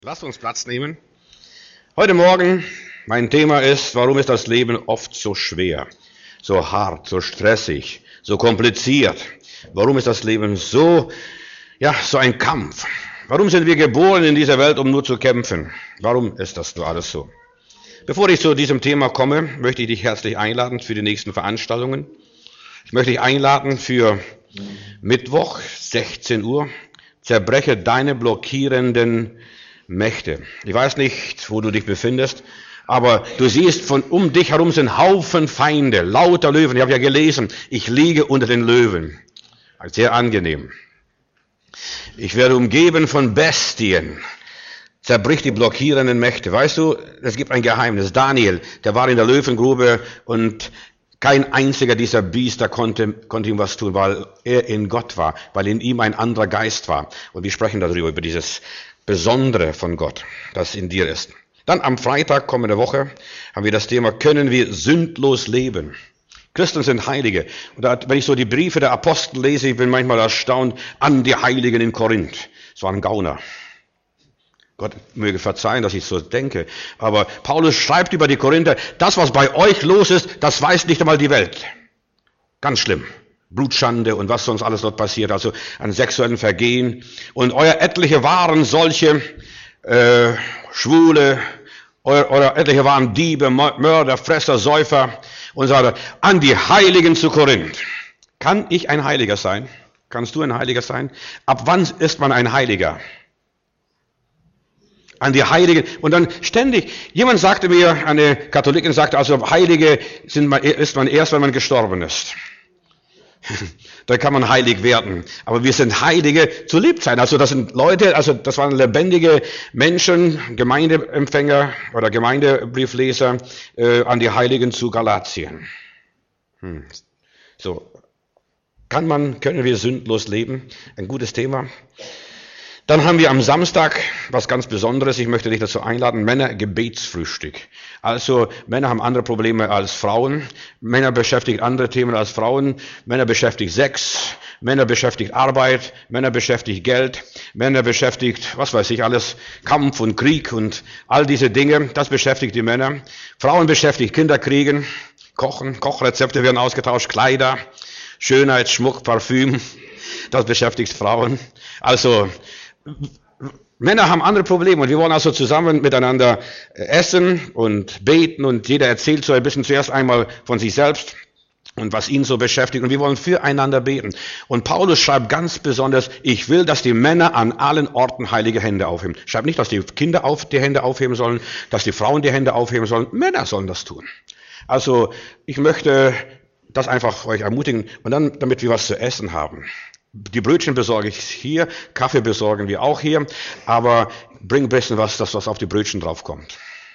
Lasst uns Platz nehmen. Heute Morgen, mein Thema ist, warum ist das Leben oft so schwer, so hart, so stressig, so kompliziert? Warum ist das Leben so ein Kampf? Warum sind wir geboren in dieser Welt, um nur zu kämpfen? Warum ist das alles so? Bevor ich zu diesem Thema komme, möchte ich dich herzlich einladen für die nächsten Veranstaltungen. Ich möchte dich einladen für Mittwoch, 16 Uhr. Zerbreche deine blockierenden Mächte. Ich weiß nicht, wo du dich befindest, aber du siehst, um dich herum sind Haufen Feinde, lauter Löwen. Ich habe ja gelesen, ich liege unter den Löwen. Sehr angenehm. Ich werde umgeben von Bestien. Zerbrich die blockierenden Mächte. Weißt du, es gibt ein Geheimnis. Daniel, der war in der Löwengrube und kein einziger dieser Biester konnte ihm was tun, weil er in Gott war, weil in ihm ein anderer Geist war. Und wir sprechen darüber, über dieses Besondere von Gott, das in dir ist. Dann am Freitag kommende Woche haben wir das Thema, können wir sündlos leben? Christen sind Heilige. Und wenn ich so die Briefe der Apostel lese, ich bin manchmal erstaunt an die Heiligen in Korinth. Es waren Gauner. Gott möge verzeihen, dass ich so denke. Aber Paulus schreibt über die Korinther, das, was bei euch los ist, das weiß nicht einmal die Welt. Ganz schlimm. Blutschande und was sonst alles dort passiert, also an sexuellen Vergehen. Und euer etliche waren solche Schwule, euer etliche waren Diebe, Mörder, Fresser, Säufer und so weiter. An die Heiligen zu Korinth. Kann ich ein Heiliger sein? Kannst du ein Heiliger sein? Ab wann ist man ein Heiliger? An die Heiligen. Und dann ständig, jemand sagte mir, eine Katholikin sagte, also Heilige ist man erst, wenn man gestorben ist. Da kann man heilig werden. Aber wir sind Heilige zu Lebzeiten. Also das sind Leute, also das waren lebendige Menschen, Gemeindeempfänger oder Gemeindebriefleser an die Heiligen zu Galatien. So, können wir sündlos leben? Ein gutes Thema. Dann haben wir am Samstag was ganz Besonderes. Ich möchte dich dazu einladen. Männer-Gebetsfrühstück. Also Männer haben andere Probleme als Frauen. Männer beschäftigt andere Themen als Frauen. Männer beschäftigt Sex. Männer beschäftigt Arbeit. Männer beschäftigt Geld. Männer beschäftigt, was weiß ich alles, Kampf und Krieg und all diese Dinge. Das beschäftigt die Männer. Frauen beschäftigt Kinderkriegen, Kochen, Kochrezepte werden ausgetauscht, Kleider, Schönheit, Schmuck, Parfüm. Das beschäftigt Frauen. Also Männer haben andere Probleme und wir wollen also zusammen miteinander essen und beten und jeder erzählt so ein bisschen zuerst einmal von sich selbst und was ihn so beschäftigt und wir wollen füreinander beten. Und Paulus schreibt ganz besonders, ich will, dass die Männer an allen Orten heilige Hände aufheben. Schreibt nicht, dass die Kinder die Hände aufheben sollen, dass die Frauen die Hände aufheben sollen. Männer sollen das tun. Also ich möchte das einfach euch ermutigen und dann, damit wir was zu essen haben. Die Brötchen besorge ich hier, Kaffee besorgen wir auch hier, aber bring ein bisschen was, dass was auf die Brötchen draufkommt.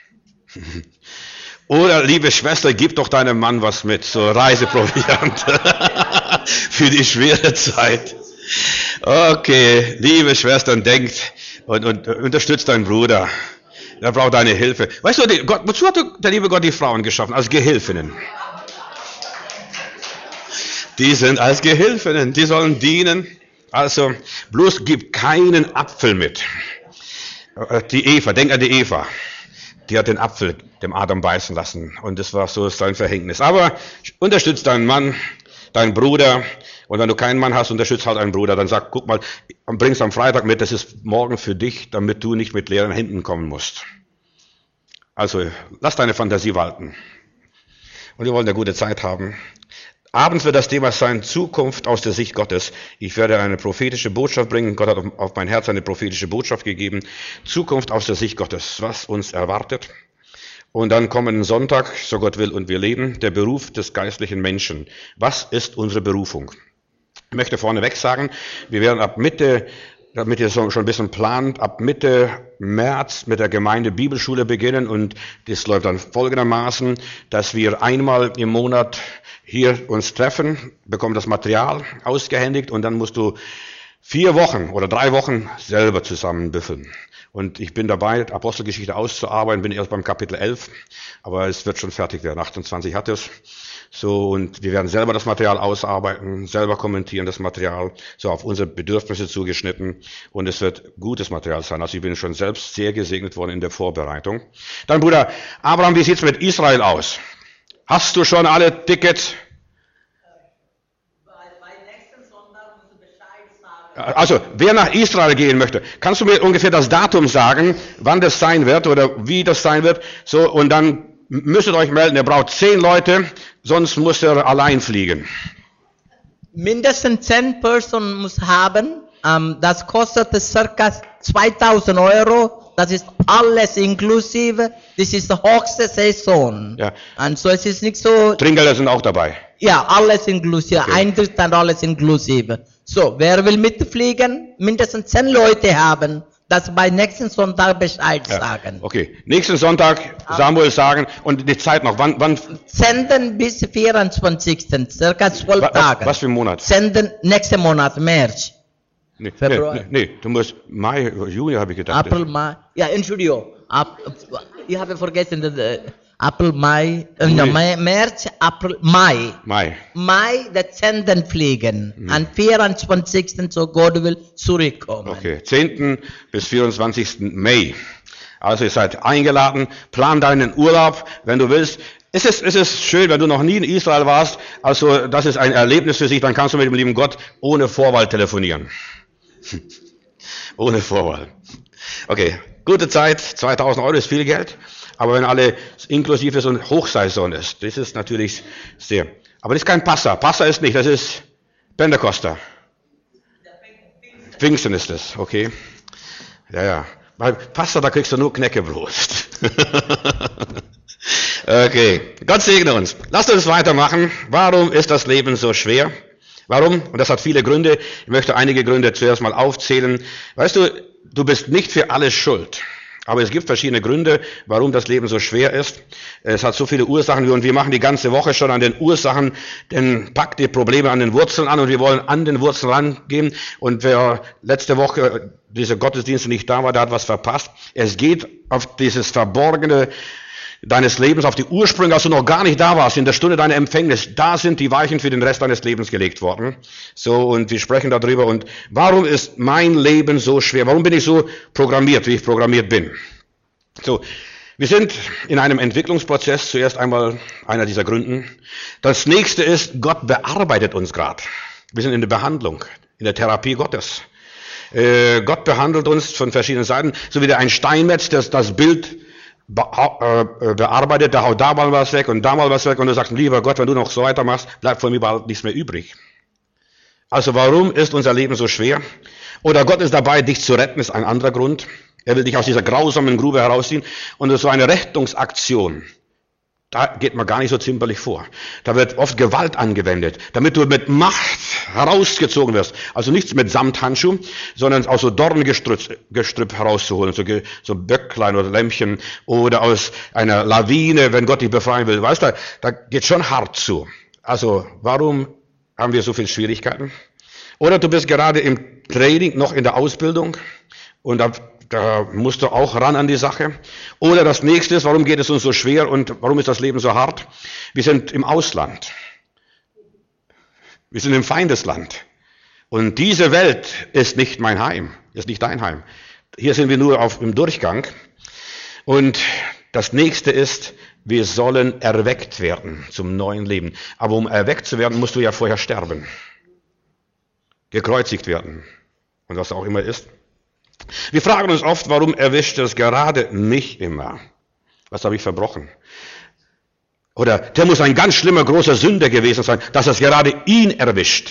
Oder, liebe Schwester, gib doch deinem Mann was mit, so Reiseproviant für die schwere Zeit. Okay, liebe Schwestern, denkt und unterstützt deinen Bruder. Er braucht deine Hilfe. Weißt du, wozu hat der liebe Gott die Frauen geschaffen? Als Gehilfinnen. Die sind als Gehilfinnen, die sollen dienen. Also, bloß gib keinen Apfel mit. Die Eva, denk an die Eva. Die hat den Apfel dem Adam beißen lassen. Und das war so sein Verhängnis. Aber unterstütz deinen Mann, deinen Bruder. Und wenn du keinen Mann hast, unterstütz halt einen Bruder. Dann sag, guck mal, bring's am Freitag mit, das ist morgen für dich, damit du nicht mit leeren Händen kommen musst. Also, lass deine Fantasie walten. Und wir wollen eine gute Zeit haben. Abends wird das Thema sein, Zukunft aus der Sicht Gottes. Ich werde eine prophetische Botschaft bringen. Gott hat auf mein Herz eine prophetische Botschaft gegeben. Zukunft aus der Sicht Gottes, was uns erwartet. Und dann kommenden Sonntag, so Gott will und wir leben, der Beruf des geistlichen Menschen. Was ist unsere Berufung? Ich möchte vorneweg sagen, wir werden ab Mitte, damit ihr schon ein bisschen plant, ab Mitte März mit der Gemeinde Bibelschule beginnen. Und das läuft dann folgendermaßen, dass wir einmal im Monat hier uns treffen, bekommen das Material ausgehändigt und dann musst du 4 Wochen oder 3 Wochen selber zusammenbüffeln. Und ich bin dabei, Apostelgeschichte auszuarbeiten, bin erst beim Kapitel 11, aber es wird schon fertig werden. 28 hat es. So, und wir werden selber das Material ausarbeiten, selber kommentieren das Material, so auf unsere Bedürfnisse zugeschnitten. Und es wird gutes Material sein. Also ich bin schon selbst sehr gesegnet worden in der Vorbereitung. Dann, Bruder Abraham, wie sieht's mit Israel aus? Hast du schon alle Tickets? Also, wer nach Israel gehen möchte, kannst du mir ungefähr das Datum sagen, wann das sein wird oder wie das sein wird? So, und dann müsstet ihr euch melden, ihr braucht 10 Leute, sonst muss er allein fliegen. Mindestens 10 Personen muss haben. Das kostet ca. 2000 Euro. Das ist alles inklusive. Das ist die höchste Saison. Ja. Und so es ist nicht so. Trinkgelder sind auch dabei. Ja, alles inklusive. Okay. Eintritt und alles inklusive. So, wer will mitfliegen? Mindestens 10 Leute haben, das bei nächsten Sonntag Bescheid sagen. Okay, nächsten Sonntag Samuel sagen und die Zeit noch. Wann? 10. bis 24. Circa 12 Tage. Was für ein Monat? 10. nächsten Monat, März. Februar. Nee, du musst Mai, Juni habe ich gedacht. April, Mai. Ja, Entschuldigung. Ich habe vergessen, April, Mai, März, April, Mai. Mai, der 10. fliegen. Am 24. so Gott will zurückkommen. Okay, 10. bis 24. Mai. Also ihr seid eingeladen, plan deinen Urlaub, wenn du willst. Es ist schön, wenn du noch nie in Israel warst, also das ist ein Erlebnis für sich, dann kannst du mit dem lieben Gott ohne Vorwahl telefonieren. Ohne Vorwahl. Okay, gute Zeit, 2000 Euro ist viel Geld, aber wenn alle inklusive ist und Hochsaison ist, das ist natürlich sehr. Aber das ist kein Passa, Passa ist nicht, das ist Pentekoster. Pfingsten ist das, okay. Ja. Bei Passa, da kriegst du nur Knäckebrot. Okay, Gott segne uns. Lasst uns weitermachen. Warum ist das Leben so schwer? Warum? Und das hat viele Gründe. Ich möchte einige Gründe zuerst mal aufzählen. Weißt du, du bist nicht für alles schuld. Aber es gibt verschiedene Gründe, warum das Leben so schwer ist. Es hat so viele Ursachen und wir machen die ganze Woche schon an den Ursachen, denn packt die Probleme an den Wurzeln an und wir wollen an den Wurzeln rangehen. Und wer letzte Woche dieser Gottesdienst nicht da war, der hat was verpasst. Es geht auf dieses Verborgene deines Lebens, auf die Ursprünge, als du noch gar nicht da warst, in der Stunde deiner Empfängnis, da sind die Weichen für den Rest deines Lebens gelegt worden. So, und wir sprechen darüber. Und warum ist mein Leben so schwer? Warum bin ich so programmiert, wie ich programmiert bin? So, wir sind in einem Entwicklungsprozess, zuerst einmal einer dieser Gründen. Das nächste ist, Gott bearbeitet uns gerade. Wir sind in der Behandlung, in der Therapie Gottes. Gott behandelt uns von verschiedenen Seiten, so wie ein Steinmetz, das Bild bearbeitet, da haut da mal was weg und da mal was weg und du sagst, lieber Gott, wenn du noch so weitermachst, bleibt von mir bald nichts mehr übrig. Also warum ist unser Leben so schwer? Oder Gott ist dabei, dich zu retten, ist ein anderer Grund. Er will dich aus dieser grausamen Grube herausziehen und das ist so eine Rettungsaktion. Da geht man gar nicht so zimperlich vor. Da wird oft Gewalt angewendet, damit du mit Macht herausgezogen wirst. Also nichts mit Samthandschuh, sondern aus so Dorngestrüpp herauszuholen, so Böcklein oder Lämmchen oder aus einer Lawine, wenn Gott dich befreien will. Weißt du, da geht schon hart zu. Also warum haben wir so viele Schwierigkeiten? Oder du bist gerade im Training, noch in der Ausbildung und da musst du auch ran an die Sache. Oder das nächste ist, warum geht es uns so schwer und warum ist das Leben so hart? Wir sind im Ausland. Wir sind im Feindesland. Und diese Welt ist nicht mein Heim, ist nicht dein Heim. Hier sind wir nur im Durchgang. Und das nächste ist, wir sollen erweckt werden zum neuen Leben. Aber um erweckt zu werden, musst du ja vorher sterben. Gekreuzigt werden. Und was auch immer ist. Wir fragen uns oft, warum erwischt es gerade mich immer? Was habe ich verbrochen? Oder der muss ein ganz schlimmer, großer Sünder gewesen sein, dass es gerade ihn erwischt.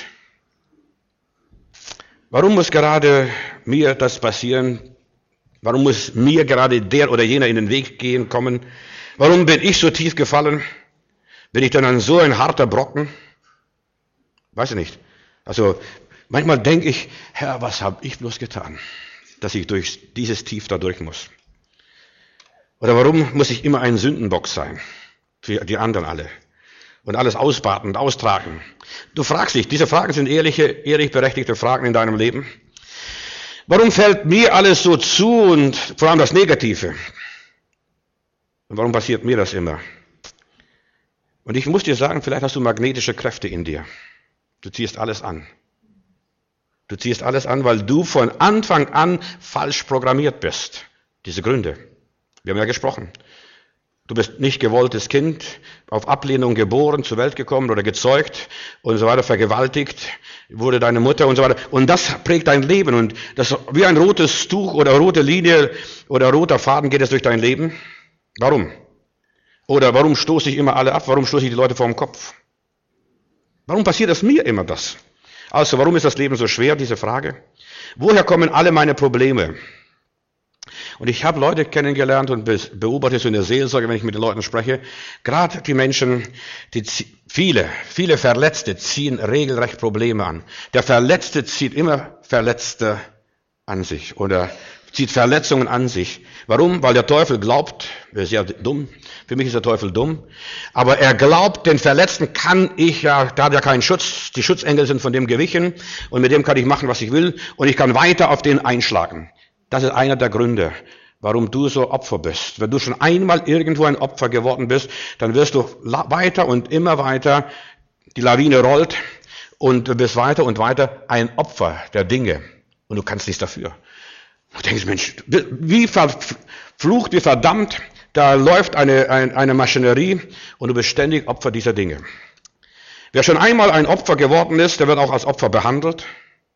Warum muss gerade mir das passieren? Warum muss mir gerade der oder jener in den Weg kommen? Warum bin ich so tief gefallen? Bin ich dann so ein harter Brocken? Weiß ich nicht. Also manchmal denke ich, Herr, was habe ich bloß getan, dass ich durch dieses Tief da durch muss? Oder warum muss ich immer ein Sündenbock sein? Für die anderen alle. Und alles ausbaden und austragen. Du fragst dich, diese Fragen sind ehrlich berechtigte Fragen in deinem Leben. Warum fällt mir alles so zu und vor allem das Negative? Und warum passiert mir das immer? Und ich muss dir sagen, vielleicht hast du magnetische Kräfte in dir. Du ziehst alles an. Du ziehst alles an, weil du von Anfang an falsch programmiert bist. Diese Gründe. Wir haben ja gesprochen. Du bist nicht gewolltes Kind, auf Ablehnung geboren, zur Welt gekommen oder gezeugt und so weiter, vergewaltigt, wurde deine Mutter und so weiter. Und das prägt dein Leben. Und das wie ein rotes Tuch oder rote Linie oder roter Faden geht es durch dein Leben. Warum? Oder warum stoße ich immer alle ab? Warum stoße ich die Leute vor den Kopf? Warum passiert es mir immer das? Also, warum ist das Leben so schwer, diese Frage? Woher kommen alle meine Probleme? Und ich habe Leute kennengelernt und beobachte so in der Seelsorge, wenn ich mit den Leuten spreche, gerade die Menschen, viele Verletzte ziehen regelrecht Probleme an. Der Verletzte zieht immer Verletzte an sich oder zieht Verletzungen an sich. Warum? Weil der Teufel glaubt, er ist ja dumm, für mich ist der Teufel dumm, aber er glaubt, den Verletzten kann ich ja, da hat er keinen Schutz, die Schutzengel sind von dem gewichen und mit dem kann ich machen, was ich will und ich kann weiter auf den einschlagen. Das ist einer der Gründe, warum du so Opfer bist. Wenn du schon einmal irgendwo ein Opfer geworden bist, dann wirst du weiter und immer weiter, die Lawine rollt und du bist weiter und weiter ein Opfer der Dinge und du kannst nichts dafür. Du denkst, Mensch, wie verflucht, wie verdammt, da läuft eine Maschinerie und du bist ständig Opfer dieser Dinge. Wer schon einmal ein Opfer geworden ist, der wird auch als Opfer behandelt.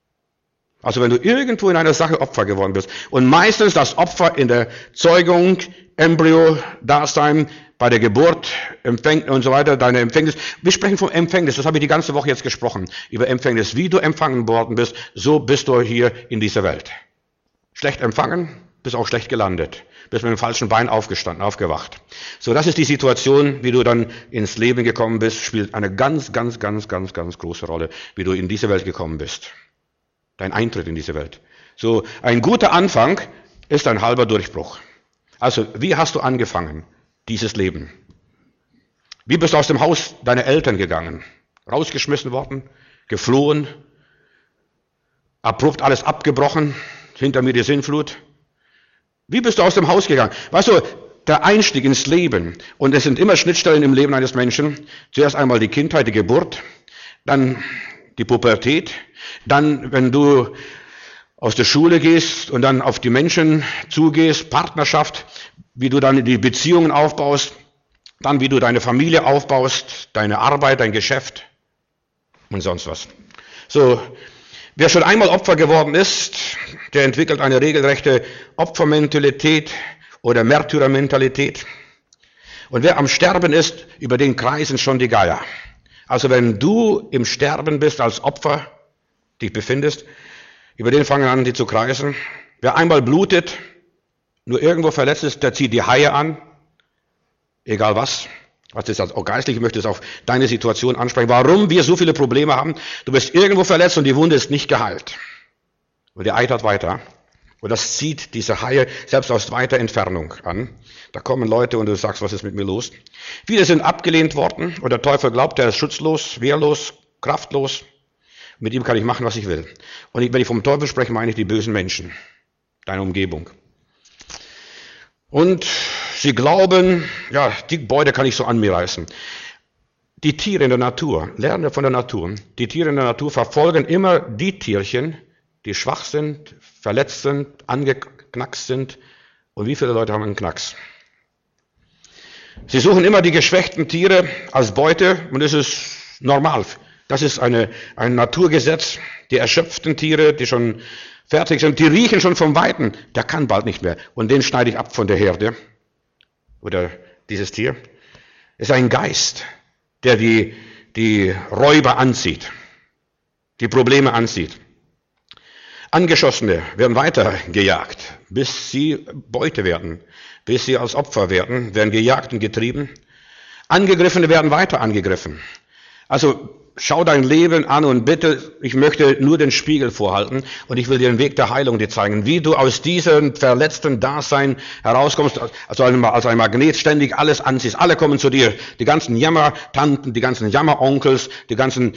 Also wenn du irgendwo in einer Sache Opfer geworden bist und meistens das Opfer in der Zeugung, Embryo, Dasein, bei der Geburt, Empfängnis und so weiter, deine Empfängnis. Wir sprechen vom Empfängnis, das habe ich die ganze Woche jetzt gesprochen, über Empfängnis. Wie du empfangen worden bist, so bist du hier in dieser Welt. Schlecht empfangen, bist auch schlecht gelandet. Bist mit dem falschen Bein aufgestanden, aufgewacht. So, das ist die Situation, wie du dann ins Leben gekommen bist, spielt eine ganz große Rolle, wie du in diese Welt gekommen bist. Dein Eintritt in diese Welt. So, ein guter Anfang ist ein halber Durchbruch. Also, wie hast du angefangen, dieses Leben? Wie bist du aus dem Haus deiner Eltern gegangen? Rausgeschmissen worden, geflohen, abrupt alles abgebrochen, hinter mir die Sinnflut. Wie bist du aus dem Haus gegangen? Weißt du, der Einstieg ins Leben, und es sind immer Schnittstellen im Leben eines Menschen, zuerst einmal die Kindheit, die Geburt, dann die Pubertät, dann, wenn du aus der Schule gehst und dann auf die Menschen zugehst, Partnerschaft, wie du dann die Beziehungen aufbaust, dann wie du deine Familie aufbaust, deine Arbeit, dein Geschäft und sonst was. So, wer schon einmal Opfer geworden ist, der entwickelt eine regelrechte Opfermentalität oder Märtyrermentalität. Und wer am Sterben ist, über den kreisen schon die Geier. Also wenn du im Sterben bist als Opfer, dich befindest, über den fangen an, die zu kreisen. Wer einmal blutet, nur irgendwo verletzt ist, der zieht die Haie an, egal was. Was ist das auch geistlich? Ich möchte es auf deine Situation ansprechen. Warum wir so viele Probleme haben? Du bist irgendwo verletzt und die Wunde ist nicht geheilt. Und die eitert weiter. Und das zieht diese Haie selbst aus weiter Entfernung an. Da kommen Leute und du sagst, was ist mit mir los? Viele sind abgelehnt worden und der Teufel glaubt, er ist schutzlos, wehrlos, kraftlos. Mit ihm kann ich machen, was ich will. Und wenn ich vom Teufel spreche, meine ich die bösen Menschen, deine Umgebung. Und sie glauben, ja, die Beute kann ich so an mir reißen. Die Tiere in der Natur, lerne von der Natur, die Tiere in der Natur verfolgen immer die Tierchen, die schwach sind, verletzt sind, angeknackst sind. Und wie viele Leute haben einen Knacks? Sie suchen immer die geschwächten Tiere als Beute und das ist normal. Das ist ein Naturgesetz. Die erschöpften Tiere, die schon fertig sind, die riechen schon vom Weiten. Der kann bald nicht mehr. Und den schneide ich ab von der Herde. Oder dieses Tier. Es ist ein Geist, der die Räuber anzieht. Die Probleme anzieht. Angeschossene werden weiter gejagt, bis sie Beute werden, bis sie als Opfer werden gejagt und getrieben. Angegriffene werden weiter angegriffen. Also schau dein Leben an und bitte, ich möchte nur den Spiegel vorhalten und ich will dir den Weg der Heilung dir zeigen, wie du aus diesem verletzten Dasein herauskommst, also als ein Magnet ständig alles anziehst. Alle kommen zu dir, die ganzen Jammertanten, die ganzen Jammeronkels, die ganzen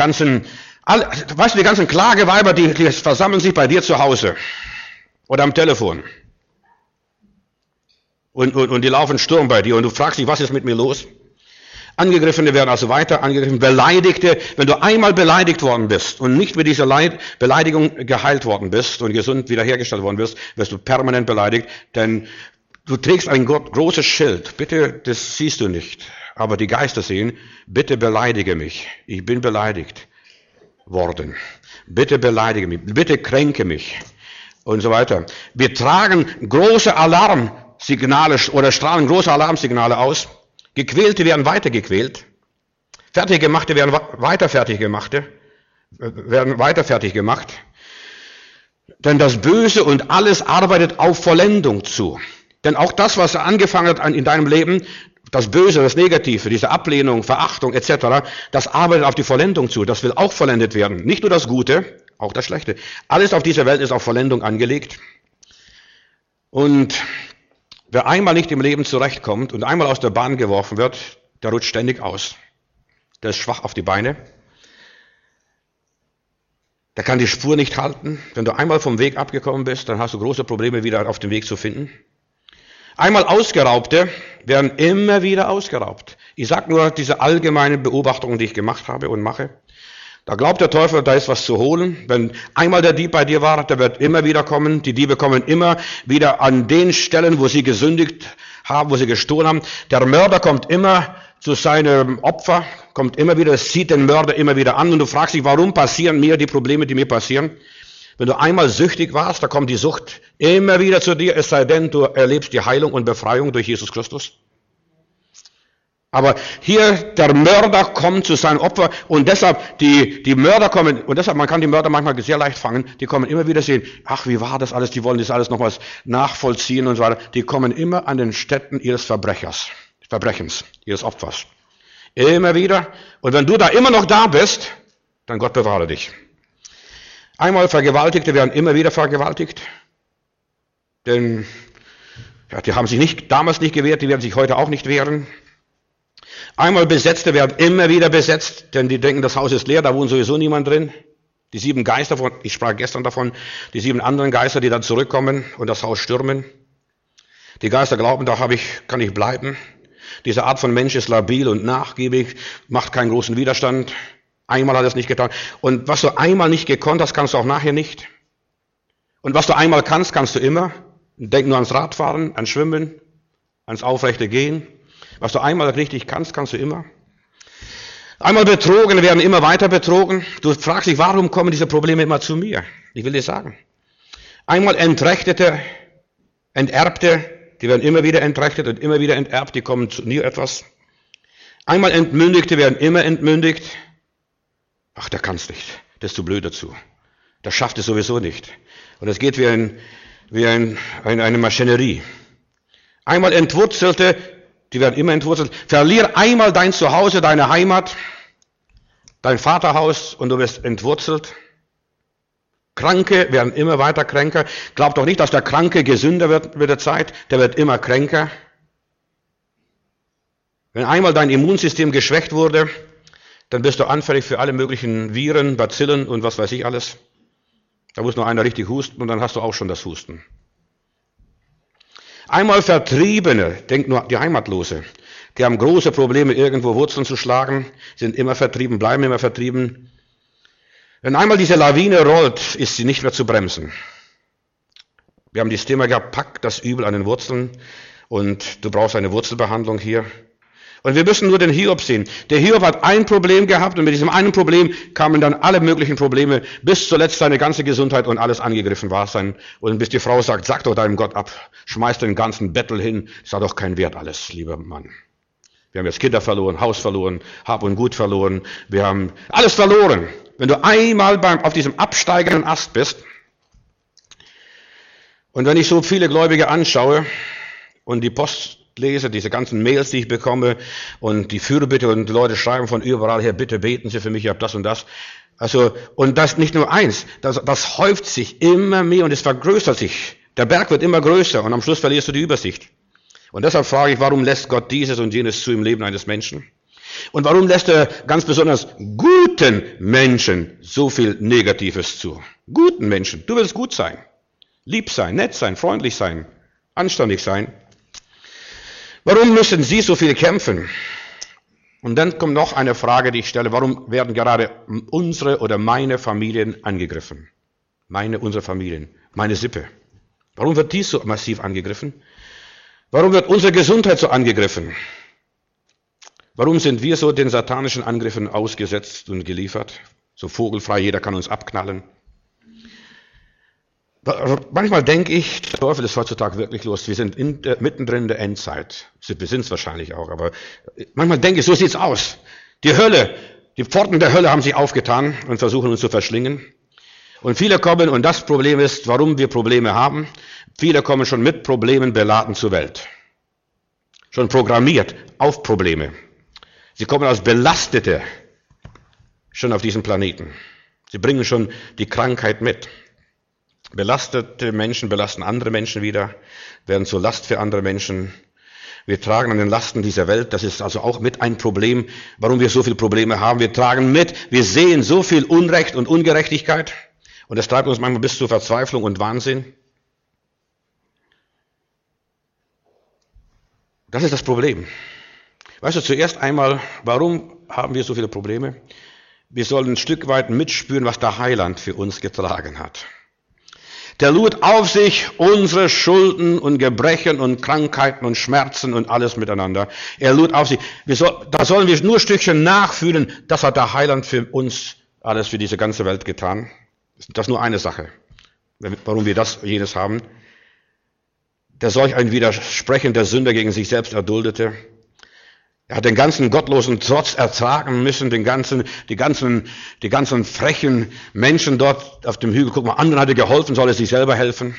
Klageweiber, die versammeln sich bei dir zu Hause oder am Telefon. Und die laufen Sturm bei dir und du fragst dich, was ist mit mir los? Angegriffene werden also weiter angegriffen, Beleidigte. Wenn du einmal beleidigt worden bist und nicht mit dieser Beleidigung geheilt worden bist und gesund wiederhergestellt worden bist, wirst du permanent beleidigt, denn du trägst ein großes Schild. Bitte, das siehst du nicht, aber die Geister sehen, bitte beleidige mich. Ich bin beleidigt worden. Bitte beleidige mich, bitte kränke mich und so weiter. Wir tragen große Alarmsignale oder strahlen große Alarmsignale aus. Gequälte werden weiter gequält. Fertiggemachte werden weiter fertig gemacht. Denn das Böse und alles arbeitet auf Vollendung zu. Denn auch das, was angefangen hat in deinem Leben, das Böse, das Negative, diese Ablehnung, Verachtung etc., das arbeitet auf die Vollendung zu. Das will auch vollendet werden. Nicht nur das Gute, auch das Schlechte. Alles auf dieser Welt ist auf Vollendung angelegt. Und wer einmal nicht im Leben zurechtkommt und einmal aus der Bahn geworfen wird, der rutscht ständig aus. Der ist schwach auf die Beine. Der kann die Spur nicht halten. Wenn du einmal vom Weg abgekommen bist, dann hast du große Probleme, wieder auf den Weg zu finden. Einmal Ausgeraubte werden immer wieder ausgeraubt. Ich sage nur diese allgemeinen Beobachtungen, die ich gemacht habe und mache. Da glaubt der Teufel, da ist was zu holen. Wenn einmal der Dieb bei dir war, der wird immer wieder kommen. Die Diebe kommen immer wieder an den Stellen, wo sie gesündigt haben, wo sie gestohlen haben. Der Mörder kommt immer zu seinem Opfer, kommt immer wieder, sieht den Mörder immer wieder an. Und du fragst dich, warum passieren mir die Probleme, die mir passieren? Wenn du einmal süchtig warst, da kommt die Sucht immer wieder zu dir, es sei denn, du erlebst die Heilung und Befreiung durch Jesus Christus. Aber hier, der Mörder kommt zu seinem Opfer und deshalb, die Mörder kommen, und deshalb, man kann die Mörder manchmal sehr leicht fangen, die kommen immer wieder sehen, ach, wie war das alles, die wollen das alles nochmals nachvollziehen und so weiter. Die kommen immer an den Stätten ihres Verbrechens, ihres Opfers. Immer wieder. Und wenn du da immer noch da bist, dann Gott bewahre dich. Einmal Vergewaltigte werden immer wieder vergewaltigt. Denn ja, die haben sich damals nicht gewehrt, die werden sich heute auch nicht wehren. Einmal Besetzte werden immer wieder besetzt, denn die denken, das Haus ist leer, da wohnt sowieso niemand drin. Die 7 Geister, ich sprach gestern davon, die 7 anderen Geister, die dann zurückkommen und das Haus stürmen. Die Geister glauben, da kann ich bleiben. Diese Art von Mensch ist labil und nachgiebig, macht keinen großen Widerstand. Einmal hat er es nicht getan. Und was du einmal nicht gekonnt hast, kannst du auch nachher nicht. Und was du einmal kannst, kannst du immer. Denk nur ans Radfahren, ans Schwimmen, ans aufrechte Gehen. Was du einmal richtig kannst, kannst du immer. Einmal Betrogene werden immer weiter betrogen. Du fragst dich, warum kommen diese Probleme immer zu mir? Ich will dir sagen. Einmal Entrechtete, Enterbte, die werden immer wieder entrechtet und immer wieder enterbt, die kommen zu nie etwas. Einmal Entmündigte werden immer entmündigt. Ach, der kann's nicht. Der ist zu blöd dazu. Der schafft es sowieso nicht. Und es geht wie eine Maschinerie. Einmal Entwurzelte, die werden immer entwurzelt. Verlier einmal dein Zuhause, deine Heimat, dein Vaterhaus und du wirst entwurzelt. Kranke werden immer weiter kränker. Glaub doch nicht, dass der Kranke gesünder wird mit der Zeit. Der wird immer kränker. Wenn einmal dein Immunsystem geschwächt wurde, dann bist du anfällig für alle möglichen Viren, Bazillen und was weiß ich alles. Da muss nur einer richtig husten und dann hast du auch schon das Husten. Einmal Vertriebene, denk nur die Heimatlose, die haben große Probleme, irgendwo Wurzeln zu schlagen, sind immer vertrieben, bleiben immer vertrieben. Wenn einmal diese Lawine rollt, ist sie nicht mehr zu bremsen. Wir haben dieses Thema gehabt, pack das Übel an den Wurzeln und du brauchst eine Wurzelbehandlung hier. Und wir müssen nur den Hiob sehen. Der Hiob hat ein Problem gehabt und mit diesem einen Problem kamen dann alle möglichen Probleme, bis zuletzt seine ganze Gesundheit und alles angegriffen war sein. Und bis die Frau sagt, sag doch deinem Gott ab, schmeiß den ganzen Bettel hin, das hat doch keinen Wert alles, lieber Mann. Wir haben jetzt Kinder verloren, Haus verloren, Hab und Gut verloren, wir haben alles verloren. Wenn du einmal auf diesem absteigenden Ast bist, und wenn ich so viele Gläubige anschaue und die Post lese, diese ganzen Mails, die ich bekomme und die Fürbitte und die Leute schreiben von überall her, bitte beten Sie für mich, ich habe das und das. Also, und das nicht nur eins, das häuft sich immer mehr und es vergrößert sich. Der Berg wird immer größer und am Schluss verlierst du die Übersicht. Und deshalb frage ich, warum lässt Gott dieses und jenes zu im Leben eines Menschen? Und warum lässt er ganz besonders guten Menschen so viel Negatives zu? Guten Menschen. Du willst gut sein, lieb sein, nett sein, freundlich sein, anständig sein. Warum müssen sie so viel kämpfen? Und dann kommt noch eine Frage, die ich stelle. Warum werden gerade unsere oder meine Familien angegriffen? Unsere Familien, meine Sippe. Warum wird dies so massiv angegriffen? Warum wird unsere Gesundheit so angegriffen? Warum sind wir so den satanischen Angriffen ausgesetzt und geliefert? So vogelfrei, jeder kann uns abknallen. Manchmal denke ich, der Teufel ist heutzutage wirklich los. Wir sind mittendrin in der Endzeit. Wir sind es wahrscheinlich auch, aber manchmal denke ich, so sieht's aus. Die Hölle, die Pforten der Hölle haben sich aufgetan und versuchen uns zu verschlingen. Und viele kommen, und das Problem ist, warum wir Probleme haben, viele kommen schon mit Problemen beladen zur Welt. Schon programmiert auf Probleme. Sie kommen als Belastete schon auf diesen Planeten. Sie bringen schon die Krankheit mit. Belastete Menschen belasten andere Menschen wieder, werden zur Last für andere Menschen. Wir tragen an den Lasten dieser Welt, das ist also auch mit ein Problem, warum wir so viele Probleme haben. Wir tragen mit, wir sehen so viel Unrecht und Ungerechtigkeit und das treibt uns manchmal bis zur Verzweiflung und Wahnsinn. Das ist das Problem. Weißt du, zuerst einmal, warum haben wir so viele Probleme? Wir sollen ein Stück weit mitspüren, was der Heiland für uns getragen hat. Der lud auf sich unsere Schulden und Gebrechen und Krankheiten und Schmerzen und alles miteinander. Er lud auf sich. Da sollen wir nur ein Stückchen nachfühlen, das hat der Heiland für uns alles für diese ganze Welt getan. Das ist nur eine Sache, warum wir das jenes haben. Der solch ein Widersprechen der Sünder gegen sich selbst erduldete. Er hat den ganzen gottlosen Trotz ertragen müssen, die ganzen frechen Menschen dort auf dem Hügel. Guck mal, anderen hat er geholfen, soll er sich selber helfen?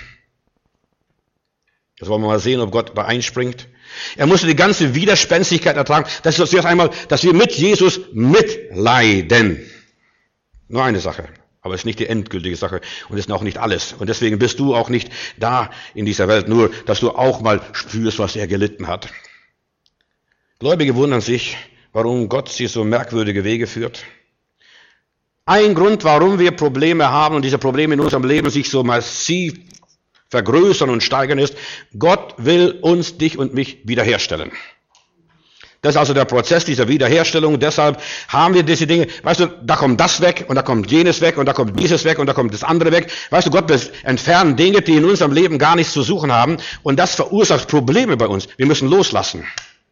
Das wollen wir mal sehen, ob Gott da einspringt. Er musste die ganze Widerspenstigkeit ertragen. Das ist zuerst einmal, dass wir mit Jesus mitleiden. Nur eine Sache, aber es ist nicht die endgültige Sache und es ist auch nicht alles. Und deswegen bist du auch nicht da in dieser Welt, nur dass du auch mal spürst, was er gelitten hat. Gläubige wundern sich, warum Gott sie so merkwürdige Wege führt. Ein Grund, warum wir Probleme haben und diese Probleme in unserem Leben sich so massiv vergrößern und steigern, ist, Gott will uns, dich und mich wiederherstellen. Das ist also der Prozess dieser Wiederherstellung. Deshalb haben wir diese Dinge, weißt du, da kommt das weg und da kommt jenes weg und da kommt dieses weg und da kommt das andere weg. Weißt du, Gott entfernt Dinge, die in unserem Leben gar nichts zu suchen haben und das verursacht Probleme bei uns. Wir müssen loslassen.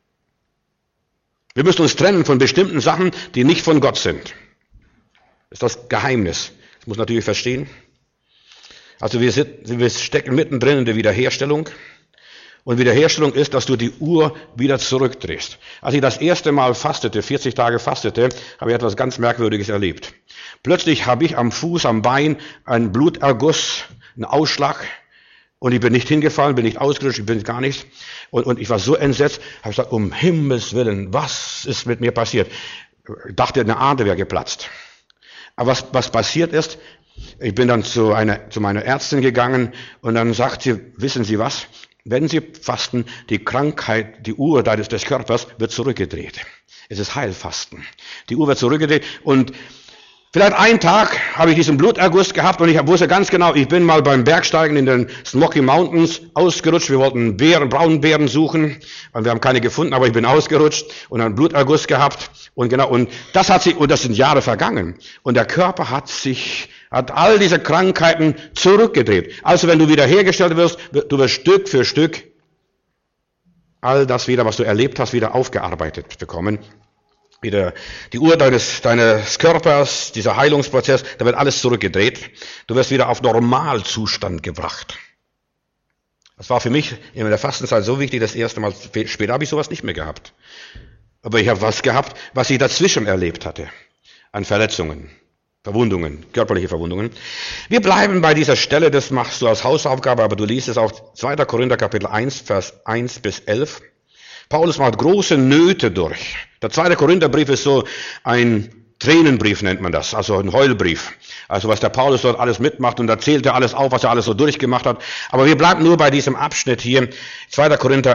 Wir müssen uns trennen von bestimmten Sachen, die nicht von Gott sind. Das ist das Geheimnis. Das muss man natürlich verstehen. Also wir stecken mittendrin in der Wiederherstellung. Und Wiederherstellung ist, dass du die Uhr wieder zurückdrehst. Als ich das erste Mal fastete, 40 Tage fastete, habe ich etwas ganz Merkwürdiges erlebt. Plötzlich habe ich am Fuß, am Bein einen Bluterguss, einen Ausschlag. Und ich bin nicht hingefallen, bin nicht ausgerutscht, ich bin gar nichts. Und ich war so entsetzt, habe gesagt, um Himmels Willen, was ist mit mir passiert? Ich dachte, eine Ader wäre geplatzt. Aber was passiert ist, ich bin dann zu meiner Ärztin gegangen und dann sagt sie, wissen Sie was? Wenn Sie fasten, die Krankheit, die Uhr des Körpers wird zurückgedreht. Es ist Heilfasten. Die Uhr wird zurückgedreht und vielleicht einen Tag habe ich diesen Bluterguss gehabt und ich wusste ganz genau, ich bin mal beim Bergsteigen in den Smoky Mountains ausgerutscht. Wir wollten Braunbären suchen und wir haben keine gefunden, aber ich bin ausgerutscht und einen Bluterguss gehabt und das sind Jahre vergangen und der Körper hat all diese Krankheiten zurückgedreht. Also wenn du wiederhergestellt wirst, du wirst Stück für Stück all das wieder, was du erlebt hast, wieder aufgearbeitet bekommen. Wieder die Uhr deines Körpers, dieser Heilungsprozess, da wird alles zurückgedreht. Du wirst wieder auf Normalzustand gebracht. Das war für mich in der Fastenzeit so wichtig, das erste Mal. Später habe ich sowas nicht mehr gehabt. Aber ich habe was gehabt, was ich dazwischen erlebt hatte. An Verletzungen, Verwundungen, körperliche Verwundungen. Wir bleiben bei dieser Stelle, das machst du als Hausaufgabe, aber du liest es auch 2. Korinther Kapitel 1, Vers 1 bis 11. Paulus macht große Nöte durch. Der 2. Korintherbrief ist so ein Tränenbrief, nennt man das, also ein Heulbrief. Also was der Paulus dort alles mitmacht und da zählt er alles auf, was er alles so durchgemacht hat. Aber wir bleiben nur bei diesem Abschnitt hier, 2. Korinther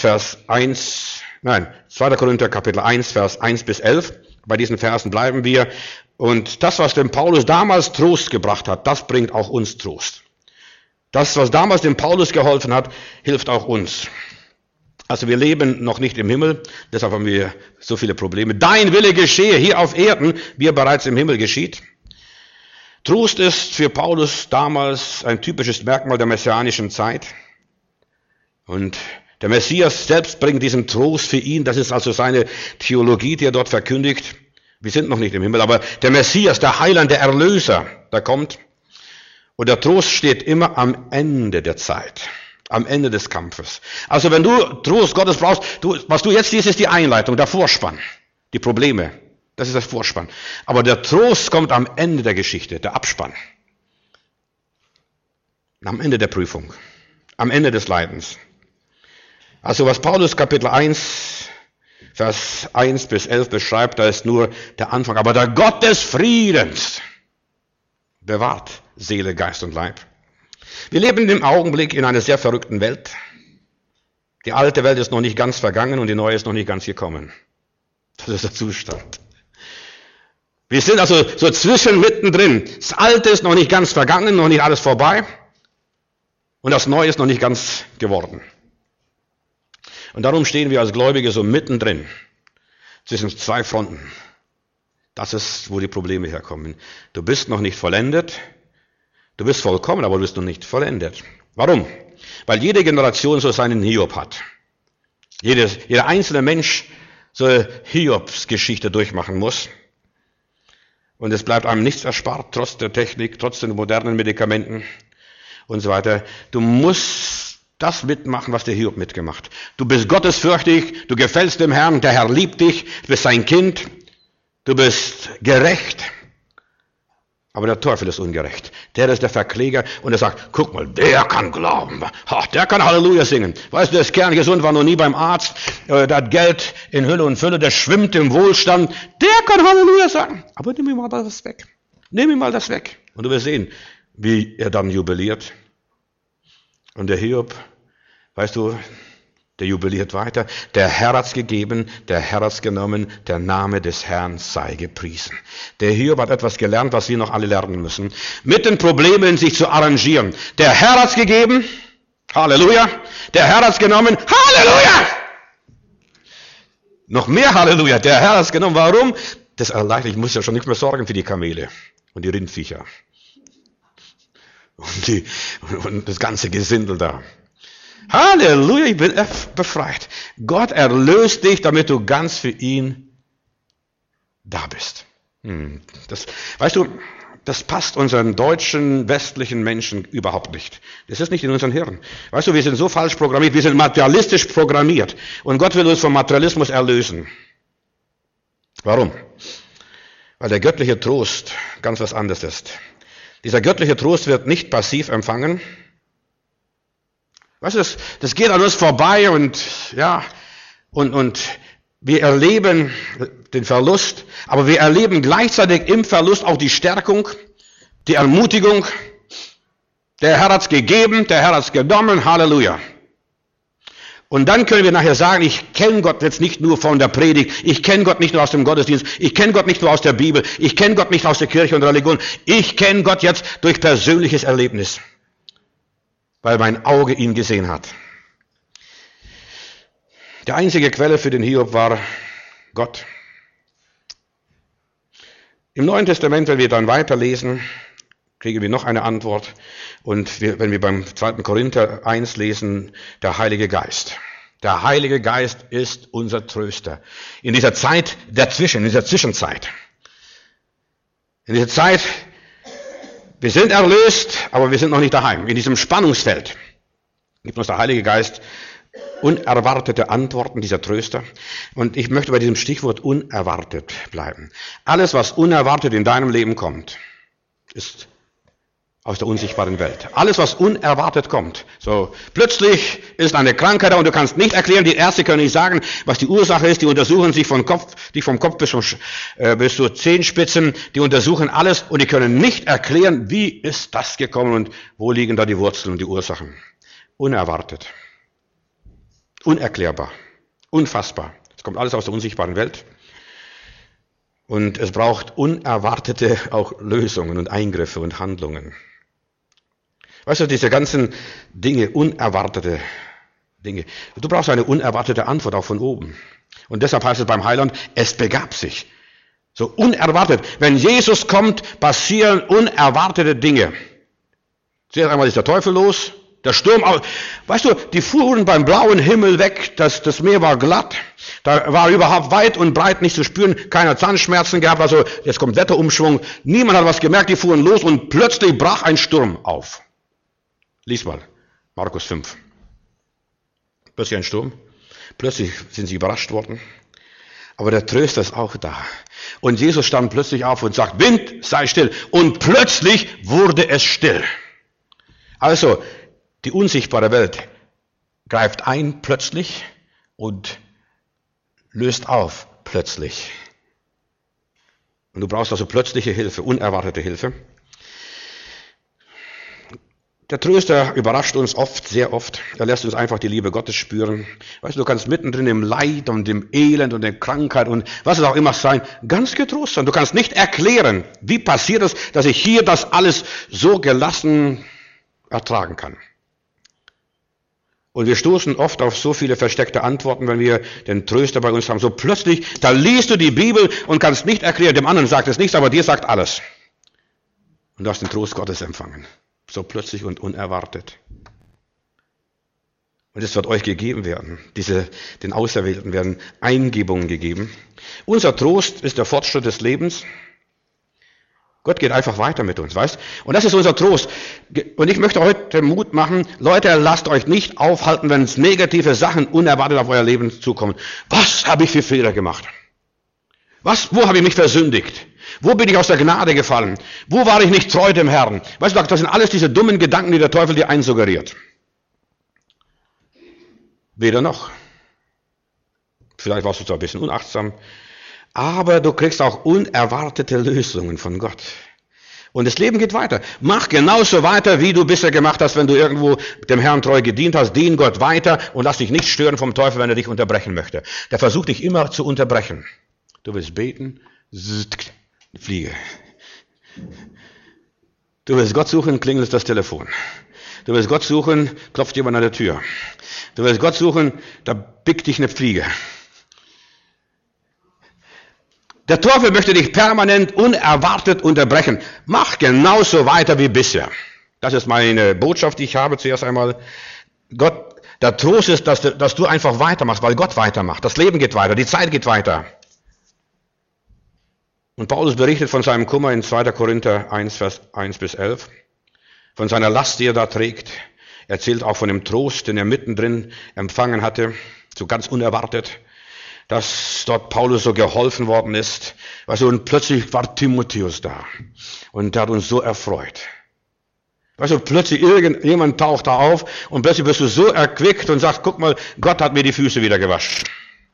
Kapitel 1, Vers 1 bis 11. Bei diesen Versen bleiben wir. Und das, was dem Paulus damals Trost gebracht hat, das bringt auch uns Trost. Das, was damals dem Paulus geholfen hat, hilft auch uns. Also wir leben noch nicht im Himmel, deshalb haben wir so viele Probleme. Dein Wille geschehe hier auf Erden, wie er bereits im Himmel geschieht. Trost ist für Paulus damals ein typisches Merkmal der messianischen Zeit. Und der Messias selbst bringt diesen Trost für ihn. Das ist also seine Theologie, die er dort verkündigt. Wir sind noch nicht im Himmel, aber der Messias, der Heiland, der Erlöser, der kommt. Und der Trost steht immer am Ende der Zeit, am Ende des Kampfes. Also wenn du Trost Gottes brauchst, was du jetzt siehst, ist die Einleitung, der Vorspann, die Probleme. Das ist das Vorspann. Aber der Trost kommt am Ende der Geschichte, der Abspann. Am Ende der Prüfung, am Ende des Leidens. Also was Paulus Kapitel 1, Vers 1 bis 11 beschreibt, da ist nur der Anfang. Aber der Gott des Friedens bewahrt Seele, Geist und Leib. Wir leben im Augenblick in einer sehr verrückten Welt. Die alte Welt ist noch nicht ganz vergangen und die neue ist noch nicht ganz gekommen. Das ist der Zustand. Wir sind also so mittendrin. Das Alte ist noch nicht ganz vergangen, noch nicht alles vorbei. Und das Neue ist noch nicht ganz geworden. Und darum stehen wir als Gläubige so mittendrin. Zwischen zwei Fronten. Das ist, wo die Probleme herkommen. Du bist noch nicht vollendet. Du bist vollkommen, aber du bist noch nicht vollendet. Warum? Weil jede Generation so seinen Hiob hat. Jeder einzelne Mensch so eine Hiobsgeschichte durchmachen muss. Und es bleibt einem nichts erspart, trotz der Technik, trotz den modernen Medikamenten und so weiter. Du musst das mitmachen, was der Hiob mitgemacht. Du bist gottesfürchtig, du gefällst dem Herrn, der Herr liebt dich, du bist sein Kind, du bist gerecht. Aber der Teufel ist ungerecht. Der ist der Verkläger und er sagt, guck mal, der kann glauben. Der kann Halleluja singen. Weißt du, der ist kerngesund, war noch nie beim Arzt. Der hat Geld in Hülle und Fülle, der schwimmt im Wohlstand. Der kann Halleluja sagen. Aber nimm ihm mal das weg. Nimm ihm mal das weg. Und du wirst sehen, wie er dann jubiliert. Und der Hiob, weißt du, der jubiliert weiter. Der Herr hat's gegeben, der Herr hat's genommen, der Name des Herrn sei gepriesen. Der Hiob hat etwas gelernt, was wir noch alle lernen müssen. Mit den Problemen sich zu arrangieren. Der Herr hat's gegeben, Halleluja. Der Herr hat's genommen, Halleluja. Noch mehr Halleluja, der Herr hat's genommen. Warum? Das erleichtert, ich muss ja schon nicht mehr sorgen für die Kamele und die Rindviecher. Und das ganze Gesindel da. Halleluja, ich bin befreit. Gott erlöst dich, damit du ganz für ihn da bist. Weißt du, das passt unseren deutschen, westlichen Menschen überhaupt nicht. Das ist nicht in unseren Hirn. Weißt du, wir sind so falsch programmiert, wir sind materialistisch programmiert. Und Gott will uns vom Materialismus erlösen. Warum? Weil der göttliche Trost ganz was anderes ist. Dieser göttliche Trost wird nicht passiv empfangen. Weißt du, das geht an uns vorbei und wir erleben den Verlust, aber wir erleben gleichzeitig im Verlust auch die Stärkung, die Ermutigung. Der Herr hat's gegeben, der Herr hat's genommen, Halleluja. Und dann können wir nachher sagen, ich kenne Gott jetzt nicht nur von der Predigt, ich kenne Gott nicht nur aus dem Gottesdienst, ich kenne Gott nicht nur aus der Bibel, ich kenne Gott nicht aus der Kirche und Religion, ich kenne Gott jetzt durch persönliches Erlebnis. Weil mein Auge ihn gesehen hat. Die einzige Quelle für den Hiob war Gott. Im Neuen Testament, wenn wir dann weiterlesen, kriegen wir noch eine Antwort. Und wenn wir beim 2. Korinther 1 lesen, der Heilige Geist. Der Heilige Geist ist unser Tröster. In dieser Zeit dazwischen, in dieser Zwischenzeit. In dieser Zeit, wir sind erlöst, aber wir sind noch nicht daheim. In diesem Spannungsfeld gibt uns der Heilige Geist unerwartete Antworten, dieser Tröster. Und ich möchte bei diesem Stichwort unerwartet bleiben. Alles, was unerwartet in deinem Leben kommt, ist aus der unsichtbaren Welt. Alles, was unerwartet kommt. So, plötzlich ist eine Krankheit da und du kannst nicht erklären, die Ärzte können nicht sagen, was die Ursache ist, die untersuchen sich vom Kopf bis zu Zehenspitzen, die untersuchen alles und die können nicht erklären, wie ist das gekommen und wo liegen da die Wurzeln und die Ursachen. Unerwartet. Unerklärbar. Unfassbar. Es kommt alles aus der unsichtbaren Welt. Und es braucht unerwartete auch Lösungen und Eingriffe und Handlungen. Weißt du, diese ganzen Dinge, unerwartete Dinge. Du brauchst eine unerwartete Antwort auch von oben. Und deshalb heißt es beim Heiland, es begab sich. So unerwartet. Wenn Jesus kommt, passieren unerwartete Dinge. Zuerst einmal ist der Teufel los, der Sturm, weißt du, die fuhren beim blauen Himmel weg, das Meer war glatt, da war überhaupt weit und breit nicht zu spüren, keiner Zahnschmerzen gehabt, also jetzt kommt Wetterumschwung, niemand hat was gemerkt, die fuhren los und plötzlich brach ein Sturm auf. Lies mal, Markus 5. Plötzlich ein Sturm, plötzlich sind sie überrascht worden, aber der Tröster ist auch da. Und Jesus stand plötzlich auf und sagt, Wind, sei still. Und plötzlich wurde es still. Also, die unsichtbare Welt greift ein plötzlich und löst auf plötzlich. Und du brauchst also plötzliche Hilfe, unerwartete Hilfe. Der Tröster überrascht uns oft, sehr oft. Er lässt uns einfach die Liebe Gottes spüren. Weißt du, du kannst mittendrin im Leid und im Elend und der Krankheit und was es auch immer sein, ganz getrost sein. Du kannst nicht erklären, wie passiert es, dass ich hier das alles so gelassen ertragen kann. Und wir stoßen oft auf so viele versteckte Antworten, wenn wir den Tröster bei uns haben. So plötzlich, da liest du die Bibel und kannst nicht erklären, dem anderen sagt es nichts, aber dir sagt alles. Und du hast den Trost Gottes empfangen. So plötzlich und unerwartet. Und es wird euch gegeben werden. Den Auserwählten werden Eingebungen gegeben. Unser Trost ist der Fortschritt des Lebens. Gott geht einfach weiter mit uns, weißt? Und das ist unser Trost. Und ich möchte heute Mut machen, Leute, lasst euch nicht aufhalten, wenn es negative Sachen unerwartet auf euer Leben zukommen. Was habe ich für Fehler gemacht? Wo habe ich mich versündigt? Wo bin ich aus der Gnade gefallen? Wo war ich nicht treu dem Herrn? Weißt du, das sind alles diese dummen Gedanken, die der Teufel dir einsuggeriert. Weder noch. Vielleicht warst du zwar ein bisschen unachtsam, aber du kriegst auch unerwartete Lösungen von Gott. Und das Leben geht weiter. Mach genauso weiter, wie du bisher gemacht hast, wenn du irgendwo dem Herrn treu gedient hast. Dien Gott weiter und lass dich nicht stören vom Teufel, wenn er dich unterbrechen möchte. Der versucht dich immer zu unterbrechen. Du willst beten, Fliege. Du willst Gott suchen, klingelt das Telefon. Du willst Gott suchen, klopft jemand an der Tür. Du willst Gott suchen, da pickt dich eine Fliege. Der Teufel möchte dich permanent unerwartet unterbrechen. Mach genauso weiter wie bisher. Das ist meine Botschaft, die ich habe zuerst einmal. Gott, der Trost ist, dass du einfach weitermachst, weil Gott weitermacht. Das Leben geht weiter, die Zeit geht weiter. Und Paulus berichtet von seinem Kummer in 2. Korinther 1, Vers 1 bis 11. Von seiner Last, die er da trägt. Er erzählt auch von dem Trost, den er mittendrin empfangen hatte, so ganz unerwartet, dass dort Paulus so geholfen worden ist. Also, und plötzlich war Timotheus da. Und der hat uns so erfreut. Also plötzlich irgendjemand taucht da auf und plötzlich bist du so erquickt und sagst, guck mal, Gott hat mir die Füße wieder gewaschen.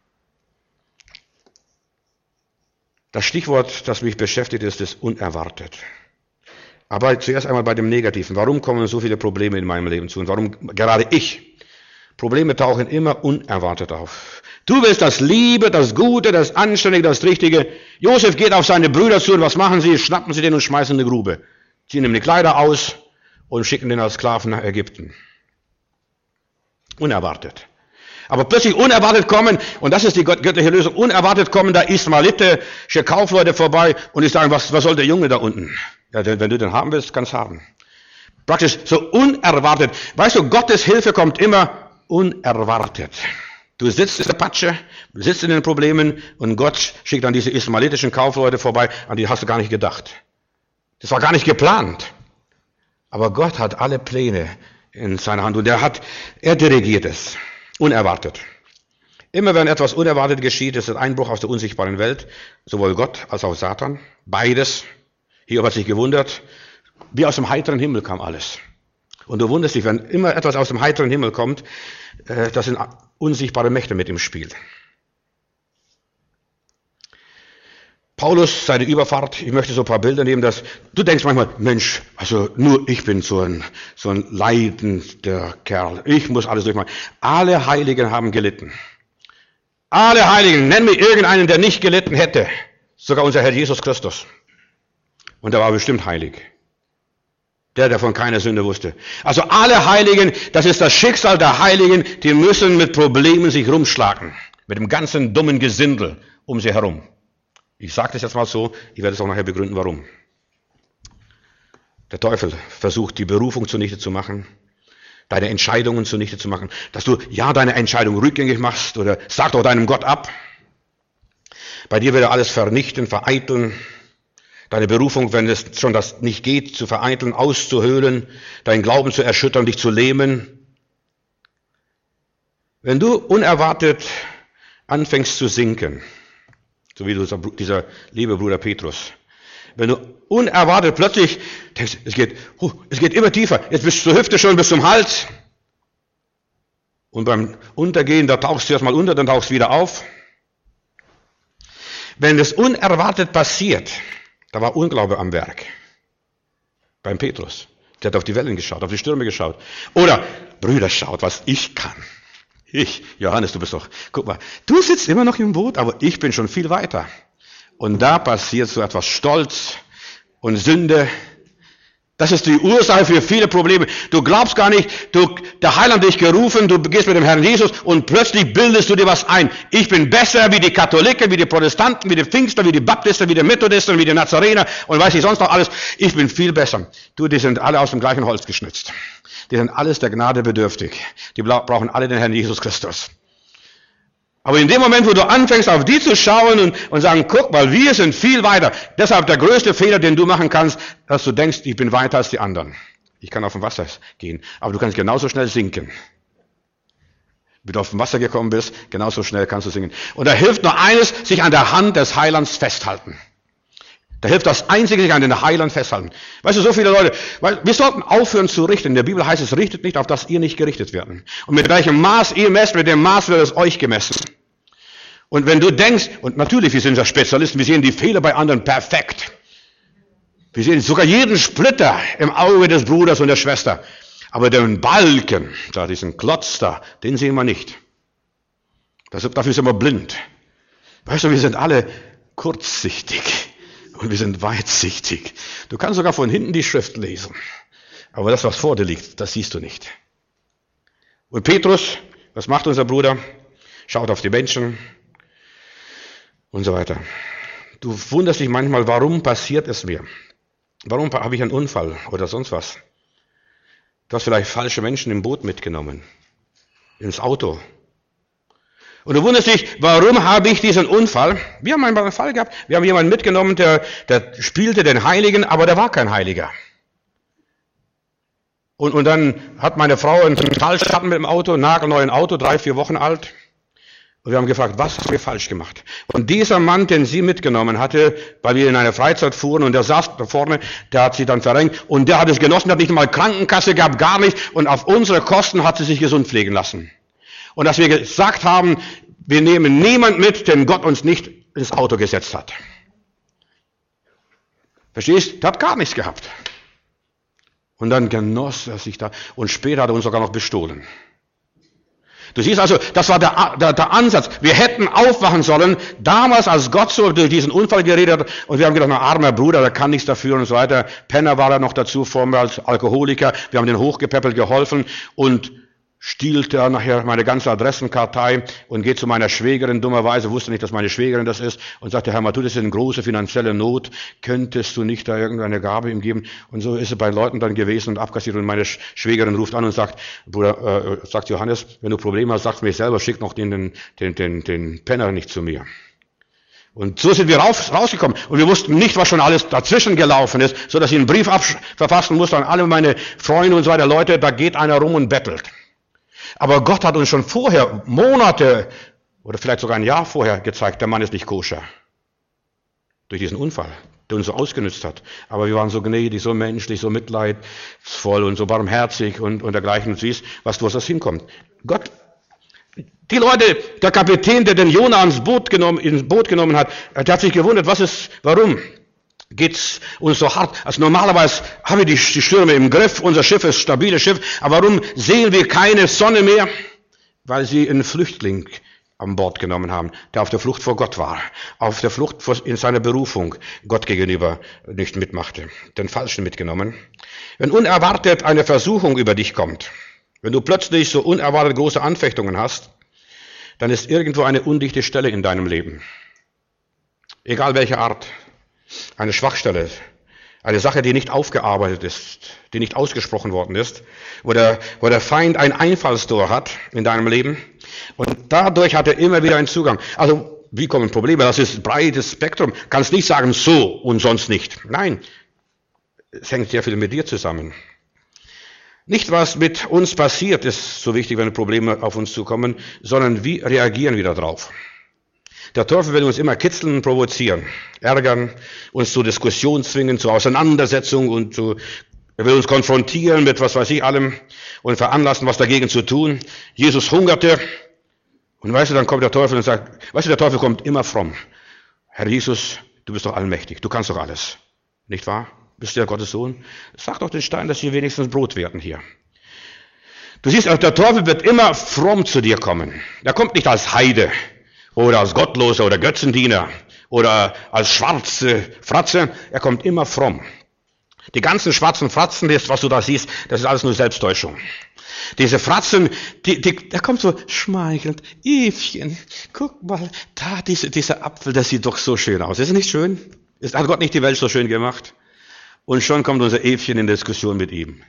Das Stichwort, das mich beschäftigt, ist unerwartet. Aber zuerst einmal bei dem Negativen. Warum kommen so viele Probleme in meinem Leben zu? Und warum gerade ich? Probleme tauchen immer unerwartet auf. Du willst das Liebe, das Gute, das Anständige, das Richtige. Josef geht auf seine Brüder zu und was machen sie? Schnappen sie den und schmeißen in eine Grube. Ziehen ihm die Kleider aus und schicken den als Sklaven nach Ägypten. Unerwartet. Aber plötzlich unerwartet kommen, und das ist die göttliche Lösung, unerwartet kommen da ismaelitische Kaufleute vorbei und die sagen, was soll der Junge da unten? Ja, wenn du den haben willst, kannst du haben. Praktisch so unerwartet. Weißt du, Gottes Hilfe kommt immer unerwartet. Du sitzt in der Patsche, du sitzt in den Problemen und Gott schickt dann diese ismaelitischen Kaufleute vorbei, an die hast du gar nicht gedacht. Das war gar nicht geplant. Aber Gott hat alle Pläne in seiner Hand und er dirigiert es. Unerwartet. Immer wenn etwas unerwartet geschieht, ist es ein Einbruch aus der unsichtbaren Welt, sowohl Gott als auch Satan. Beides. Hiob hat sich gewundert, wie aus dem heiteren Himmel kam alles. Und du wunderst dich, wenn immer etwas aus dem heiteren Himmel kommt, das sind unsichtbare Mächte mit im Spiel. Paulus, seine Überfahrt, ich möchte so ein paar Bilder nehmen, dass du denkst manchmal, Mensch, also nur ich bin so ein leidender Kerl. Ich muss alles durchmachen. Alle Heiligen haben gelitten. Alle Heiligen, nenn mir irgendeinen, der nicht gelitten hätte. Sogar unser Herr Jesus Christus. Und er war bestimmt heilig. Der von keiner Sünde wusste. Also alle Heiligen, das ist das Schicksal der Heiligen, die müssen mit Problemen sich rumschlagen. Mit dem ganzen dummen Gesindel um sie herum. Ich sage das jetzt mal so, ich werde es auch nachher begründen, warum. Der Teufel versucht, die Berufung zunichte zu machen, deine Entscheidungen zunichte zu machen, dass du ja deine Entscheidung rückgängig machst oder sag doch deinem Gott ab. Bei dir wird er alles vernichten, vereiteln, deine Berufung, wenn es schon das nicht geht, zu vereiteln, auszuhöhlen, deinen Glauben zu erschüttern, dich zu lähmen. Wenn du unerwartet anfängst zu sinken, so wie dieser liebe Bruder Petrus, wenn du unerwartet plötzlich denkst, es geht immer tiefer, jetzt bist du zur Hüfte schon bis zum Hals und beim Untergehen, da tauchst du erstmal unter, dann tauchst du wieder auf. Wenn das unerwartet passiert, da war Unglaube am Werk. Beim Petrus. Der hat auf die Wellen geschaut, auf die Stürme geschaut. Oder, Brüder, schaut, was ich kann. Johannes, du bist doch, guck mal, du sitzt immer noch im Boot, aber ich bin schon viel weiter. Und da passiert so etwas Stolz und Sünde. Das ist die Ursache für viele Probleme. Du glaubst gar nicht, der Heiland hat dich gerufen, du gehst mit dem Herrn Jesus und plötzlich bildest du dir was ein. Ich bin besser wie die Katholiken, wie die Protestanten, wie die Pfingster, wie die Baptisten, wie die Methodisten, wie die Nazarener und weiß ich sonst noch alles. Ich bin viel besser. Die sind alle aus dem gleichen Holz geschnitzt. Die sind alles der Gnade bedürftig. Die brauchen alle den Herrn Jesus Christus. Aber in dem Moment, wo du anfängst, auf die zu schauen und sagen, guck mal, wir sind viel weiter. Deshalb der größte Fehler, den du machen kannst, dass du denkst, ich bin weiter als die anderen. Ich kann auf dem Wasser gehen, aber du kannst genauso schnell sinken. Wie du auf dem Wasser gekommen bist, genauso schnell kannst du sinken. Und da hilft nur eines, sich an der Hand des Heilands festhalten. Da hilft das Einzige, sich an den Heiland festhalten. Weißt du, so viele Leute, wir sollten aufhören zu richten. In der Bibel heißt es, richtet nicht, auf das ihr nicht gerichtet werden. Und mit welchem Maß ihr messt, mit dem Maß wird es euch gemessen. Und wenn du denkst, und natürlich, wir sind ja Spezialisten, wir sehen die Fehler bei anderen perfekt. Wir sehen sogar jeden Splitter im Auge des Bruders und der Schwester. Aber den Balken, da diesen Klotz da, den sehen wir nicht. Dafür sind wir blind. Weißt du, wir sind alle kurzsichtig. Und wir sind weitsichtig. Du kannst sogar von hinten die Schrift lesen. Aber das, was vor dir liegt, das siehst du nicht. Und Petrus, was macht unser Bruder? Schaut auf die Menschen und so weiter. Du wunderst dich manchmal, warum passiert es mir? Warum habe ich einen Unfall oder sonst was? Du hast vielleicht falsche Menschen im Boot mitgenommen, ins Auto. Und du wunderst dich, warum habe ich diesen Unfall? Wir haben einen Fall gehabt, wir haben jemanden mitgenommen, der spielte den Heiligen, aber der war kein Heiliger. Und dann hat meine Frau einen Totalschatten mit dem Auto, ein nagelneues Auto, 3-4 Wochen alt. Und wir haben gefragt, was haben wir falsch gemacht? Und dieser Mann, den sie mitgenommen hatte, weil wir in eine Freizeit fuhren und der saß da vorne, der hat sie dann verrenkt und der hat es genossen, der hat nicht mal Krankenkasse gehabt, gar nicht. Und auf unsere Kosten hat sie sich gesund pflegen lassen. Und dass wir gesagt haben, wir nehmen niemand mit, den Gott uns nicht ins Auto gesetzt hat. Verstehst? Der hat gar nichts gehabt. Und dann genoss er sich da und später hat er uns sogar noch bestohlen. Du siehst also, das war der Ansatz. Wir hätten aufwachen sollen, damals als Gott so durch diesen Unfall geredet hat und wir haben gedacht, na, armer Bruder, der kann nichts dafür und so weiter. Penner war er noch dazu, vor mir als Alkoholiker. Wir haben den hochgepäppelt geholfen und stiehlt er nachher meine ganze Adressenkartei und geht zu meiner Schwägerin, dummerweise wusste nicht, dass meine Schwägerin das ist, und sagte, Herr Matthäus, das ist eine große finanzielle Not, könntest du nicht da irgendeine Gabe ihm geben? Und so ist es bei Leuten dann gewesen und abkassiert, und meine Schwägerin ruft an und sagt, Bruder, sagt Johannes, wenn du Probleme hast, sag's mir selber, schick noch den Penner nicht zu mir. Und so sind wir rausgekommen. Und wir wussten nicht, was schon alles dazwischen gelaufen ist, so dass ich einen Brief verfassen musste an alle meine Freunde und so weiter. Leute, da geht einer rum und bettelt. Aber Gott hat uns schon vorher, Monate oder vielleicht sogar ein Jahr vorher gezeigt, der Mann ist nicht koscher. Durch diesen Unfall, der uns so ausgenutzt hat. Aber wir waren so gnädig, so menschlich, so mitleidsvoll und so barmherzig und dergleichen. Und siehst, was das hinkommt. Gott, die Leute, der Kapitän, der den Jona ins Boot genommen hat, der hat sich gewundert, warum geht's uns so hart? Also normalerweise haben wir die Stürme im Griff, unser Schiff ist ein stabiles Schiff, aber warum sehen wir keine Sonne mehr? Weil sie einen Flüchtling an Bord genommen haben, der auf der Flucht vor Gott war, auf der Flucht in seiner Berufung Gott gegenüber nicht mitmachte, den Falschen mitgenommen. Wenn unerwartet eine Versuchung über dich kommt, wenn du plötzlich so unerwartet große Anfechtungen hast, dann ist irgendwo eine undichte Stelle in deinem Leben. Egal welche Art, eine Schwachstelle, eine Sache, die nicht aufgearbeitet ist, die nicht ausgesprochen worden ist, wo der Feind ein Einfallstor hat in deinem Leben und dadurch hat er immer wieder einen Zugang. Also, wie kommen Probleme? Das ist ein breites Spektrum. Kannst nicht sagen so und sonst nicht. Nein, es hängt sehr viel mit dir zusammen. Nicht, was mit uns passiert, ist so wichtig, wenn Probleme auf uns zukommen, sondern wie reagieren wir darauf. Der Teufel will uns immer kitzeln und provozieren, ärgern, uns zur Diskussion zwingen, zur Auseinandersetzung und er will uns konfrontieren mit was weiß ich allem und veranlassen, was dagegen zu tun. Jesus hungerte und weißt du, dann kommt der Teufel und sagt, weißt du, der Teufel kommt immer fromm. Herr Jesus, du bist doch allmächtig, du kannst doch alles, nicht wahr? Bist du ja Gottes Sohn? Sag doch den Stein, dass sie wenigstens Brot werden hier. Du siehst, der Teufel wird immer fromm zu dir kommen. Er kommt nicht als Heide oder als Gottloser oder Götzendiener oder als schwarze Fratze. Er kommt immer fromm. Die ganzen schwarzen Fratzen, das, was du da siehst, das ist alles nur Selbsttäuschung. Diese Fratzen, der kommt so schmeichelnd. Evchen, guck mal, da, dieser Apfel, das sieht doch so schön aus. Ist es nicht schön? Hat Gott nicht die Welt so schön gemacht? Und schon kommt unser Evchen in Diskussion mit ihm.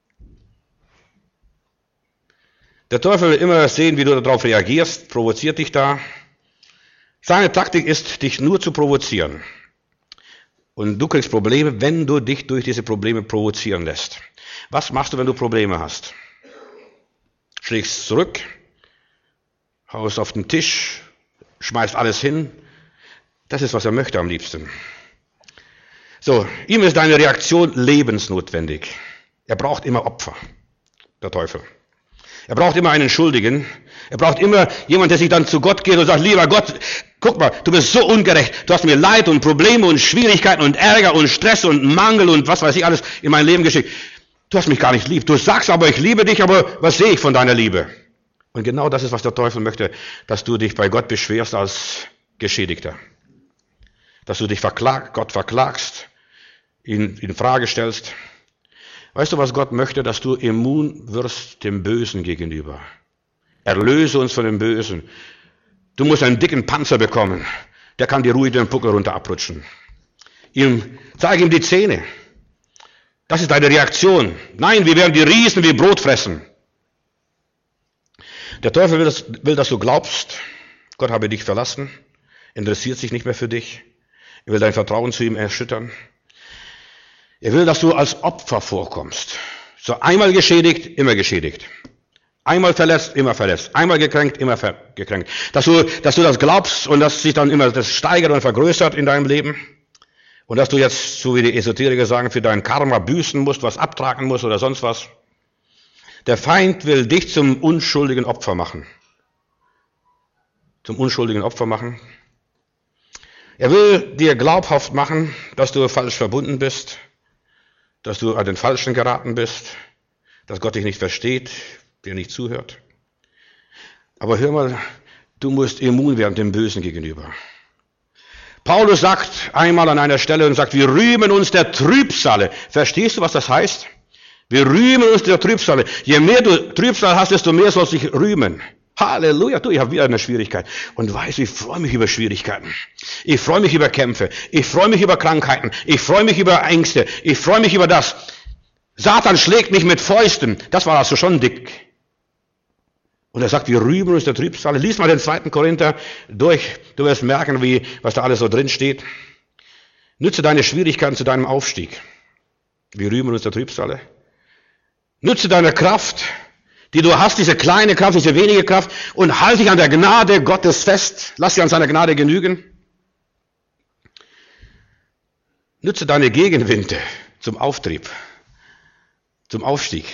Der Teufel will immer sehen, wie du darauf reagierst, provoziert dich da. Seine Taktik ist, dich nur zu provozieren. Und du kriegst Probleme, wenn du dich durch diese Probleme provozieren lässt. Was machst du, wenn du Probleme hast? Schlägst zurück, haust auf den Tisch, schmeißt alles hin. Das ist, was er möchte am liebsten. So, ihm ist deine Reaktion lebensnotwendig. Er braucht immer Opfer, der Teufel. Er braucht immer einen Schuldigen. Er braucht immer jemanden, der sich dann zu Gott geht und sagt, lieber Gott, guck mal, du bist so ungerecht. Du hast mir Leid und Probleme und Schwierigkeiten und Ärger und Stress und Mangel und was weiß ich alles in mein Leben geschickt. Du hast mich gar nicht lieb. Du sagst aber, ich liebe dich, aber was sehe ich von deiner Liebe? Und genau das ist, was der Teufel möchte, dass du dich bei Gott beschwerst als Geschädigter. Dass du dich Gott verklagst, ihn in Frage stellst. Weißt du, was Gott möchte? Dass du immun wirst dem Bösen gegenüber. Erlöse uns von dem Bösen. Du musst einen dicken Panzer bekommen. Der kann dir ruhig den Buckel runter abrutschen. Zeige ihm die Zähne. Das ist deine Reaktion. Nein, wir werden die Riesen wie Brot fressen. Der Teufel will, dass du glaubst, Gott habe dich verlassen, interessiert sich nicht mehr für dich. Er will dein Vertrauen zu ihm erschüttern. Er will, dass du als Opfer vorkommst. So einmal geschädigt, immer geschädigt. Einmal verletzt, immer verletzt. Einmal gekränkt, immer gekränkt. Dass du das glaubst und dass sich dann immer das steigert und vergrößert in deinem Leben. Und dass du jetzt, so wie die Esoteriker sagen, für dein Karma büßen musst, was abtragen musst oder sonst was. Der Feind will dich zum unschuldigen Opfer machen. Zum unschuldigen Opfer machen. Er will dir glaubhaft machen, dass du falsch verbunden bist, dass du an den Falschen geraten bist, dass Gott dich nicht versteht, dir nicht zuhört. Aber hör mal, du musst immun werden dem Bösen gegenüber. Paulus sagt einmal an einer Stelle und sagt, wir rühmen uns der Trübsale. Verstehst du, was das heißt? Wir rühmen uns der Trübsale. Je mehr du Trübsal hast, desto mehr sollst du dich rühmen. Halleluja, du, ich habe wieder eine Schwierigkeit. Und weißt du, ich freue mich über Schwierigkeiten. Ich freue mich über Kämpfe. Ich freue mich über Krankheiten. Ich freue mich über Ängste. Ich freue mich über das. Satan schlägt mich mit Fäusten. Das war also schon dick. Und er sagt, wir rühmen uns der Trübsale. Lies mal den 2. Korinther durch. Du wirst merken, was da alles so drin steht. Nütze deine Schwierigkeiten zu deinem Aufstieg. Wir rühmen uns der Trübsale. Nütze deine Kraft, die du hast, diese kleine Kraft, diese wenige Kraft, und halte dich an der Gnade Gottes fest. Lass dich an seiner Gnade genügen. Nütze deine Gegenwinde zum Auftrieb, zum Aufstieg.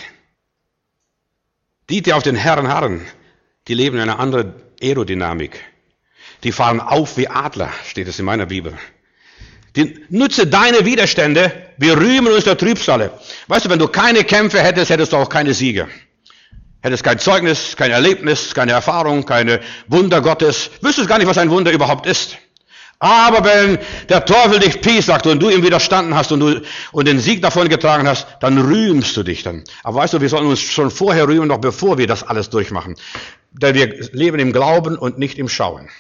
Die auf den Herren harren, die leben in einer anderen Aerodynamik. Die fahren auf wie Adler, steht es in meiner Bibel. Nütze deine Widerstände, wir rühmen uns der Trübsale. Weißt du, wenn du keine Kämpfe hättest, hättest du auch keine Siege. hättest kein Zeugnis, kein Erlebnis, keine Erfahrung, keine Wunder Gottes, wüsstest gar nicht, was ein Wunder überhaupt ist. Aber wenn der Teufel dich piesackt und du ihm widerstanden hast und den Sieg davon getragen hast, dann rühmst du dich dann. Aber weißt du, wir sollen uns schon vorher rühmen, noch bevor wir das alles durchmachen. Denn wir leben im Glauben und nicht im Schauen.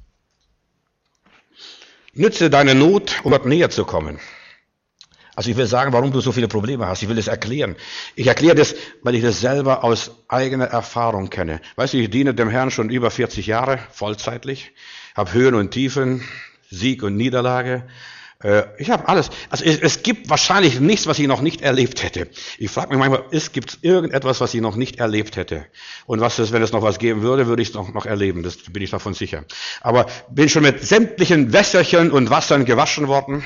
Nütze deine Not, um Gott näher zu kommen. Also ich will sagen, warum du so viele Probleme hast. Ich will es erklären. Ich erkläre das, weil ich das selber aus eigener Erfahrung kenne. Weißt du, ich diene dem Herrn schon über 40 Jahre, vollzeitlich. Habe Höhen und Tiefen, Sieg und Niederlage. Ich habe alles. Also es gibt wahrscheinlich nichts, was ich noch nicht erlebt hätte. Ich frage mich manchmal, gibt es irgendetwas, was ich noch nicht erlebt hätte? Und wenn es noch was geben würde, würde ich es noch erleben. Das bin ich davon sicher. Aber bin schon mit sämtlichen Wässerchen und Wassern gewaschen worden.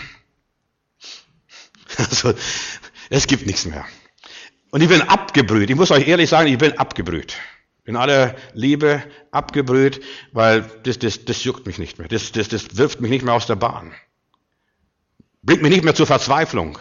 Also, es gibt nichts mehr. Und ich bin abgebrüht. Ich muss euch ehrlich sagen, ich bin abgebrüht. In aller Liebe abgebrüht, weil das juckt mich nicht mehr. Das wirft mich nicht mehr aus der Bahn. Bringt mich nicht mehr zur Verzweiflung.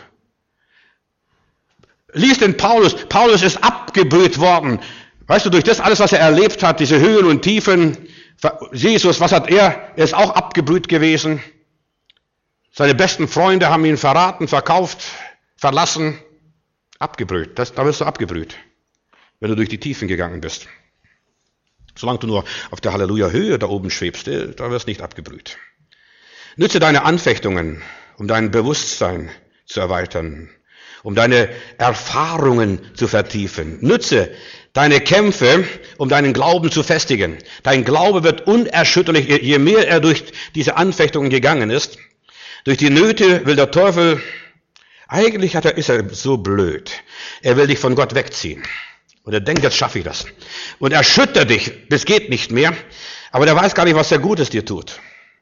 Lies den Paulus. Paulus ist abgebrüht worden. Weißt du, durch das alles, was er erlebt hat, diese Höhen und Tiefen. Jesus, was hat er? Er ist auch abgebrüht gewesen. Seine besten Freunde haben ihn verraten, verkauft, verlassen. Abgebrüht. Da wirst du abgebrüht, wenn du durch die Tiefen gegangen bist. Solange du nur auf der Halleluja-Höhe da oben schwebst, da wirst du nicht abgebrüht. Nütze deine Anfechtungen, um dein Bewusstsein zu erweitern, um deine Erfahrungen zu vertiefen. Nütze deine Kämpfe, um deinen Glauben zu festigen. Dein Glaube wird unerschütterlich, je mehr er durch diese Anfechtungen gegangen ist. Durch die Nöte will der Teufel, eigentlich ist er so blöd, er will dich von Gott wegziehen. Und er denkt, jetzt schaffe ich das. Und erschüttert dich, bis geht nicht mehr. Aber der weiß gar nicht, was er Gutes dir tut.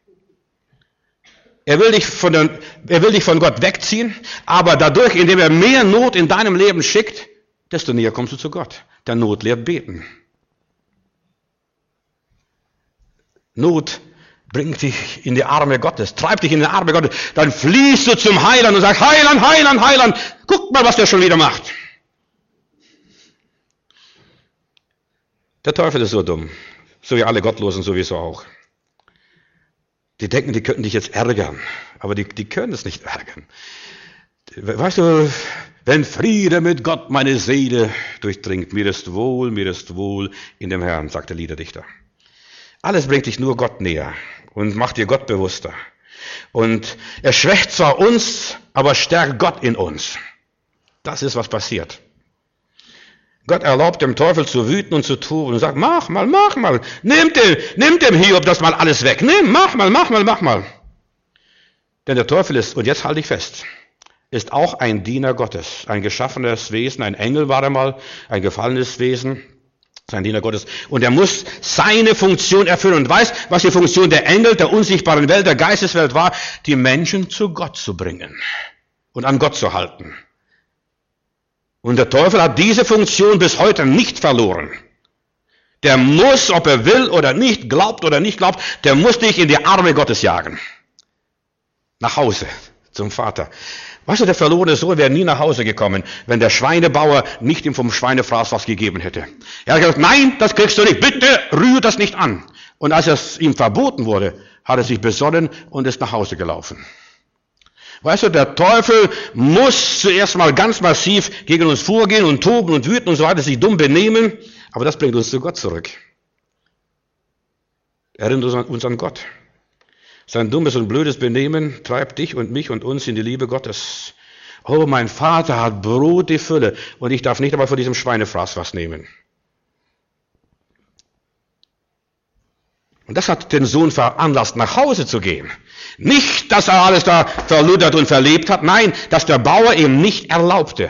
Er will dich von Gott wegziehen, aber dadurch, indem er mehr Not in deinem Leben schickt, desto näher kommst du zu Gott. Der Not lehrt beten. Not bringt dich in die Arme Gottes, treibt dich in die Arme Gottes. Dann fließt du zum Heiland und sagst, Heiland, Heiland, Heiland. Guck mal, was der schon wieder macht. Der Teufel ist so dumm, so wie alle Gottlosen sowieso auch. Die denken, die könnten dich jetzt ärgern, aber die können es nicht ärgern. Weißt du, wenn Friede mit Gott meine Seele durchdringt, mir ist wohl in dem Herrn, sagt der Liederdichter. Alles bringt dich nur Gott näher und macht dir Gott bewusster. Und er schwächt zwar uns, aber stärkt Gott in uns. Das ist, was passiert. Gott erlaubt dem Teufel zu wüten und zu tun und sagt, mach mal. Nimm dem Hiob das mal alles weg. Mach mal. Denn der Teufel ist, und jetzt halte ich fest, ist auch ein Diener Gottes, ein geschaffenes Wesen, ein Engel war er mal, ein gefallenes Wesen, ein Diener Gottes. Und er muss seine Funktion erfüllen. Und weiß, was die Funktion der Engel, der unsichtbaren Welt, der Geisteswelt war, die Menschen zu Gott zu bringen und an Gott zu halten. Und der Teufel hat diese Funktion bis heute nicht verloren. Der muss, ob er will oder nicht, glaubt oder nicht glaubt, der muss dich in die Arme Gottes jagen. Nach Hause, zum Vater. Weißt du, der verlorene Sohn wäre nie nach Hause gekommen, wenn der Schweinebauer nicht ihm vom Schweinefraß was gegeben hätte. Er hat gesagt, nein, das kriegst du nicht, bitte rühr das nicht an. Und als es ihm verboten wurde, hat er sich besonnen und ist nach Hause gelaufen. Weißt du, der Teufel muss zuerst mal ganz massiv gegen uns vorgehen und toben und wüten und so weiter, sich dumm benehmen, aber das bringt uns zu Gott zurück. Erinnert uns an Gott. Sein dummes und blödes Benehmen treibt dich und mich und uns in die Liebe Gottes. Oh, mein Vater hat Brot die Fülle und ich darf nicht einmal von diesem Schweinefraß was nehmen. Und das hat den Sohn veranlasst, nach Hause zu gehen. Nicht, dass er alles da verluddert und verlebt hat, nein, dass der Bauer ihm nicht erlaubte.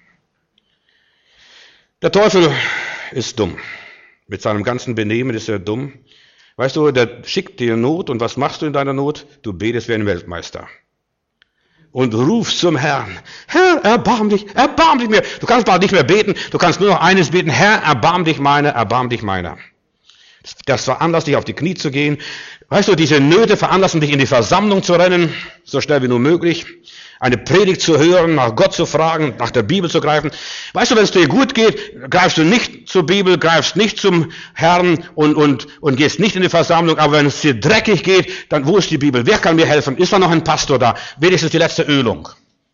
Der Teufel ist dumm. Mit seinem ganzen Benehmen ist er dumm. Weißt du, der schickt dir Not und was machst du in deiner Not? Du betest wie ein Weltmeister. Und rufst zum Herrn. Herr, erbarm dich mir. Du kannst bald nicht mehr beten, du kannst nur noch eines beten. Herr, erbarm dich meiner. Das veranlasst dich, auf die Knie zu gehen. Weißt du, diese Nöte veranlassen dich, in die Versammlung zu rennen, so schnell wie nur möglich. Eine Predigt zu hören, nach Gott zu fragen, nach der Bibel zu greifen. Weißt du, wenn es dir gut geht, greifst du nicht zur Bibel, greifst nicht zum Herrn und gehst nicht in die Versammlung. Aber wenn es dir dreckig geht, dann wo ist die Bibel? Wer kann mir helfen? Ist da noch ein Pastor da? Wenigstens die letzte Ölung.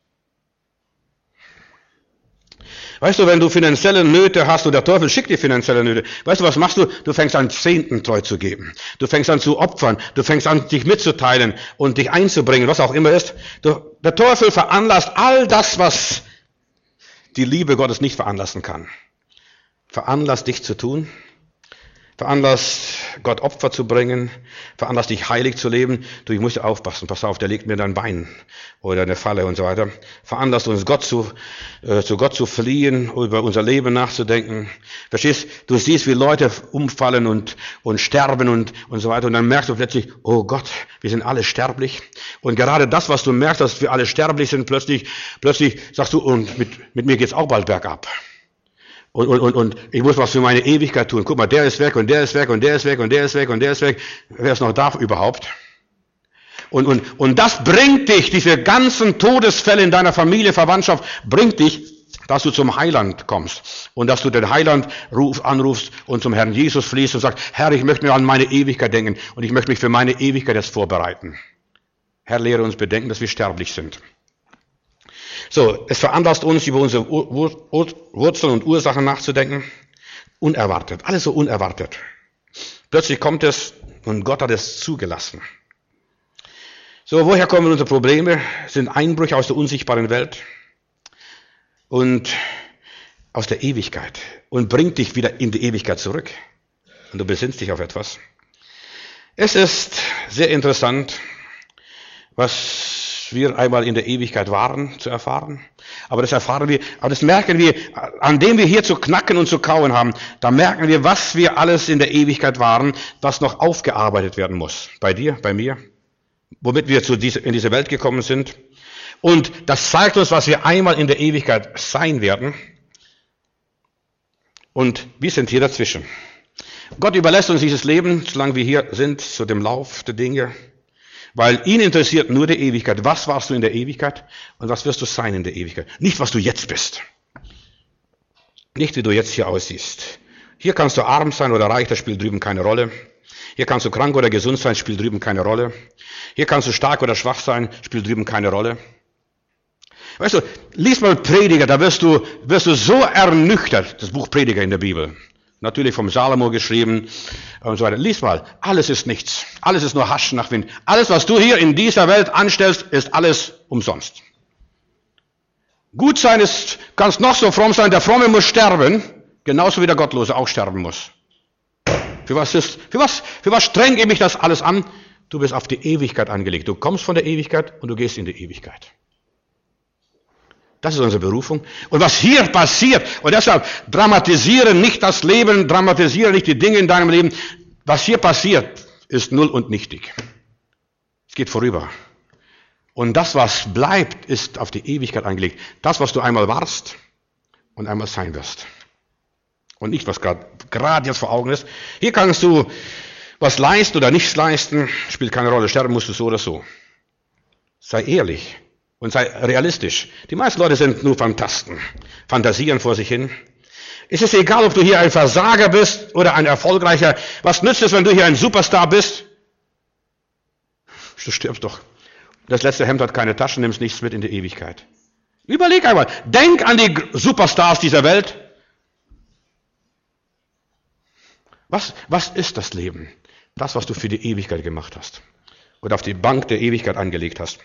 Weißt du, wenn du finanzielle Nöte hast und der Teufel schickt dir finanzielle Nöte, weißt du, was machst du? Du fängst an, Zehnten treu zu geben. Du fängst an zu opfern. Du fängst an, dich mitzuteilen und dich einzubringen, was auch immer ist. Der Teufel veranlasst all das, was die Liebe Gottes nicht veranlassen kann. Veranlasst dich zu tun. Veranlasst Gott Opfer zu bringen, veranlasst dich heilig zu leben. Du, ich muss aufpassen, pass auf, der legt mir dein Bein oder eine Falle und so weiter. Veranlasst uns zu Gott zu fliehen, über unser Leben nachzudenken. Verstehst? Du siehst, wie Leute umfallen und sterben und so weiter. Und dann merkst du plötzlich, oh Gott, wir sind alle sterblich. Und gerade das, was du merkst, dass wir alle sterblich sind, plötzlich sagst du, und mit mir geht's auch bald bergab. Und ich muss was für meine Ewigkeit tun. Guck mal, der ist weg und der ist weg und der ist weg und der ist weg und der ist weg. Wer ist noch da überhaupt? Und das bringt dich, diese ganzen Todesfälle in deiner Familie, Verwandtschaft, bringt dich, dass du zum Heiland kommst. Und dass du den Heiland anrufst und zum Herrn Jesus fließt und sagst, Herr, ich möchte mir an meine Ewigkeit denken und ich möchte mich für meine Ewigkeit jetzt vorbereiten. Herr, lehre uns bedenken, dass wir sterblich sind. So, es veranlasst uns, über unsere Wurzeln und Ursachen nachzudenken. Unerwartet, alles so unerwartet. Plötzlich kommt es und Gott hat es zugelassen. So, woher kommen unsere Probleme? Es sind Einbrüche aus der unsichtbaren Welt und aus der Ewigkeit und bringt dich wieder in die Ewigkeit zurück. Und du besinnst dich auf etwas. Es ist sehr interessant, was wir einmal in der Ewigkeit waren, zu erfahren. Aber das erfahren wir, aber das merken wir, an dem wir hier zu knacken und zu kauen haben, da merken wir, was wir alles in der Ewigkeit waren, was noch aufgearbeitet werden muss. Bei dir, bei mir, womit wir in diese Welt gekommen sind. Und das zeigt uns, was wir einmal in der Ewigkeit sein werden. Und wir sind hier dazwischen. Gott überlässt uns dieses Leben, solange wir hier sind, zu dem Lauf der Dinge. Weil ihn interessiert nur die Ewigkeit. Was warst du in der Ewigkeit und was wirst du sein in der Ewigkeit? Nicht, was du jetzt bist. Nicht, wie du jetzt hier aussiehst. Hier kannst du arm sein oder reich, das spielt drüben keine Rolle. Hier kannst du krank oder gesund sein, spielt drüben keine Rolle. Hier kannst du stark oder schwach sein, spielt drüben keine Rolle. Weißt du, lies mal Prediger, da wirst du so ernüchtert, das Buch Prediger in der Bibel. Natürlich vom Salomo geschrieben und so weiter. Lies mal, alles ist nichts. Alles ist nur Haschen nach Wind. Alles, was du hier in dieser Welt anstellst, ist alles umsonst. Gut sein ist, kannst noch so fromm sein, der Fromme muss sterben, genauso wie der Gottlose auch sterben muss. Für was strenge ich mich das alles an? Du bist auf die Ewigkeit angelegt. Du kommst von der Ewigkeit und du gehst in die Ewigkeit. Das ist unsere Berufung. Und was hier passiert, und deshalb dramatisiere nicht das Leben, dramatisiere nicht die Dinge in deinem Leben. Was hier passiert, ist null und nichtig. Es geht vorüber. Und das, was bleibt, ist auf die Ewigkeit angelegt. Das, was du einmal warst und einmal sein wirst. Und nicht, was gerade jetzt vor Augen ist. Hier kannst du was leisten oder nichts leisten, spielt keine Rolle. Sterben musst du so oder so. Sei ehrlich. Und sei realistisch. Die meisten Leute sind nur Phantasten, fantasieren vor sich hin. Es ist egal, ob du hier ein Versager bist oder ein Erfolgreicher. Was nützt es, wenn du hier ein Superstar bist? Du stirbst doch. Das letzte Hemd hat keine Taschen, nimmst nichts mit in die Ewigkeit. Überleg einmal, denk an die Superstars dieser Welt. Was ist das Leben? Das, was du für die Ewigkeit gemacht hast. Oder auf die Bank der Ewigkeit angelegt hast.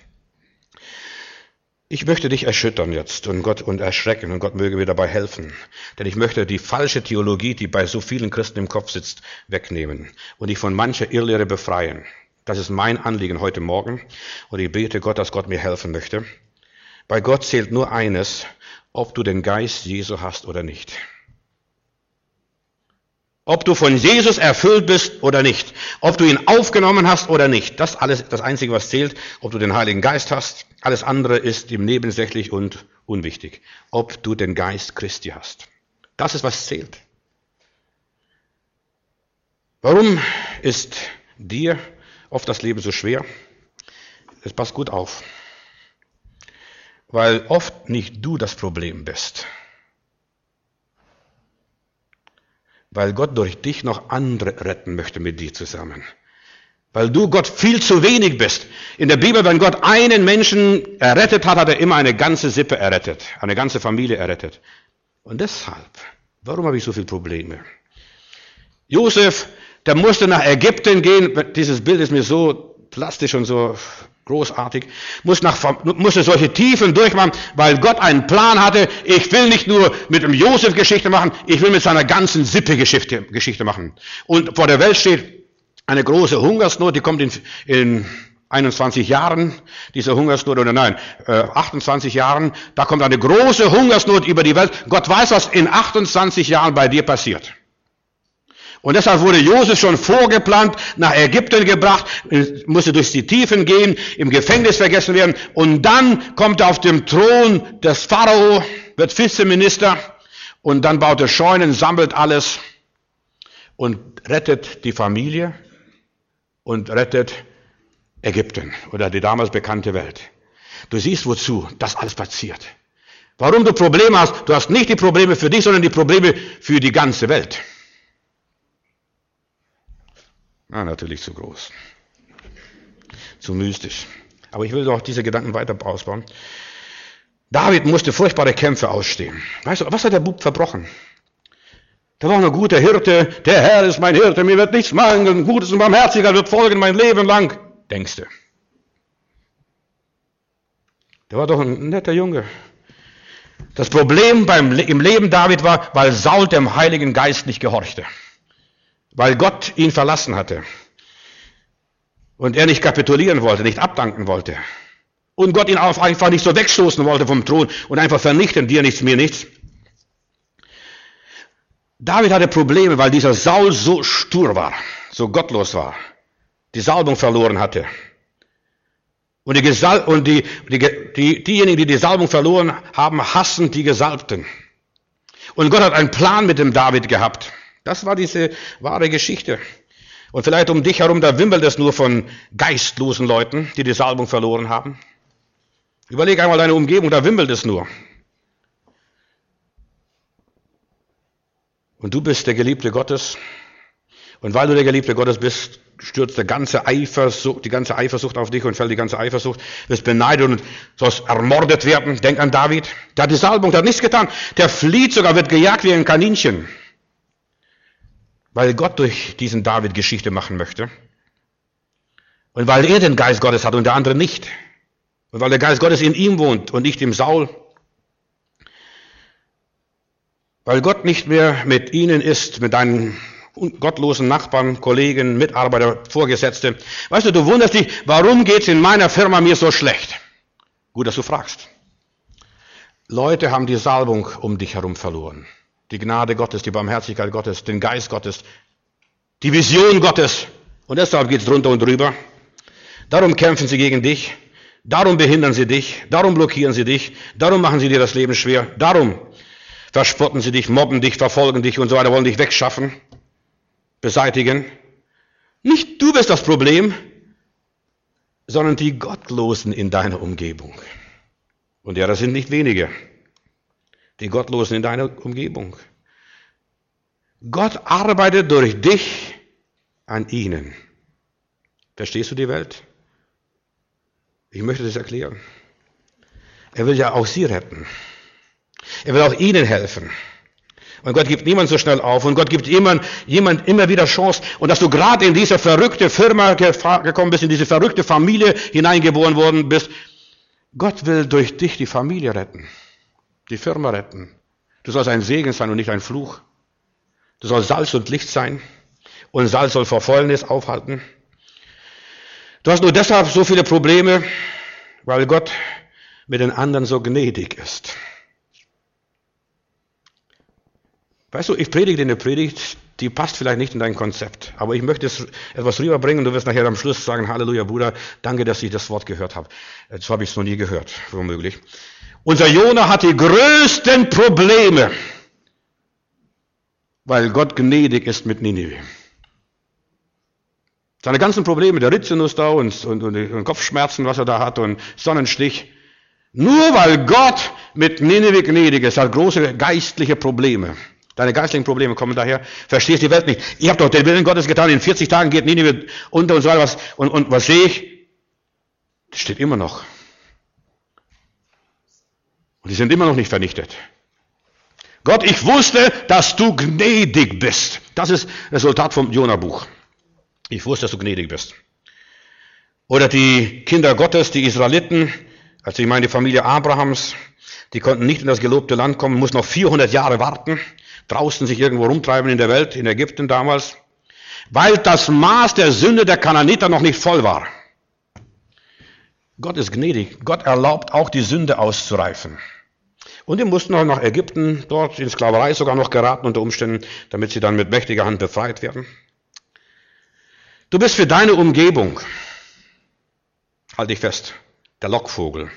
Ich möchte dich erschüttern jetzt und erschrecken und Gott möge mir dabei helfen. Denn ich möchte die falsche Theologie, die bei so vielen Christen im Kopf sitzt, wegnehmen und dich von mancher Irrlehre befreien. Das ist mein Anliegen heute Morgen und ich bete Gott, dass Gott mir helfen möchte. Bei Gott zählt nur eines, ob du den Geist Jesu hast oder nicht. Ob du von Jesus erfüllt bist oder nicht. Ob du ihn aufgenommen hast oder nicht. Das alles, das Einzige, was zählt. Ob du den Heiligen Geist hast. Alles andere ist ihm nebensächlich und unwichtig. Ob du den Geist Christi hast. Das ist, was zählt. Warum ist dir oft das Leben so schwer? Es passt gut auf. Weil oft nicht du das Problem bist. Weil Gott durch dich noch andere retten möchte mit dir zusammen. Weil du Gott viel zu wenig bist. In der Bibel, wenn Gott einen Menschen errettet hat, hat er immer eine ganze Sippe errettet, eine ganze Familie errettet. Und deshalb, warum habe ich so viele Probleme? Josef, der musste nach Ägypten gehen, dieses Bild ist mir so plastisch und so großartig, musste solche Tiefen durchmachen, weil Gott einen Plan hatte. Ich will nicht nur mit dem Josef Geschichte machen, ich will mit seiner ganzen Sippe Geschichte machen. Und vor der Welt steht eine große Hungersnot, die kommt in 21 Jahren, diese Hungersnot, oder nein, 28 Jahren, da kommt eine große Hungersnot über die Welt. Gott weiß, was in 28 Jahren bei dir passiert. Und deshalb wurde Josef schon vorgeplant, nach Ägypten gebracht, musste durch die Tiefen gehen, im Gefängnis vergessen werden. Und dann kommt er auf dem Thron des Pharao, wird Vizeminister und dann baut er Scheunen, sammelt alles und rettet die Familie und rettet Ägypten oder die damals bekannte Welt. Du siehst, wozu das alles passiert. Warum du Probleme hast, du hast nicht die Probleme für dich, sondern die Probleme für die ganze Welt. Na, natürlich zu groß. Zu mystisch. Aber ich will doch diese Gedanken weiter ausbauen. David musste furchtbare Kämpfe ausstehen. Weißt du, was hat der Bub verbrochen? Der war ein guter Hirte. Der Herr ist mein Hirte, mir wird nichts mangeln. Gutes und Barmherziger wird folgen mein Leben lang. Denkst du? Der war doch ein netter Junge. Das Problem im Leben David war, weil Saul dem Heiligen Geist nicht gehorchte. Weil Gott ihn verlassen hatte. Und er nicht kapitulieren wollte, nicht abdanken wollte. Und Gott ihn auch einfach nicht so wegstoßen wollte vom Thron und einfach vernichten, dir nichts, mir nichts. David hatte Probleme, weil dieser Saul so stur war, so gottlos war, die Salbung verloren hatte. Und diejenigen, die die Salbung verloren haben, hassen die Gesalbten. Und Gott hat einen Plan mit dem David gehabt. Das war diese wahre Geschichte. Und vielleicht um dich herum, da wimmelt es nur von geistlosen Leuten, die die Salbung verloren haben. Überleg einmal deine Umgebung, da wimmelt es nur. Und du bist der Geliebte Gottes. Und weil du der Geliebte Gottes bist, stürzt die ganze Eifersucht auf dich und fällt die ganze Eifersucht, wirst beneidet und sollst ermordet werden. Denk an David. Der hat die Salbung, der hat nichts getan. Der flieht sogar, wird gejagt wie ein Kaninchen. Weil Gott durch diesen David Geschichte machen möchte. Und weil er den Geist Gottes hat und der andere nicht. Und weil der Geist Gottes in ihm wohnt und nicht im Saul. Weil Gott nicht mehr mit ihnen ist, mit deinen gottlosen Nachbarn, Kollegen, Mitarbeiter, Vorgesetzte. Weißt du, du wunderst dich, warum geht's in meiner Firma mir so schlecht? Gut, dass du fragst. Leute haben die Salbung um dich herum verloren. Die Gnade Gottes, die Barmherzigkeit Gottes, den Geist Gottes, die Vision Gottes. Und deshalb geht's drunter und drüber. Darum kämpfen sie gegen dich. Darum behindern sie dich. Darum blockieren sie dich. Darum machen sie dir das Leben schwer. Darum verspotten sie dich, mobben dich, verfolgen dich und so weiter, wollen dich wegschaffen, beseitigen. Nicht du bist das Problem, sondern die Gottlosen in deiner Umgebung. Und ja, das sind nicht wenige. Die Gottlosen in deiner Umgebung. Gott arbeitet durch dich an ihnen. Verstehst du die Welt? Ich möchte das erklären. Er will ja auch sie retten. Er will auch ihnen helfen. Und Gott gibt niemand so schnell auf. Und Gott gibt jemand immer wieder Chance. Und dass du gerade in diese verrückte Firma gekommen bist, in diese verrückte Familie hineingeboren worden bist. Gott will durch dich die Familie retten. Die Firma retten. Du sollst ein Segen sein und nicht ein Fluch. Du sollst Salz und Licht sein. Und Salz soll vor Fäulnis aufhalten. Du hast nur deshalb so viele Probleme, weil Gott mit den anderen so gnädig ist. Weißt du, ich predige eine Predigt, die passt vielleicht nicht in dein Konzept. Aber ich möchte etwas rüberbringen. Du wirst nachher am Schluss sagen, Halleluja, Bruder, danke, dass ich das Wort gehört habe. So habe ich es noch nie gehört, womöglich. Unser Jona hat die größten Probleme, weil Gott gnädig ist mit Ninive. Seine ganzen Probleme, der Rizinus da und Kopfschmerzen, was er da hat und Sonnenstich. Nur weil Gott mit Nineveh gnädig ist, hat große geistliche Probleme. Deine geistlichen Probleme kommen daher, verstehst die Welt nicht. Ich habe doch den Willen Gottes getan, in 40 Tagen geht Nineveh unter und so weiter. Und was sehe ich? Das steht immer noch. Und die sind immer noch nicht vernichtet. Gott, ich wusste, dass du gnädig bist. Das ist das Resultat vom Jona-Buch. Ich wusste, dass du gnädig bist. Oder die Kinder Gottes, die Israeliten, also ich meine die Familie Abrahams, die konnten nicht in das gelobte Land kommen, mussten noch 400 Jahre warten, draußen sich irgendwo rumtreiben in der Welt, in Ägypten damals, weil das Maß der Sünde der Kanaaniter noch nicht voll war. Gott ist gnädig. Gott erlaubt auch die Sünde auszureifen. Und die mussten auch nach Ägypten, dort in Sklaverei sogar noch geraten unter Umständen, damit sie dann mit mächtiger Hand befreit werden. Du bist für deine Umgebung, halt dich fest, der Lockvogel.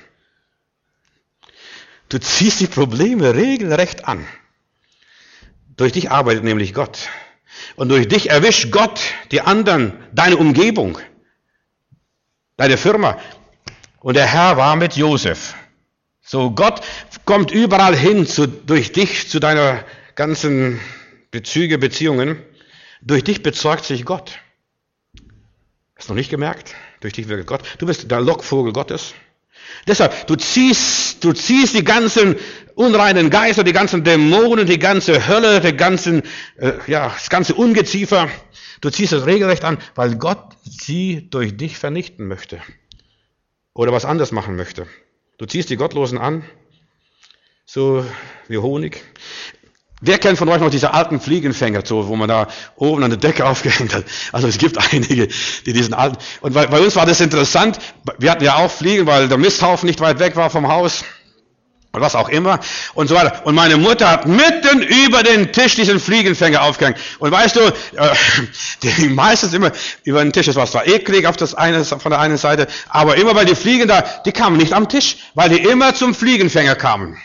Du ziehst die Probleme regelrecht an. Durch dich arbeitet nämlich Gott. Und durch dich erwischt Gott die anderen, deine Umgebung, deine Firma. Und der Herr war mit Josef. So, Gott kommt überall hin, durch dich, zu deiner ganzen Beziehungen. Durch dich bezeugt sich Gott. Hast du noch nicht gemerkt? Durch dich wirkt Gott. Du bist der Lockvogel Gottes. Deshalb, du ziehst die ganzen unreinen Geister, die ganzen Dämonen, die ganze Hölle, das ganze Ungeziefer. Du ziehst es regelrecht an, weil Gott sie durch dich vernichten möchte. Oder was anderes machen möchte. Du ziehst die Gottlosen an, so wie Honig. Wer kennt von euch noch diese alten Fliegenfänger, so, wo man da oben an der Decke aufgehängt hat? Also es gibt einige, die diesen alten... Und bei uns war das interessant, wir hatten ja auch Fliegen, weil der Misthaufen nicht weit weg war vom Haus. Und was auch immer und so weiter. Und meine Mutter hat mitten über den Tisch diesen Fliegenfänger aufgehängt. Und weißt du, die meistens immer über den Tisch, das war zwar eklig von der einen Seite, aber immer weil die Fliegen da, die kamen nicht am Tisch, weil die immer zum Fliegenfänger kamen.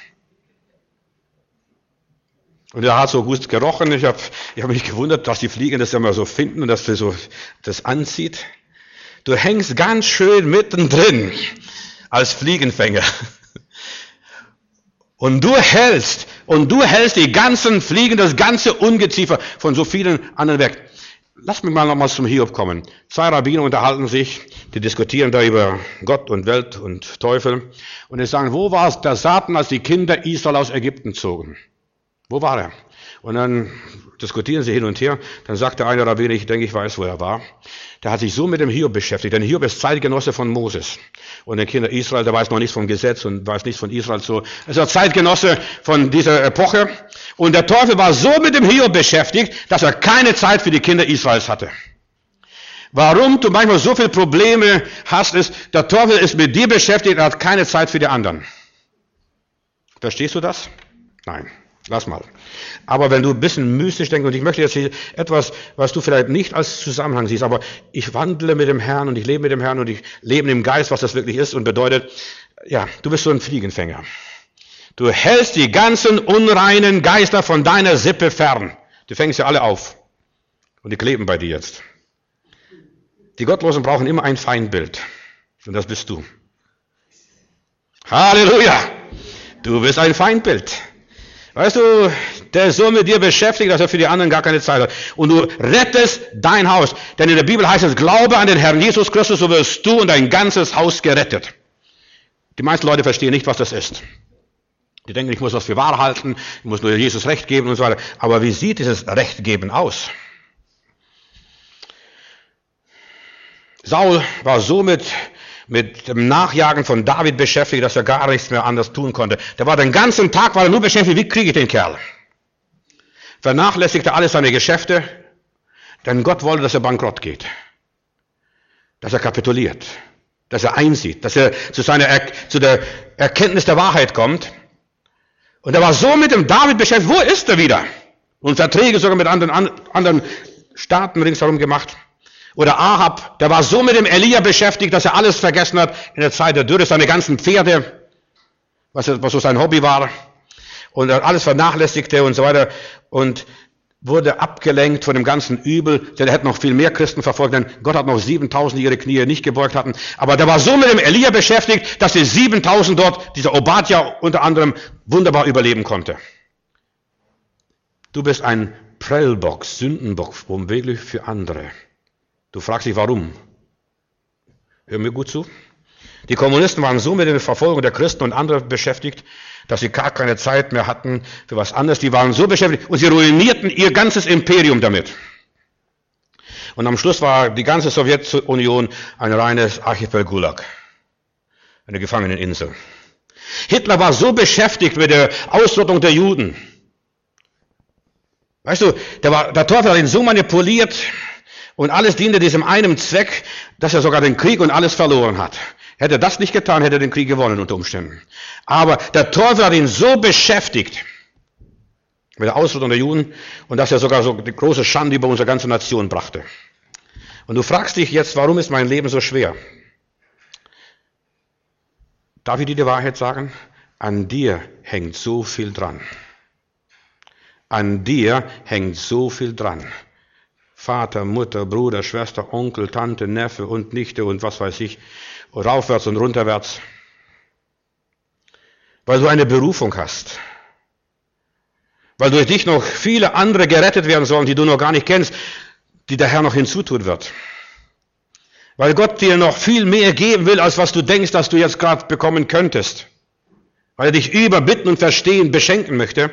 Und er hat so gut gerochen. Ich hab mich gewundert, dass die Fliegen das immer so finden und dass das anzieht. Du hängst ganz schön mittendrin als Fliegenfänger. Und du hältst die ganzen Fliegen, das ganze Ungeziefer von so vielen anderen weg. Lass mich mal nochmals zum Hiob kommen. 2 Rabbiner unterhalten sich, die diskutieren da über Gott und Welt und Teufel. Und die sagen, wo war der Satan, als die Kinder Israel aus Ägypten zogen? Wo war er? Und dann diskutieren sie hin und her. Dann sagt der eine Rabbiner, ich denke, ich weiß, wo er war. Der hat sich so mit dem Hiob beschäftigt. Denn Hiob ist Zeitgenosse von Moses. Und der Kinder Israel, der weiß noch nichts vom Gesetz und weiß nichts von Israel so. Er ist ein Zeitgenosse von dieser Epoche. Und der Teufel war so mit dem Hiob beschäftigt, dass er keine Zeit für die Kinder Israels hatte. Warum du manchmal so viele Probleme hast, ist, der Teufel ist mit dir beschäftigt, er hat keine Zeit für die anderen. Verstehst du das? Nein. Lass mal. Aber wenn du ein bisschen mystisch denkst, und ich möchte jetzt hier etwas, was du vielleicht nicht als Zusammenhang siehst, aber ich wandle mit dem Herrn und ich lebe mit dem Herrn und ich lebe im Geist, was das wirklich ist und bedeutet, ja, du bist so ein Fliegenfänger. Du hältst die ganzen unreinen Geister von deiner Sippe fern. Du fängst ja alle auf. Und die kleben bei dir jetzt. Die Gottlosen brauchen immer ein Feindbild. Und das bist du. Halleluja! Du bist ein Feindbild. Weißt du, der ist so mit dir beschäftigt, dass er für die anderen gar keine Zeit hat. Und du rettest dein Haus. Denn in der Bibel heißt es, glaube an den Herrn Jesus Christus, so wirst du und dein ganzes Haus gerettet. Die meisten Leute verstehen nicht, was das ist. Die denken, ich muss was für wahr halten, ich muss nur Jesus Recht geben und so weiter. Aber wie sieht dieses Recht geben aus? Saul war so mit dem Nachjagen von David beschäftigt, dass er gar nichts mehr anders tun konnte. Der war den ganzen Tag nur beschäftigt, wie kriege ich den Kerl? Vernachlässigte alle seine Geschäfte, denn Gott wollte, dass er bankrott geht. Dass er kapituliert. Dass er einsieht. Dass er zu der Erkenntnis der Wahrheit kommt. Und er war so mit dem David beschäftigt, wo ist er wieder? Und Verträge sogar mit anderen Staaten ringsherum gemacht. Oder Ahab, der war so mit dem Elia beschäftigt, dass er alles vergessen hat in der Zeit der Dürre, seine ganzen Pferde, was so sein Hobby war, und er alles vernachlässigte und so weiter. Und wurde abgelenkt von dem ganzen Übel, denn er hätte noch viel mehr Christen verfolgt, denn Gott hat noch 7000, die ihre Knie nicht gebeugt hatten. Aber der war so mit dem Elia beschäftigt, dass die 7000 dort, dieser Obadja unter anderem, wunderbar überleben konnte. Du bist ein Prellbock, Sündenbock, unweglich für andere. Du fragst dich, warum? Hör mir gut zu. Die Kommunisten waren so mit der Verfolgung der Christen und anderer beschäftigt, dass sie gar keine Zeit mehr hatten für was anderes. Die waren so beschäftigt und sie ruinierten ihr ganzes Imperium damit. Und am Schluss war die ganze Sowjetunion ein reines Archipel-Gulag, eine Gefangeneninsel. Hitler war so beschäftigt mit der Ausrottung der Juden. Weißt du, der Teufel hat ihn so manipuliert und alles diente diesem einen Zweck, dass er sogar den Krieg und alles verloren hat. Hätte er das nicht getan, hätte er den Krieg gewonnen unter Umständen. Aber der Teufel hat ihn so beschäftigt mit der Ausrottung der Juden und dass er sogar so die große Schande über unsere ganze Nation brachte. Und du fragst dich jetzt, warum ist mein Leben so schwer? Darf ich dir die Wahrheit sagen? An dir hängt so viel dran. An dir hängt so viel dran. Vater, Mutter, Bruder, Schwester, Onkel, Tante, Neffe und Nichte und was weiß ich, raufwärts und runterwärts. Weil du eine Berufung hast. Weil durch dich noch viele andere gerettet werden sollen, die du noch gar nicht kennst, die der Herr noch hinzutun wird. Weil Gott dir noch viel mehr geben will, als was du denkst, dass du jetzt gerade bekommen könntest. Weil er dich überbitten und verstehen, beschenken möchte.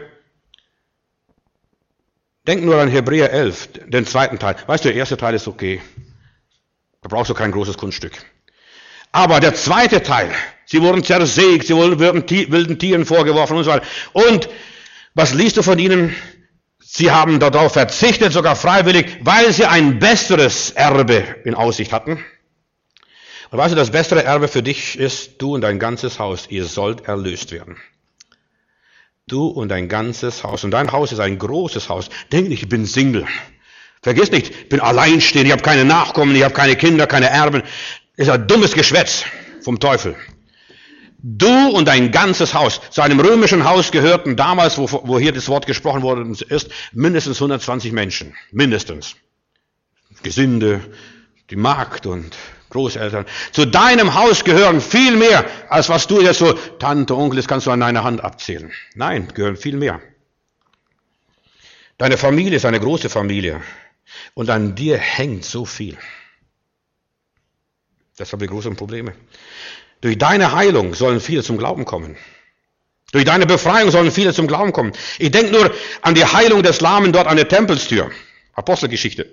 Denk nur an Hebräer 11, den zweiten Teil. Weißt du, der erste Teil ist okay. Da brauchst du kein großes Kunststück. Aber der zweite Teil, sie wurden zersägt, sie wurden wilden Tieren vorgeworfen und so weiter. Und was liest du von ihnen? Sie haben darauf verzichtet, sogar freiwillig, weil sie ein besseres Erbe in Aussicht hatten. Und weißt du, das bessere Erbe für dich ist, du und dein ganzes Haus, ihr sollt erlöst werden. Du und dein ganzes Haus. Und dein Haus ist ein großes Haus. Denk nicht, ich bin Single. Vergiss nicht, ich bin alleinstehend, ich habe keine Nachkommen, ich habe keine Kinder, keine Erben. Das ist ein dummes Geschwätz vom Teufel. Du und dein ganzes Haus. Zu einem römischen Haus gehörten damals, wo hier das Wort gesprochen worden ist, mindestens 120 Menschen. Mindestens. Gesinde, die Magd und Großeltern. Zu deinem Haus gehören viel mehr, als was du jetzt so, Tante, Onkel, das kannst du an deiner Hand abzählen. Nein, gehören viel mehr. Deine Familie ist eine große Familie. Und an dir hängt so viel. Deshalb die großen Probleme. Durch deine Heilung sollen viele zum Glauben kommen. Durch deine Befreiung sollen viele zum Glauben kommen. Ich denke nur an die Heilung des Lahmen dort an der Tempelstür. Apostelgeschichte.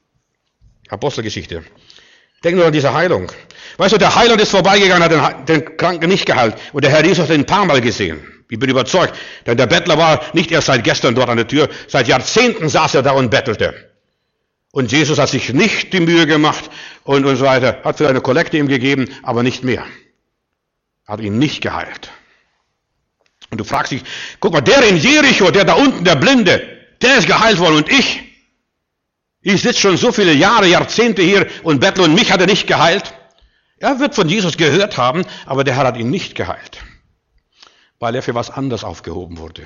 Denk nur an diese Heilung. Weißt du, der Heiland ist vorbeigegangen, hat den Kranken nicht geheilt. Und der Herr Jesus hat ihn ein paar Mal gesehen. Ich bin überzeugt. Denn der Bettler war nicht erst seit gestern dort an der Tür. Seit Jahrzehnten saß er da und bettelte. Und Jesus hat sich nicht die Mühe gemacht und so weiter. Hat für eine Kollekte ihm gegeben, aber nicht mehr. Hat ihn nicht geheilt. Und du fragst dich, guck mal, der in Jericho, der da unten, der Blinde, der ist geheilt worden und ich sitze schon so viele Jahre, Jahrzehnte hier und bettle und mich hat er nicht geheilt. Er wird von Jesus gehört haben, aber der Herr hat ihn nicht geheilt, weil er für was anderes aufgehoben wurde.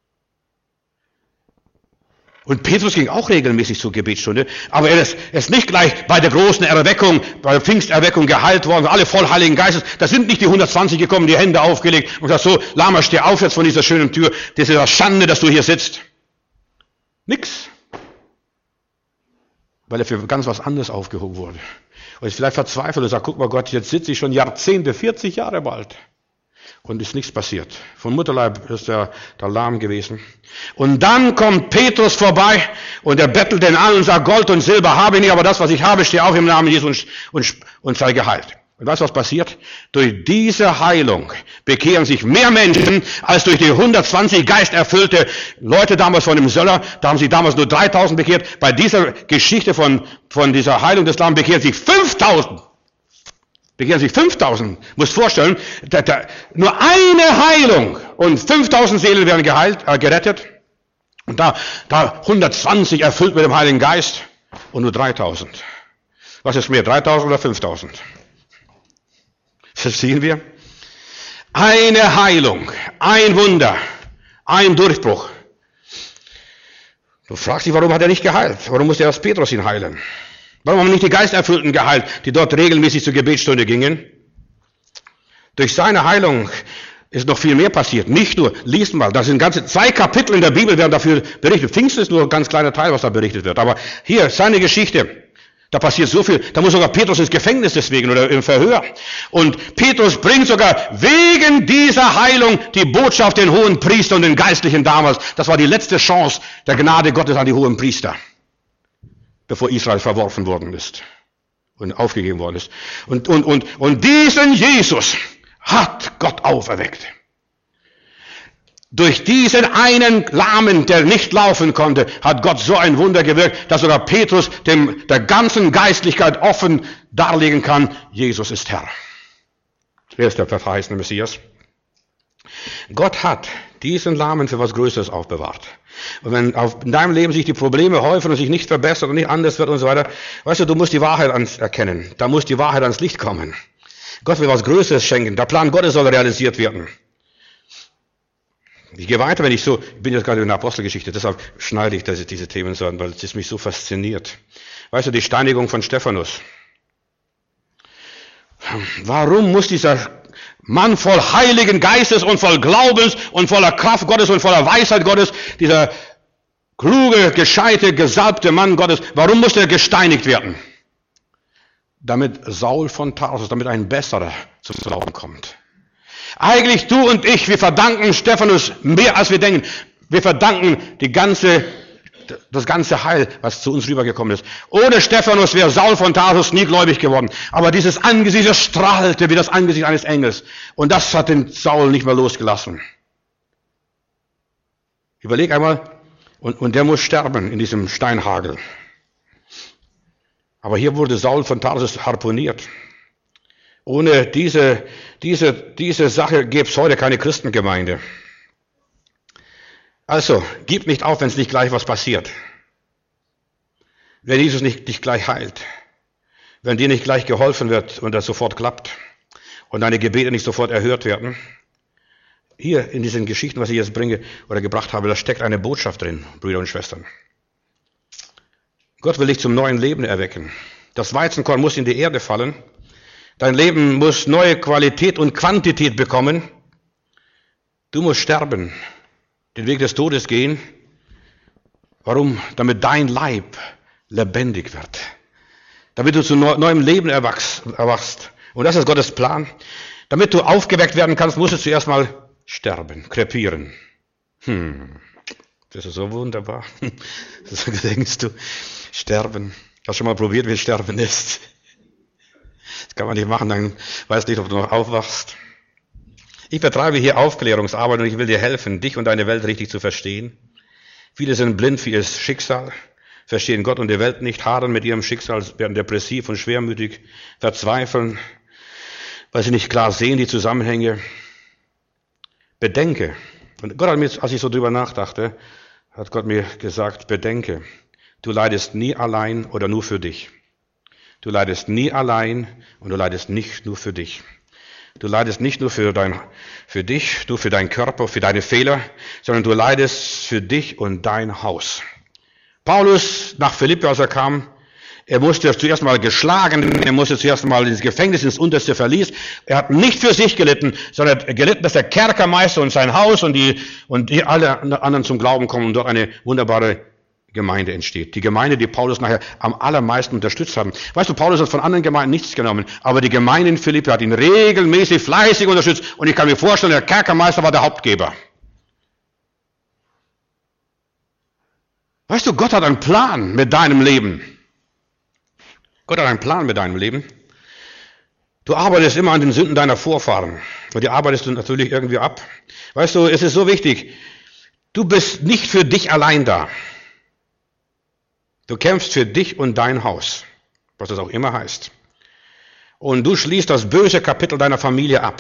Und Petrus ging auch regelmäßig zur Gebetsstunde, aber er ist nicht gleich bei der großen Erweckung, bei der Pfingsterweckung geheilt worden, alle voll Heiligen Geistes. Da sind nicht die 120 gekommen, die Hände aufgelegt und gesagt, so, Lama, steh auf jetzt von dieser schönen Tür, das ist ja Schande, dass du hier sitzt. Nix. Weil er für ganz was anderes aufgehoben wurde. Und ist vielleicht verzweifelt und sagt, guck mal Gott, jetzt sitze ich schon Jahrzehnte, 40 Jahre bald. Und ist nichts passiert. Von Mutterleib ist er da lahm gewesen. Und dann kommt Petrus vorbei und er bettelt den an und sagt, Gold und Silber habe ich nicht, aber das, was ich habe, steh auf im Namen Jesu und sei geheilt. Und weißt du, was passiert? Durch diese Heilung bekehren sich mehr Menschen als durch die 120 geisterfüllte Leute damals von dem Söller. Da haben sich damals nur 3000 bekehrt. Bei dieser Geschichte von dieser Heilung des Lahms bekehren sich 5000. Musst vorstellen, nur eine Heilung und 5000 Seelen werden gerettet. Und da 120 erfüllt mit dem Heiligen Geist und nur 3000. Was ist mehr, 3000 oder 5000? Verstehen wir? Eine Heilung, ein Wunder, ein Durchbruch. Du fragst dich, warum hat er nicht geheilt? Warum musste erst Petrus ihn heilen? Warum haben nicht die Geisterfüllten geheilt, die dort regelmäßig zur Gebetsstunde gingen? Durch seine Heilung ist noch viel mehr passiert. Nicht nur, liest mal, das sind ganze 2 Kapitel in der Bibel, werden dafür berichtet. Pfingsten ist nur ein ganz kleiner Teil, was da berichtet wird. Aber hier, seine Geschichte, da passiert so viel. Da muss sogar Petrus ins Gefängnis deswegen oder im Verhör. Und Petrus bringt sogar wegen dieser Heilung die Botschaft den hohen Priester und den Geistlichen damals. Das war die letzte Chance der Gnade Gottes an die hohen Priester, bevor Israel verworfen worden ist und aufgegeben worden ist. Und diesen Jesus hat Gott auferweckt. Durch diesen einen Lahmen, der nicht laufen konnte, hat Gott so ein Wunder gewirkt, dass sogar Petrus der ganzen Geistlichkeit offen darlegen kann, Jesus ist Herr. Er ist der verheißene Messias. Gott hat diesen Lahmen für was Größeres aufbewahrt. Und wenn in deinem Leben sich die Probleme häufen und sich nicht verbessert und nicht anders wird und so weiter, weißt du musst die Wahrheit erkennen. Da muss die Wahrheit ans Licht kommen. Gott will was Größeres schenken. Der Plan Gottes soll realisiert werden. Ich gehe weiter, ich bin jetzt gerade in der Apostelgeschichte, deshalb schneide ich diese Themen so an, weil es mich so fasziniert. Weißt du, die Steinigung von Stephanus. Warum muss dieser Mann voll Heiligen Geistes und voll Glaubens und voller Kraft Gottes und voller Weisheit Gottes, dieser kluge, gescheite, gesalbte Mann Gottes, warum muss er gesteinigt werden? Damit Saul von Tarsus, damit ein Besserer zum Glauben kommt. Eigentlich du und ich, wir verdanken Stephanus mehr als wir denken. Wir verdanken das ganze Heil, was zu uns rübergekommen ist. Ohne Stephanus wäre Saul von Tarsus nie gläubig geworden. Aber dieses Angesicht, das strahlte wie das Angesicht eines Engels. Und das hat den Saul nicht mehr losgelassen. Überleg einmal, und der muss sterben in diesem Steinhagel. Aber hier wurde Saul von Tarsus harpuniert. Ohne diese Sache gäbe es heute keine Christengemeinde. Also, gib nicht auf, wenn es nicht gleich was passiert. Wenn Jesus nicht dich gleich heilt. Wenn dir nicht gleich geholfen wird und das sofort klappt. Und deine Gebete nicht sofort erhört werden. Hier in diesen Geschichten, was ich jetzt bringe oder gebracht habe, da steckt eine Botschaft drin, Brüder und Schwestern. Gott will dich zum neuen Leben erwecken. Das Weizenkorn muss in die Erde fallen. Dein Leben muss neue Qualität und Quantität bekommen. Du musst sterben, den Weg des Todes gehen. Warum? Damit dein Leib lebendig wird. Damit du zu neuem Leben erwachst. Und das ist Gottes Plan. Damit du aufgeweckt werden kannst, musst du zuerst mal sterben, krepieren. Das ist so wunderbar. So denkst du, sterben. Hast du schon mal probiert, wie Sterben ist? Das kann man nicht machen, dann weißt du nicht, ob du noch aufwachst. Ich betreibe hier Aufklärungsarbeit und ich will dir helfen, dich und deine Welt richtig zu verstehen. Viele sind blind für ihr Schicksal, verstehen Gott und die Welt nicht, hadern mit ihrem Schicksal, werden depressiv und schwermütig, verzweifeln, weil sie nicht klar sehen die Zusammenhänge. Bedenke. Und Gott hat mir, als ich so drüber nachdachte, hat Gott mir gesagt, bedenke, du leidest nie allein oder nur für dich. Du leidest nie allein und du leidest nicht nur für dich. Du leidest nicht nur für dich, nur für deinen Körper, für deine Fehler, sondern du leidest für dich und dein Haus. Paulus nach Philippi, als er kam, er musste zuerst mal geschlagen, er musste zuerst mal ins Gefängnis, ins unterste Verlies. Er hat nicht für sich gelitten, sondern gelitten, dass der Kerkermeister und sein Haus und alle anderen zum Glauben kommen und dort eine wunderbare Gemeinde entsteht. Die Gemeinde, die Paulus nachher am allermeisten unterstützt haben. Weißt du, Paulus hat von anderen Gemeinden nichts genommen, aber die Gemeinde in Philippi hat ihn regelmäßig fleißig unterstützt und ich kann mir vorstellen, der Kerkermeister war der Hauptgeber. Weißt du, Gott hat einen Plan mit deinem Leben. Gott hat einen Plan mit deinem Leben. Du arbeitest immer an den Sünden deiner Vorfahren und die arbeitest du natürlich irgendwie ab. Weißt du, es ist so wichtig, du bist nicht für dich allein da. Du kämpfst für dich und dein Haus, was das auch immer heißt. Und du schließt das böse Kapitel deiner Familie ab.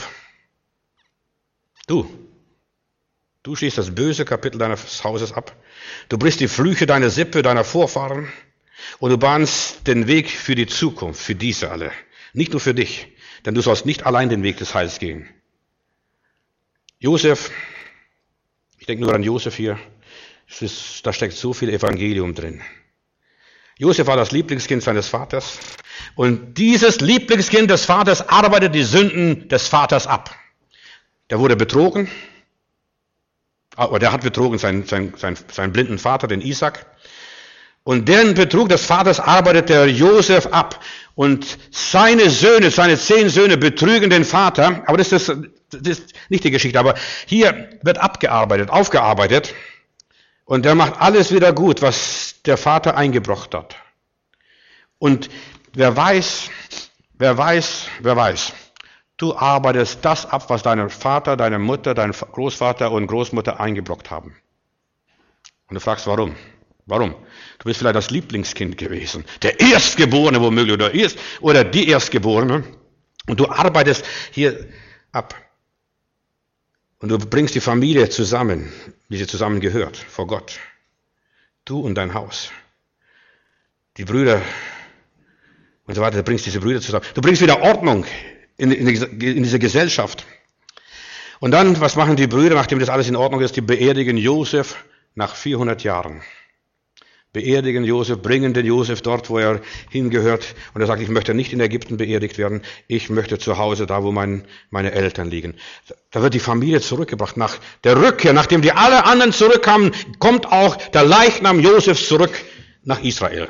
Du schließt das böse Kapitel deines Hauses ab. Du brichst die Flüche deiner Sippe, deiner Vorfahren und du bahnst den Weg für die Zukunft, für diese alle. Nicht nur für dich, denn du sollst nicht allein den Weg des Heils gehen. Josef, ich denke nur an Josef hier, Da steckt so viel Evangelium drin. Josef war das Lieblingskind seines Vaters. Und dieses Lieblingskind des Vaters arbeitet die Sünden des Vaters ab. Der wurde betrogen. Aber der hat betrogen seinen blinden Vater, den Isaac. Und den Betrug des Vaters arbeitet der Josef ab. Und seine 10 Söhne betrügen den Vater. Aber das ist nicht die Geschichte. Aber hier wird aufgearbeitet. Und der macht alles wieder gut, was der Vater eingebracht hat. Und wer weiß, du arbeitest das ab, was dein Vater, deine Mutter, dein Großvater und Großmutter eingebrockt haben. Und du fragst, warum? Warum? Du bist vielleicht das Lieblingskind gewesen, der Erstgeborene womöglich oder die Erstgeborene. Und du arbeitest hier ab. Und du bringst die Familie zusammen, wie sie zusammen gehört, vor Gott. Du und dein Haus. Die Brüder und so weiter, du bringst diese Brüder zusammen. Du bringst wieder Ordnung in diese Gesellschaft. Und dann, was machen die Brüder, nachdem das alles in Ordnung ist? Die beerdigen Josef nach 400 Jahren. Beerdigen Josef, bringen den Josef dort, wo er hingehört. Und er sagt, ich möchte nicht in Ägypten beerdigt werden. Ich möchte zu Hause, da wo meine Eltern liegen. Da wird die Familie zurückgebracht. Nach der Rückkehr, nachdem die alle anderen zurückkamen, kommt auch der Leichnam Josefs zurück nach Israel.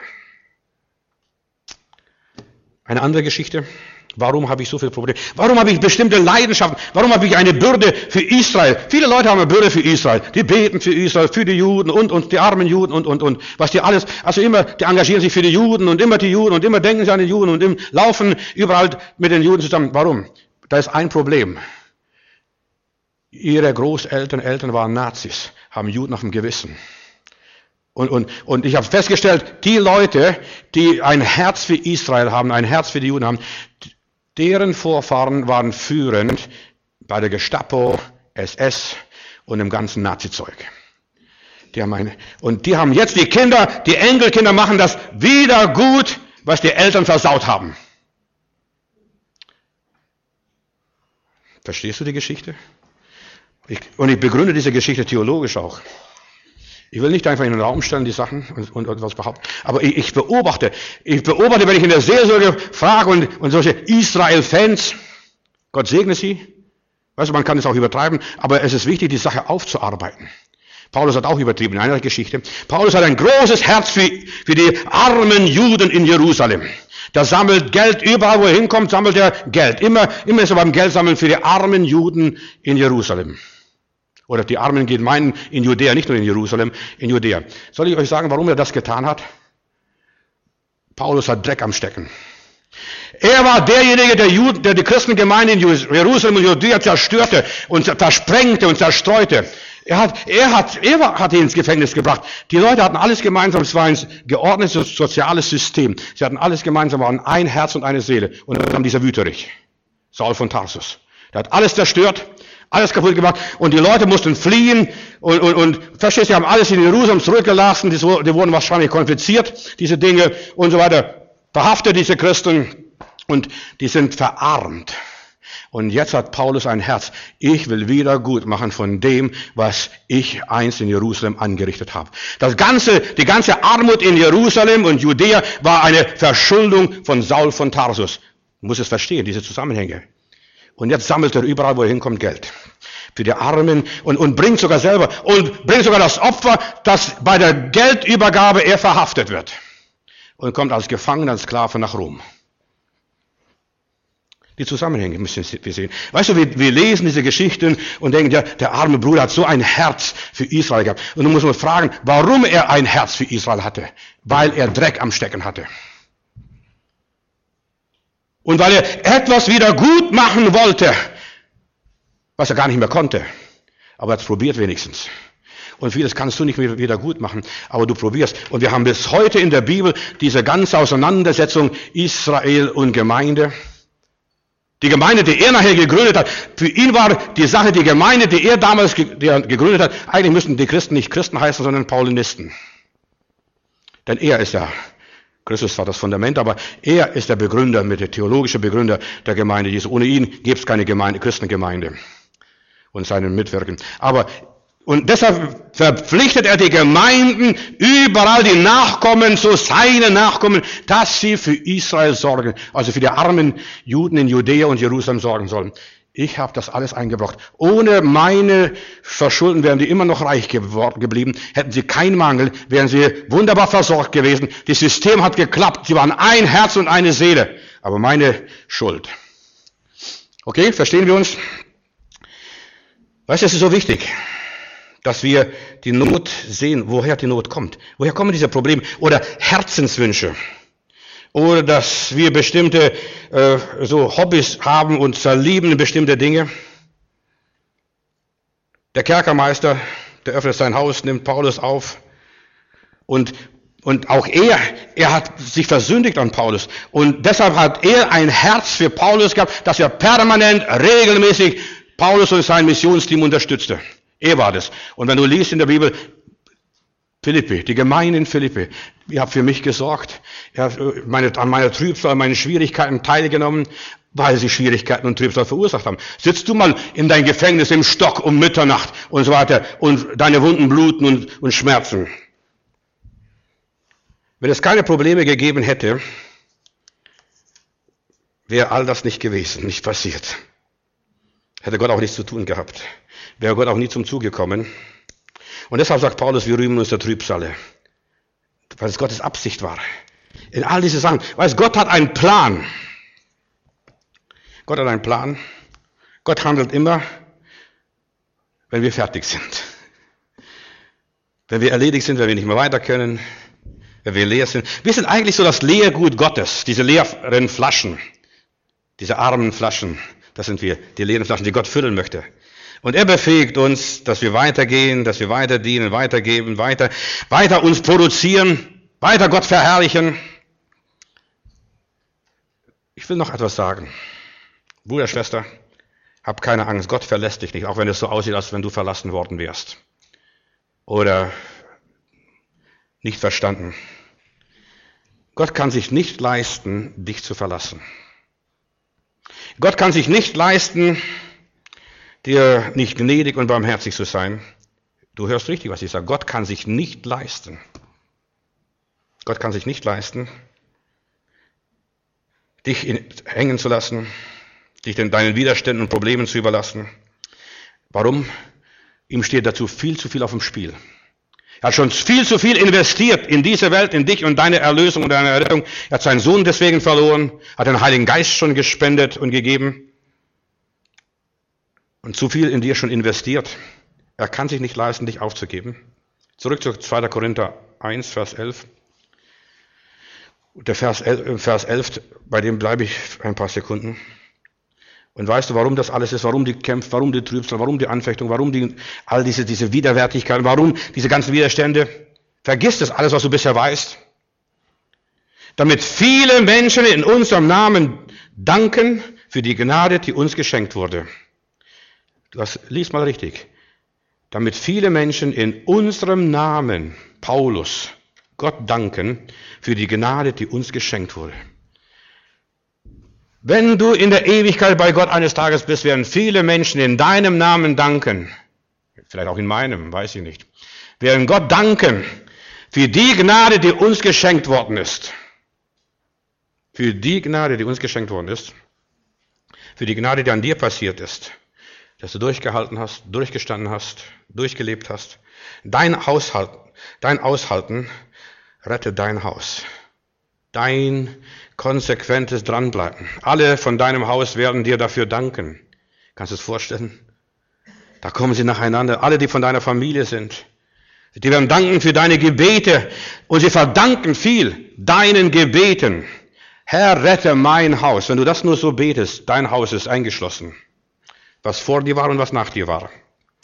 Eine andere Geschichte. Warum habe ich so viele Probleme? Warum habe ich bestimmte Leidenschaften? Warum habe ich eine Bürde für Israel? Viele Leute haben eine Bürde für Israel. Die beten für Israel, für die Juden und die armen Juden und was die alles, also immer, die engagieren sich für die Juden und immer die Juden und immer denken sie an die Juden und laufen überall mit den Juden zusammen. Warum? Da ist ein Problem. Ihre Eltern waren Nazis, haben Juden auf dem Gewissen. Und ich habe festgestellt, die Leute, die ein Herz für Israel haben, ein Herz für die Juden haben, deren Vorfahren waren führend bei der Gestapo, SS und dem ganzen Nazi-Zeug. Die haben jetzt die Enkelkinder machen das wieder gut, was die Eltern versaut haben. Verstehst du die Geschichte? Und ich begründe diese Geschichte theologisch auch. Ich will nicht einfach in den Raum stellen, die Sachen und was behaupten. Aber ich beobachte, wenn ich in der Seelsorge frage und solche Israel-Fans, Gott segne sie. Weißt du, man kann es auch übertreiben, aber es ist wichtig, die Sache aufzuarbeiten. Paulus hat auch übertrieben in einer Geschichte. Paulus hat ein großes Herz für die armen Juden in Jerusalem. Der sammelt Geld, überall wo er hinkommt, sammelt er Geld. Immer ist er beim Geld sammeln für die armen Juden in Jerusalem. Oder die armen Gemeinden in Judäa, nicht nur in Jerusalem, in Judäa. Soll ich euch sagen, warum er das getan hat? Paulus hat Dreck am Stecken. Er war derjenige, der die Christengemeinde in Jerusalem und Judäa zerstörte und versprengte und zerstreute. Er hat ihn ins Gefängnis gebracht. Die Leute hatten alles gemeinsam, es war ein geordnetes soziales System. Sie hatten alles gemeinsam, waren ein Herz und eine Seele. Und dann kam dieser Wüterich, Saul von Tarsus. Der hat alles zerstört. Alles kaputt gemacht und die Leute mussten fliehen und verstehst du, haben alles in Jerusalem zurückgelassen, die wurden wahrscheinlich konfisziert, diese Dinge und so weiter, verhaftet diese Christen und die sind verarmt. Und jetzt hat Paulus ein Herz, ich will wieder gut machen von dem, was ich einst in Jerusalem angerichtet habe. Die ganze Armut in Jerusalem und Judäa war eine Verschuldung von Saul von Tarsus. Du musst es verstehen, diese Zusammenhänge. Und jetzt sammelt er überall, wo er hinkommt, Geld. Für die Armen und bringt sogar das Opfer, dass bei der Geldübergabe er verhaftet wird. Und kommt als Gefangener, als Sklave nach Rom. Die Zusammenhänge müssen wir sehen. Weißt du, wir lesen diese Geschichten und denken, ja, der arme Bruder hat so ein Herz für Israel gehabt. Und du musst mal fragen, warum er ein Herz für Israel hatte. Weil er Dreck am Stecken hatte. Und weil er etwas wieder gut machen wollte, was er gar nicht mehr konnte. Aber er hat es probiert wenigstens. Und vieles kannst du nicht mehr wieder gut machen, aber du probierst. Und wir haben bis heute in der Bibel diese ganze Auseinandersetzung Israel und Gemeinde. Die Gemeinde, die er nachher gegründet hat, für ihn war die Sache, die Gemeinde, die er damals gegründet hat, eigentlich müssten die Christen nicht Christen heißen, sondern Paulinisten. Denn er ist ja Christus war das Fundament, aber er ist der Begründer, der theologische Begründer der Gemeinde Jesu. Ohne ihn gibt es keine Christengemeinde und seinen Mitwirken. Aber Und deshalb verpflichtet er die Gemeinden, überall die Nachkommen, so seine Nachkommen, dass sie für Israel sorgen, also für die armen Juden in Judäa und Jerusalem sorgen sollen. Ich habe das alles eingebracht. Ohne meine Verschulden wären die immer noch reich geblieben, hätten sie keinen Mangel, wären sie wunderbar versorgt gewesen. Das System hat geklappt, sie waren ein Herz und eine Seele. Aber meine Schuld. Okay, verstehen wir uns? Weißt du, es ist so wichtig, dass wir die Not sehen, woher die Not kommt. Woher kommen diese Probleme? Oder Herzenswünsche. Oder dass wir bestimmte so Hobbys haben und zerlieben bestimmte Dinge. Der Kerkermeister, der öffnet sein Haus, nimmt Paulus auf. Und auch er hat sich versündigt an Paulus. Und deshalb hat er ein Herz für Paulus gehabt, dass er permanent, regelmäßig Paulus und sein Missionsteam unterstützte. Er war das. Und wenn du liest in der Bibel, Philippi, die Gemeinde in Philippi, ihr habt für mich gesorgt, ihr habt an meiner Trübsal, an meinen Schwierigkeiten teilgenommen, weil sie Schwierigkeiten und Trübsal verursacht haben. Sitzt du mal in dein Gefängnis im Stock um Mitternacht und so weiter und deine Wunden bluten und schmerzen. Wenn es keine Probleme gegeben hätte, wäre all das nicht gewesen, nicht passiert. Hätte Gott auch nichts zu tun gehabt. Wäre Gott auch nie zum Zuge gekommen. Und deshalb sagt Paulus, wir rühmen uns der Trübsale. Weil es Gottes Absicht war. In all diese Sachen. Weißt, Gott hat einen Plan. Gott hat einen Plan. Gott handelt immer, wenn wir fertig sind. Wenn wir erledigt sind, wenn wir nicht mehr weiter können, wenn wir leer sind. Wir sind eigentlich so das Leergut Gottes, diese leeren Flaschen, diese armen Flaschen. Das sind wir, die leeren Flaschen, die Gott füllen möchte. Und er befähigt uns, dass wir weitergehen, dass wir weiter dienen, weitergeben, weiter uns produzieren, weiter Gott verherrlichen. Ich will noch etwas sagen. Bruder, Schwester, hab keine Angst, Gott verlässt dich nicht, auch wenn es so aussieht, als wenn du verlassen worden wärst. Oder nicht verstanden. Gott kann sich nicht leisten, dich zu verlassen. Gott kann sich nicht leisten, dir nicht gnädig und barmherzig zu sein. Du hörst richtig, was ich sage. Gott kann sich nicht leisten. Gott kann sich nicht leisten, dich hängen zu lassen, dich deinen Widerständen und Problemen zu überlassen. Warum? Ihm steht dazu viel zu viel auf dem Spiel. Er hat schon viel zu viel investiert in diese Welt, in dich und deine Erlösung und deine Errettung. Er hat seinen Sohn deswegen verloren, hat den Heiligen Geist schon gespendet und gegeben und zu viel in dir schon investiert. Er kann sich nicht leisten, dich aufzugeben. Zurück zu 2. Korinther 1, Vers 11. Der Vers 11, bei dem bleibe ich ein paar Sekunden. Und weißt du, warum das alles ist? Warum die Kämpfe, warum die Trübsal, warum die Anfechtung, warum all diese Widerwärtigkeiten, warum diese ganzen Widerstände? Vergiss das alles, was du bisher weißt. Damit viele Menschen in unserem Namen danken für die Gnade, die uns geschenkt wurde. Lies mal richtig. Damit viele Menschen in unserem Namen, Paulus, Gott danken für die Gnade, die uns geschenkt wurde. Wenn du in der Ewigkeit bei Gott eines Tages bist, werden viele Menschen in deinem Namen danken, vielleicht auch in meinem, weiß ich nicht, werden Gott danken für die Gnade, die uns geschenkt worden ist. Für die Gnade, die uns geschenkt worden ist. Für die Gnade, die an dir passiert ist. Dass du durchgehalten hast, durchgestanden hast, durchgelebt hast. Dein Aushalten rettet dein Haus. Dein konsequentes Dranbleiben. Alle von deinem Haus werden dir dafür danken. Kannst du es vorstellen? Da kommen sie nacheinander. Alle, die von deiner Familie sind. Die werden danken für deine Gebete. Und sie verdanken viel deinen Gebeten. Herr, rette mein Haus. Wenn du das nur so betest, dein Haus ist eingeschlossen. Was vor dir war und was nach dir war.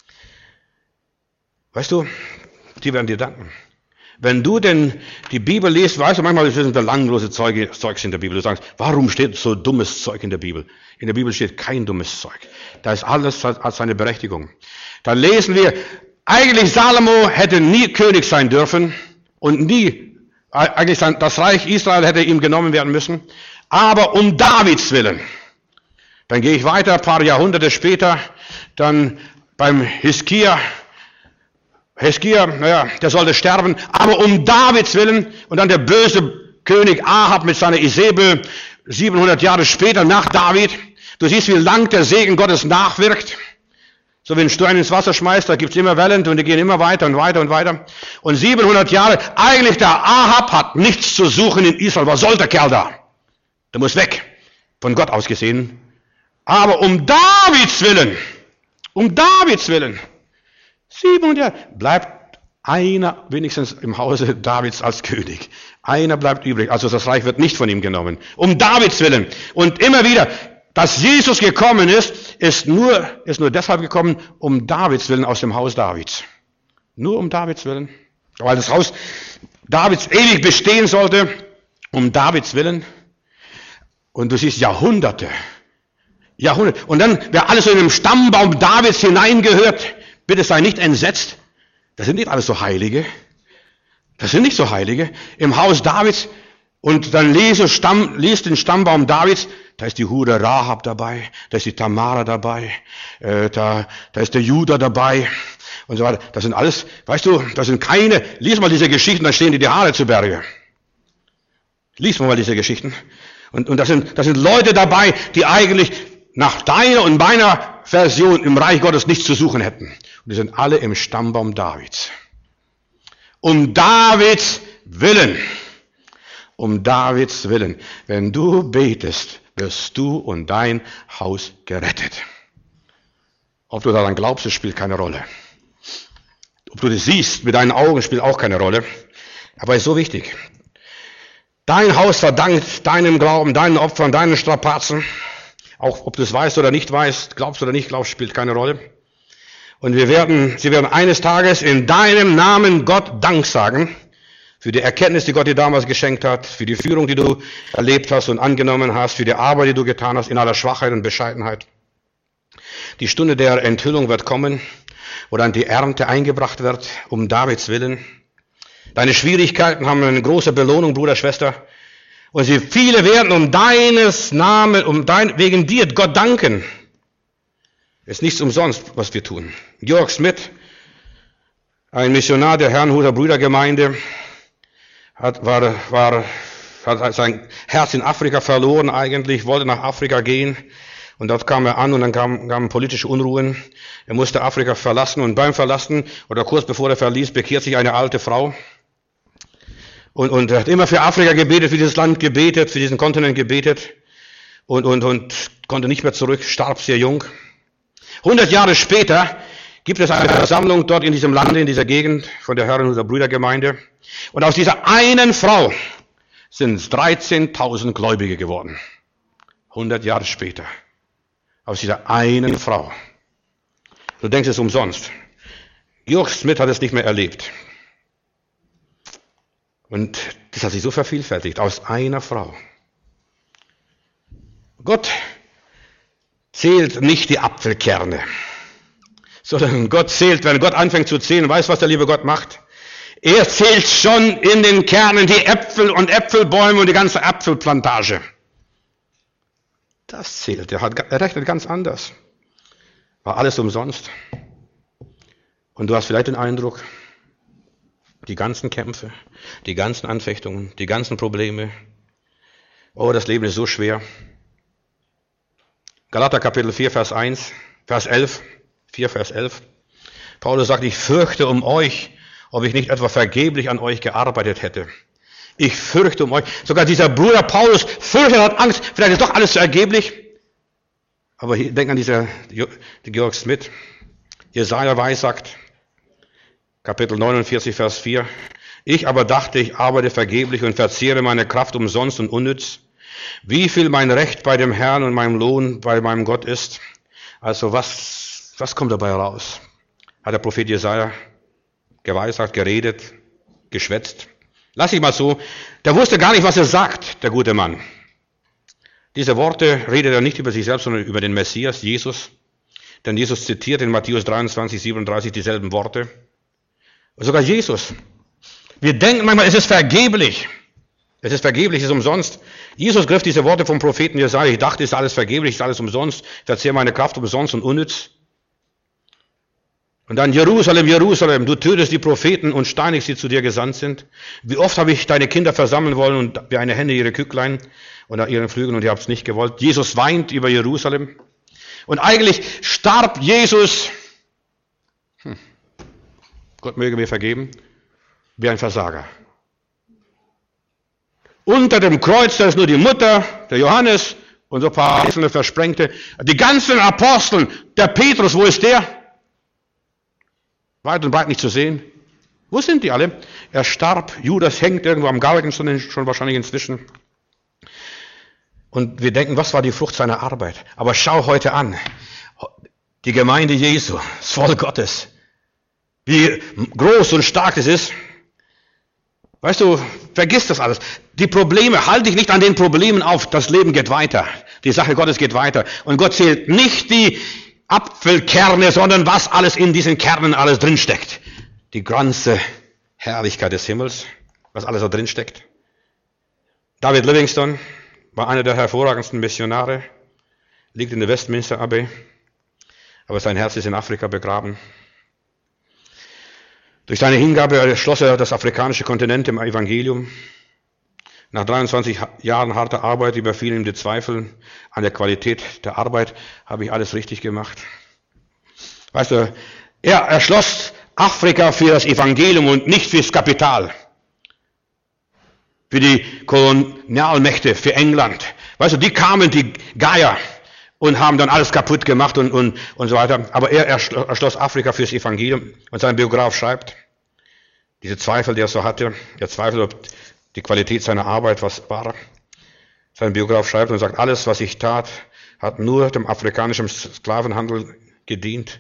Weißt du, die werden dir danken. Wenn du denn die Bibel liest, weißt du, manchmal ist es belanglose Zeugs in der Bibel. Du sagst, warum steht so dummes Zeug in der Bibel? In der Bibel steht kein dummes Zeug. Da ist alles hat seine Berechtigung. Dann lesen wir, eigentlich Salomo hätte nie König sein dürfen und eigentlich das Reich Israel hätte ihm genommen werden müssen, aber um Davids willen. Dann gehe ich weiter, ein paar Jahrhunderte später, dann beim Hiskia, Hiskia, der sollte sterben, aber um Davids willen. Und dann der böse König Ahab mit seiner Isabel 700 Jahre später nach David. Du siehst, wie lang der Segen Gottes nachwirkt. So wie ein Stein ins Wasser schmeißt, da gibt's immer Wellen und die gehen immer weiter und weiter und weiter. Und 700 Jahre, eigentlich der Ahab hat nichts zu suchen in Israel. Was soll der Kerl da? Der muss weg, von Gott aus gesehen. Aber um Davids willen, 700 Jahre, bleibt einer wenigstens im Hause Davids als König. Einer bleibt übrig, also das Reich wird nicht von ihm genommen. Um Davids willen. Und immer wieder, dass Jesus gekommen ist nur deshalb gekommen, um Davids willen aus dem Haus Davids. Nur um Davids willen. Weil das Haus Davids ewig bestehen sollte, um Davids willen. Und du siehst Jahrhunderte. Und dann, wer alles so in den Stammbaum Davids hineingehört, bitte sei nicht entsetzt. Das sind nicht alles so Heilige. Das sind nicht so Heilige. Im Haus Davids, und dann liest den Stammbaum Davids, da ist die Hure Rahab dabei, da ist die Tamara dabei, da ist der Judah dabei und so weiter. Das sind alles, weißt du, das sind keine, lies mal diese Geschichten, da stehen die Haare zu Berge. Lies mal diese Geschichten. Und das sind Leute dabei, die eigentlich nach deiner und meiner Version im Reich Gottes nichts zu suchen hätten. Und die sind alle im Stammbaum Davids. Um Davids willen. Um Davids willen. Wenn du betest, wirst du und dein Haus gerettet. Ob du daran glaubst, das spielt keine Rolle. Ob du das siehst mit deinen Augen, spielt auch keine Rolle. Aber es ist so wichtig. Dein Haus verdankt deinem Glauben, deinen Opfern, deinen Strapazen. Auch ob du es weißt oder nicht weißt, glaubst oder nicht glaubst, spielt keine Rolle. Und sie werden eines Tages in deinem Namen Gott Dank sagen. Für die Erkenntnis, die Gott dir damals geschenkt hat, für die Führung, die du erlebt hast und angenommen hast, für die Arbeit, die du getan hast, in aller Schwachheit und Bescheidenheit. Die Stunde der Enthüllung wird kommen, wo dann die Ernte eingebracht wird, um Davids willen. Deine Schwierigkeiten haben eine große Belohnung, Bruder, Schwester. Und viele werden um deines Namen, wegen dir Gott danken. Ist nichts umsonst, was wir tun. Georg Smith, ein Missionar der Herrnhuter Brüdergemeinde, hat sein Herz in Afrika verloren eigentlich, wollte nach Afrika gehen. Und dort kam er an und dann kamen politische Unruhen. Er musste Afrika verlassen und beim Verlassen oder kurz bevor er verließ, bekehrt sich eine alte Frau. Und er hat immer für Afrika gebetet, für dieses Land gebetet, für diesen Kontinent gebetet und konnte nicht mehr zurück, starb sehr jung. 100 Jahre später gibt es eine Versammlung dort in diesem Lande, in dieser Gegend von der Herrnhuter Brüdergemeinde. Und aus dieser einen Frau sind 13.000 Gläubige geworden. 100 Jahre später. Aus dieser einen Frau. Du denkst es umsonst. Georg Smith hat es nicht mehr erlebt. Und das hat sich so vervielfältigt, aus einer Frau. Gott zählt nicht die Apfelkerne, sondern Gott zählt, wenn Gott anfängt zu zählen, weißt du, was der liebe Gott macht? Er zählt schon in den Kernen die Äpfel und Äpfelbäume und die ganze Apfelplantage. Das zählt, er rechnet ganz anders. War alles umsonst. Und du hast vielleicht den Eindruck, die ganzen Kämpfe, die ganzen Anfechtungen, die ganzen Probleme, oh, das Leben ist so schwer. Galater Kapitel 4, Vers 11. Paulus sagt, ich fürchte um euch, ob ich nicht etwa vergeblich an euch gearbeitet hätte. Ich fürchte um euch. Sogar dieser Bruder Paulus fürchtet, hat Angst, vielleicht ist doch alles so ergeblich. Aber hier, denk an die Georg Smith. Jesaja weissagt, Kapitel 49, Vers 4. Ich aber dachte, ich arbeite vergeblich und verzehre meine Kraft umsonst und unnütz. Wie viel mein Recht bei dem Herrn und meinem Lohn bei meinem Gott ist. Also was kommt dabei raus? Hat der Prophet Jesaja geweissagt, geredet, geschwätzt. Lass ich mal so. Der wusste gar nicht, was er sagt, der gute Mann. Diese Worte redet er nicht über sich selbst, sondern über den Messias, Jesus. Denn Jesus zitiert in Matthäus 23, 37 dieselben Worte. Und sogar Jesus. Wir denken manchmal, es ist vergeblich. Es ist vergeblich, es ist umsonst. Jesus griff diese Worte vom Propheten Jesaja. Ich dachte, es ist alles vergeblich, es ist alles umsonst. Ich verzehre meine Kraft umsonst und unnütz. Und dann Jerusalem, Jerusalem, du tötest die Propheten und steinigst sie, zu dir gesandt sind. Wie oft habe ich deine Kinder versammeln wollen und wie eine Henne ihre Kücklein oder ihren Flügeln und ihr habt es nicht gewollt. Jesus weint über Jerusalem. Und eigentlich starb Jesus, Gott möge mir vergeben, wie ein Versager. Unter dem Kreuz, da ist nur die Mutter, der Johannes und so ein paar einzelne Versprengte. Die ganzen Aposteln, der Petrus, wo ist der? Weit und breit nicht zu sehen. Wo sind die alle? Er starb, Judas hängt irgendwo am Galgen, schon wahrscheinlich inzwischen. Und wir denken, was war die Frucht seiner Arbeit? Aber schau heute an, die Gemeinde Jesu, das Volk Gottes, wie groß und stark es ist. Weißt du, vergiss das alles. Die Probleme, halte dich nicht an den Problemen auf, das Leben geht weiter. Die Sache Gottes geht weiter. Und Gott zählt nicht die Apfelkerne, sondern was alles in diesen Kernen alles drinsteckt. Die ganze Herrlichkeit des Himmels, was alles da drinsteckt. David Livingstone war einer der hervorragendsten Missionare, liegt in der Westminster Abbey, aber sein Herz ist in Afrika begraben. Durch seine Hingabe erschloss er das afrikanische Kontinent im Evangelium. Nach 23 Jahren harter Arbeit überfielen ihm die Zweifel an der Qualität der Arbeit. Habe ich alles richtig gemacht? Weißt du, er erschloss Afrika für das Evangelium und nicht fürs Kapital. Für die Kolonialmächte, für England. Weißt du, die kamen, die Geier, und haben dann alles kaputt gemacht und so weiter. Aber er erschloss Afrika fürs Evangelium. Und sein Biograf schreibt, diese Zweifel, die er so hatte, der Zweifel, ob die Qualität seiner Arbeit was war. Sein Biograf schreibt und sagt, alles, was ich tat, hat nur dem afrikanischen Sklavenhandel gedient.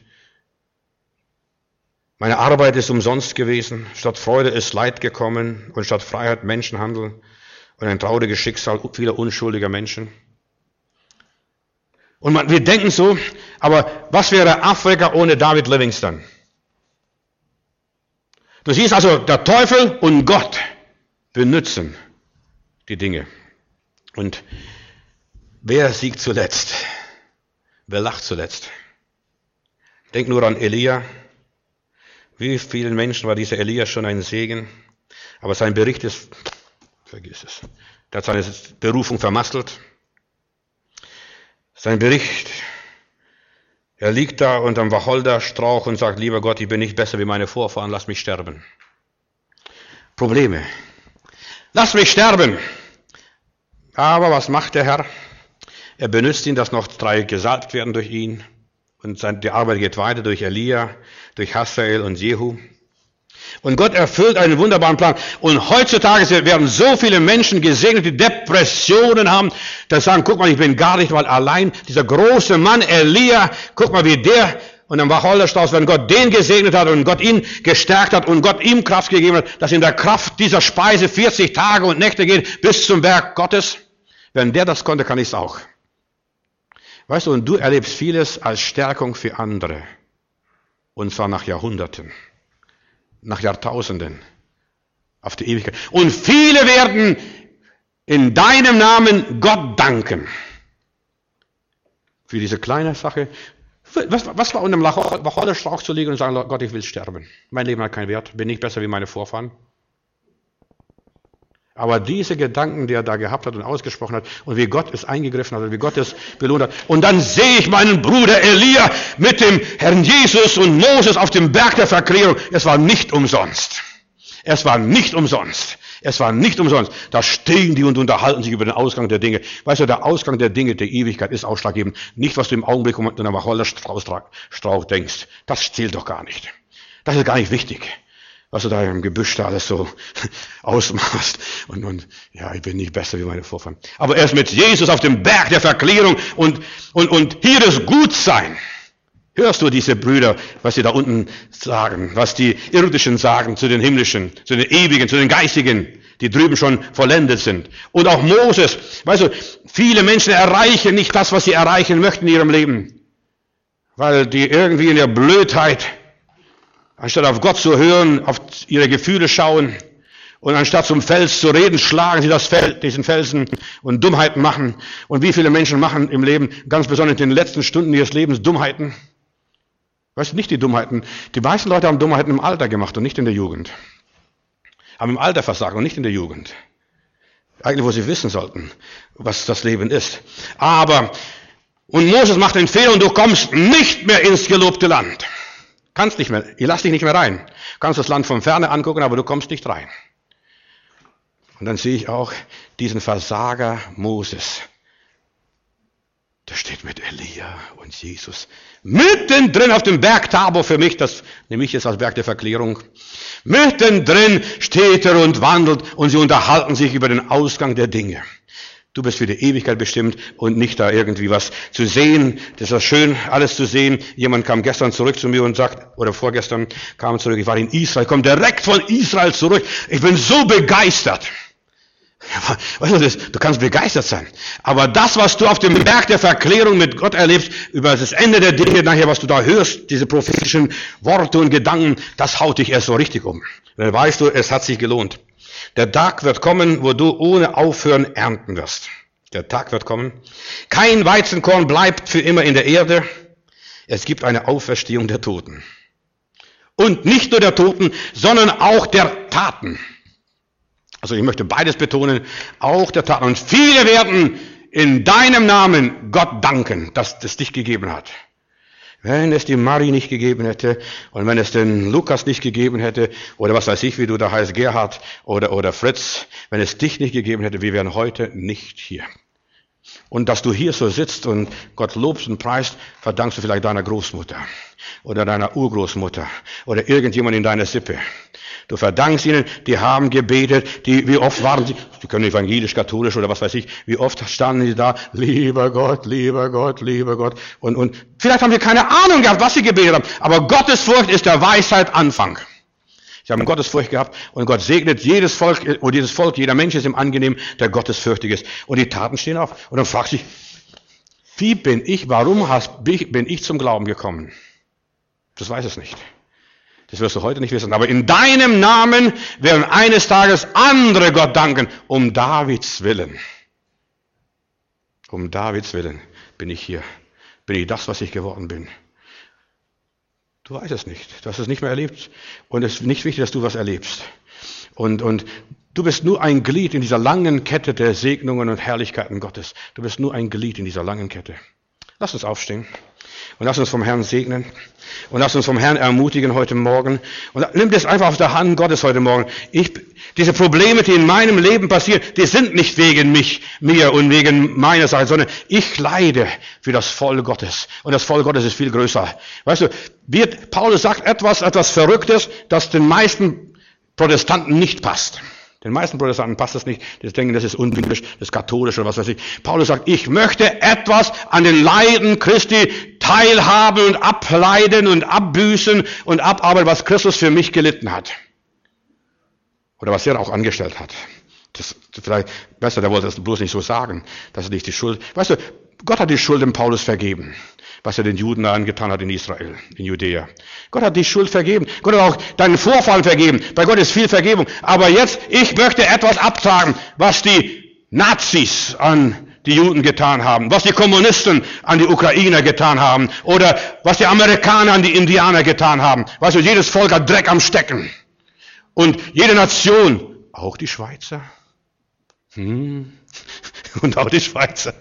Meine Arbeit ist umsonst gewesen. Statt Freude ist Leid gekommen und statt Freiheit Menschenhandel und ein trauriges Schicksal vieler unschuldiger Menschen. Und wir denken so, aber was wäre Afrika ohne David Livingstone? Du siehst also, der Teufel und Gott benutzen die Dinge. Und wer siegt zuletzt? Wer lacht zuletzt? Denk nur an Elia. Wie vielen Menschen war dieser Elia schon ein Segen? Aber sein Bericht ist, vergiss es. Der hat seine Berufung vermasselt. Sein Bericht, er liegt da unterm Wacholderstrauch und sagt, lieber Gott, ich bin nicht besser wie meine Vorfahren, lass mich sterben. Probleme. Lass mich sterben. Aber was macht der Herr? Er benutzt ihn, dass noch 3 gesalbt werden durch ihn. Und die Arbeit geht weiter durch Elia, durch Hazael und Jehu. Und Gott erfüllt einen wunderbaren Plan. Und heutzutage werden so viele Menschen gesegnet, die Depressionen haben, dass sagen, guck mal, ich bin gar nicht mal allein. Dieser große Mann Elia, guck mal, wie der und am Wacholderstrauch, wenn Gott den gesegnet hat und Gott ihn gestärkt hat und Gott ihm Kraft gegeben hat, dass in der Kraft dieser Speise 40 Tage und Nächte geht bis zum Werk Gottes. Wenn der das konnte, kann ich es auch. Weißt du, und du erlebst vieles als Stärkung für andere. Und zwar nach Jahrhunderten. Nach Jahrtausenden, auf die Ewigkeit. Und viele werden in deinem Namen Gott danken. Für diese kleine Sache. Was war unter dem Wacholderstrauch zu liegen und sagen, Gott, ich will sterben. Mein Leben hat keinen Wert, bin nicht besser wie meine Vorfahren. Aber diese Gedanken, die er da gehabt hat und ausgesprochen hat, und wie Gott es eingegriffen hat und wie Gott es belohnt hat. Und dann sehe ich meinen Bruder Elia mit dem Herrn Jesus und Moses auf dem Berg der Verklärung. Es war nicht umsonst. Es war nicht umsonst. Es war nicht umsonst. Da stehen die und unterhalten sich über den Ausgang der Dinge. Weißt du, der Ausgang der Dinge, der Ewigkeit ist ausschlaggebend. Nicht, was du im Augenblick unter einem Wacholderstrauch denkst. Das zählt doch gar nicht. Das ist gar nicht wichtig. Was du da im Gebüsch da alles so ausmachst. Und ja, ich bin nicht besser wie meine Vorfahren. Aber erst mit Jesus auf dem Berg der Verklärung und hier ist Gutsein. Hörst du diese Brüder, was sie da unten sagen, was die Irdischen sagen zu den Himmlischen, zu den Ewigen, zu den Geistigen, die drüben schon vollendet sind. Und auch Moses. Weißt du, viele Menschen erreichen nicht das, was sie erreichen möchten in ihrem Leben. Weil die irgendwie in der Blödheit, anstatt auf Gott zu hören, auf ihre Gefühle schauen und anstatt zum Fels zu reden, schlagen sie diesen Felsen und Dummheiten machen. Und wie viele Menschen machen im Leben, ganz besonders in den letzten Stunden ihres Lebens, Dummheiten? Weißt du, nicht die Dummheiten. Die meisten Leute haben Dummheiten im Alter gemacht und nicht in der Jugend. Haben im Alter versagt und nicht in der Jugend. Eigentlich, wo sie wissen sollten, was das Leben ist. Und Moses macht den Fehler und du kommst nicht mehr ins gelobte Land. Kannst nicht mehr, ich lass dich nicht mehr rein. Kannst das Land von Ferne angucken, aber du kommst nicht rein. Und dann sehe ich auch diesen Versager Moses. Der steht mit Elia und Jesus mittendrin auf dem Berg Tabor, für mich, das nehme ich jetzt als Berg der Verklärung. Mittendrin steht er und wandelt und sie unterhalten sich über den Ausgang der Dinge. Du bist für die Ewigkeit bestimmt und nicht da irgendwie was zu sehen. Das ist schön, alles zu sehen. Jemand kam gestern zurück zu mir und sagt, oder vorgestern kam zurück, ich war in Israel, komme direkt von Israel zurück. Ich bin so begeistert. Weißt du, du kannst begeistert sein. Aber das, was du auf dem Berg der Verklärung mit Gott erlebst, über das Ende der Dinge nachher, was du da hörst, diese prophetischen Worte und Gedanken, das haut dich erst so richtig um. Dann weißt du, es hat sich gelohnt. Der Tag wird kommen, wo du ohne Aufhören ernten wirst. Der Tag wird kommen. Kein Weizenkorn bleibt für immer in der Erde. Es gibt eine Auferstehung der Toten. Und nicht nur der Toten, sondern auch der Taten. Also ich möchte beides betonen, auch der Taten. Und viele werden in deinem Namen Gott danken, dass es dich gegeben hat. Wenn es die Marie nicht gegeben hätte und wenn es den Lukas nicht gegeben hätte oder was weiß ich, wie du da heißt, Gerhard oder Fritz, wenn es dich nicht gegeben hätte, wir wären heute nicht hier. Und dass du hier so sitzt und Gott lobst und preist, verdankst du vielleicht deiner Großmutter oder deiner Urgroßmutter oder irgendjemand in deiner Sippe. Du verdankst ihnen, die haben gebetet, wie oft waren sie, die können evangelisch, katholisch oder was weiß ich, wie oft standen sie da, lieber Gott, lieber Gott, lieber Gott. Und vielleicht haben sie keine Ahnung gehabt, was sie gebetet haben, aber Gottesfurcht ist der Weisheit Anfang. Sie haben Gottesfurcht gehabt und Gott segnet jedes Volk, und dieses Volk, jeder Mensch ist ihm angenehm, der gottesfürchtig ist. Und die Taten stehen auf. Und dann fragst du dich, wie bin ich, bin ich zum Glauben gekommen? Das weiß es nicht. Das wirst du heute nicht wissen. Aber in deinem Namen werden eines Tages andere Gott danken, um Davids Willen. Um Davids Willen bin ich hier. Bin ich das, was ich geworden bin. Du weißt es nicht. Du hast es nicht mehr erlebt. Und es ist nicht wichtig, dass du was erlebst. Und du bist nur ein Glied in dieser langen Kette der Segnungen und Herrlichkeiten Gottes. Du bist nur ein Glied in dieser langen Kette. Lass uns aufstehen. Und lass uns vom Herrn segnen. Und lass uns vom Herrn ermutigen heute Morgen. Und nimm das einfach auf der Hand Gottes heute Morgen. Diese Probleme, die in meinem Leben passieren, die sind nicht wegen mir und wegen meiner Sache, sondern ich leide für das Volk Gottes. Und das Volk Gottes ist viel größer. Weißt du, Paulus sagt etwas Verrücktes, das den meisten Protestanten nicht passt. Den meisten Protestanten passt das nicht. Die denken, das ist unbiblisch, das ist katholisch oder was weiß ich. Paulus sagt, ich möchte etwas an den Leiden Christi teilhaben und ableiden und abbüßen und abarbeiten, was Christus für mich gelitten hat. Oder was er auch angestellt hat. Das vielleicht besser, der wollte das bloß nicht so sagen. Das ist nicht die Schuld. Weißt du, Gott hat die Schuld dem Paulus vergeben, was er den Juden angetan hat in Israel, in Judäa. Gott hat die Schuld vergeben. Gott hat auch deinen Vorfall vergeben. Bei Gott ist viel Vergebung. Aber jetzt, ich möchte etwas abtragen, was die Nazis an die Juden getan haben, was die Kommunisten an die Ukrainer getan haben oder was die Amerikaner an die Indianer getan haben. Weißt du, jedes Volk hat Dreck am Stecken. Und jede Nation, auch die Schweizer. Und auch die Schweizer.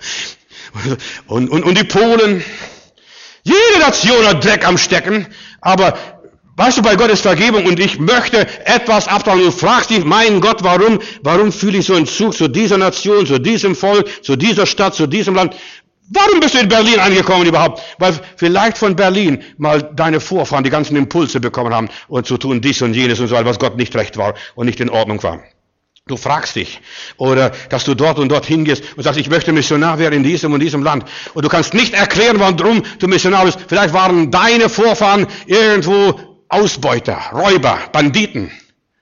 Und die Polen. Jede Nation hat Dreck am Stecken, aber weißt du, bei Gott ist Vergebung und ich möchte etwas abtragen. Du fragst dich, mein Gott, warum fühle ich so einen Zug zu dieser Nation, zu diesem Volk, zu dieser Stadt, zu diesem Land? Warum bist du in Berlin angekommen überhaupt? Weil vielleicht von Berlin mal deine Vorfahren die ganzen Impulse bekommen haben und zu tun dies und jenes und so weiter, was Gott nicht recht war und nicht in Ordnung war. Du fragst dich, oder dass du dort und dort hingehst und sagst, ich möchte Missionar werden in diesem und diesem Land. Und du kannst nicht erklären, warum du Missionar bist. Vielleicht waren deine Vorfahren irgendwo Ausbeuter, Räuber, Banditen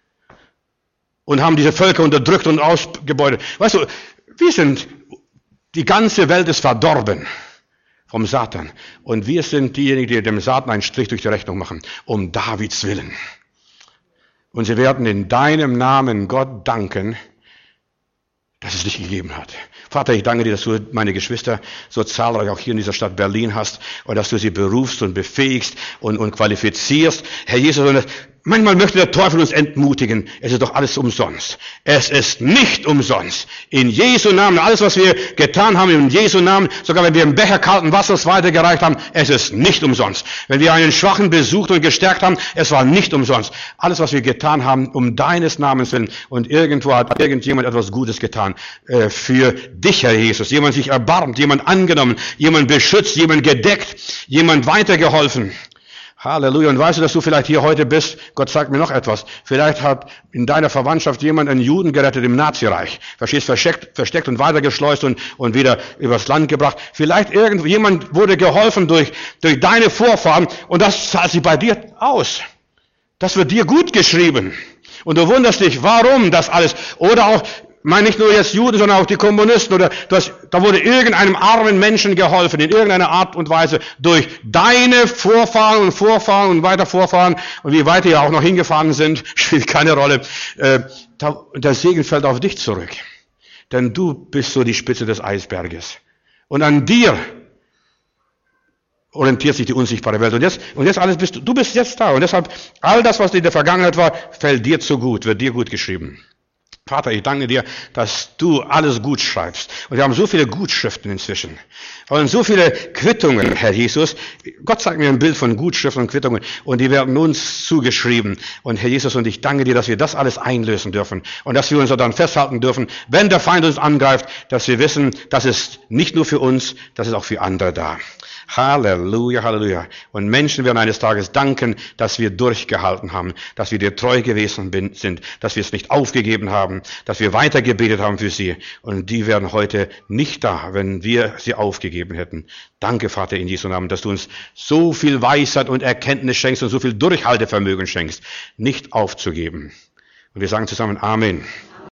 und haben diese Völker unterdrückt und ausgebeutet. Weißt du, die ganze Welt ist verdorben vom Satan. Und wir sind diejenigen, die dem Satan einen Strich durch die Rechnung machen, um Davids Willen. Und sie werden in deinem Namen Gott danken, dass es dich gegeben hat. Vater, ich danke dir, dass du meine Geschwister so zahlreich auch hier in dieser Stadt Berlin hast und dass du sie berufst und befähigst und qualifizierst. Herr Jesus, und manchmal möchte der Teufel uns entmutigen. Es ist doch alles umsonst. Es ist nicht umsonst. In Jesu Namen, alles was wir getan haben, in Jesu Namen, sogar wenn wir einen Becher kalten Wassers weitergereicht haben, es ist nicht umsonst. Wenn wir einen Schwachen besucht und gestärkt haben, es war nicht umsonst. Alles was wir getan haben, um deines Namens willen, und irgendwo hat irgendjemand etwas Gutes getan, für dich, Herr Jesus. Jemand sich erbarmt, jemand angenommen, jemand beschützt, jemand gedeckt, jemand weitergeholfen. Halleluja. Und weißt du, dass du vielleicht hier heute bist? Gott sagt mir noch etwas. Vielleicht hat in deiner Verwandtschaft jemand einen Juden gerettet im Nazireich. Verstehst, versteckt und weitergeschleust und wieder übers Land gebracht. Vielleicht jemand wurde geholfen durch deine Vorfahren und das zahlt sich bei dir aus. Das wird dir gut geschrieben. Und du wunderst dich, warum das alles? Oder auch, nicht nur jetzt Juden, sondern auch die Kommunisten, oder da wurde irgendeinem armen Menschen geholfen, in irgendeiner Art und Weise, durch deine Vorfahren und weiter Vorfahren, und wie weit die ja auch noch hingefahren sind, spielt keine Rolle. Der Segen fällt auf dich zurück. Denn du bist so die Spitze des Eisberges. Und an dir orientiert sich die unsichtbare Welt. Und jetzt alles du bist jetzt da. Und deshalb, all das, was in der Vergangenheit war, fällt dir zu gut, wird dir gut geschrieben. Vater, ich danke dir, dass du alles gut schreibst. Und wir haben so viele Gutschriften inzwischen. Und so viele Quittungen, Herr Jesus. Gott zeigt mir ein Bild von Gutschriften und Quittungen. Und die werden uns zugeschrieben. Und Herr Jesus, und ich danke dir, dass wir das alles einlösen dürfen. Und dass wir uns dann festhalten dürfen, wenn der Feind uns angreift, dass wir wissen, das ist nicht nur für uns, das ist auch für andere da. Halleluja, Halleluja. Und Menschen werden eines Tages danken, dass wir durchgehalten haben, dass wir dir treu gewesen sind, dass wir es nicht aufgegeben haben, dass wir weitergebetet haben für sie. Und die wären heute nicht da, wenn wir sie aufgegeben hätten. Danke, Vater, in Jesu Namen, dass du uns so viel Weisheit und Erkenntnis schenkst und so viel Durchhaltevermögen schenkst, nicht aufzugeben. Und wir sagen zusammen Amen.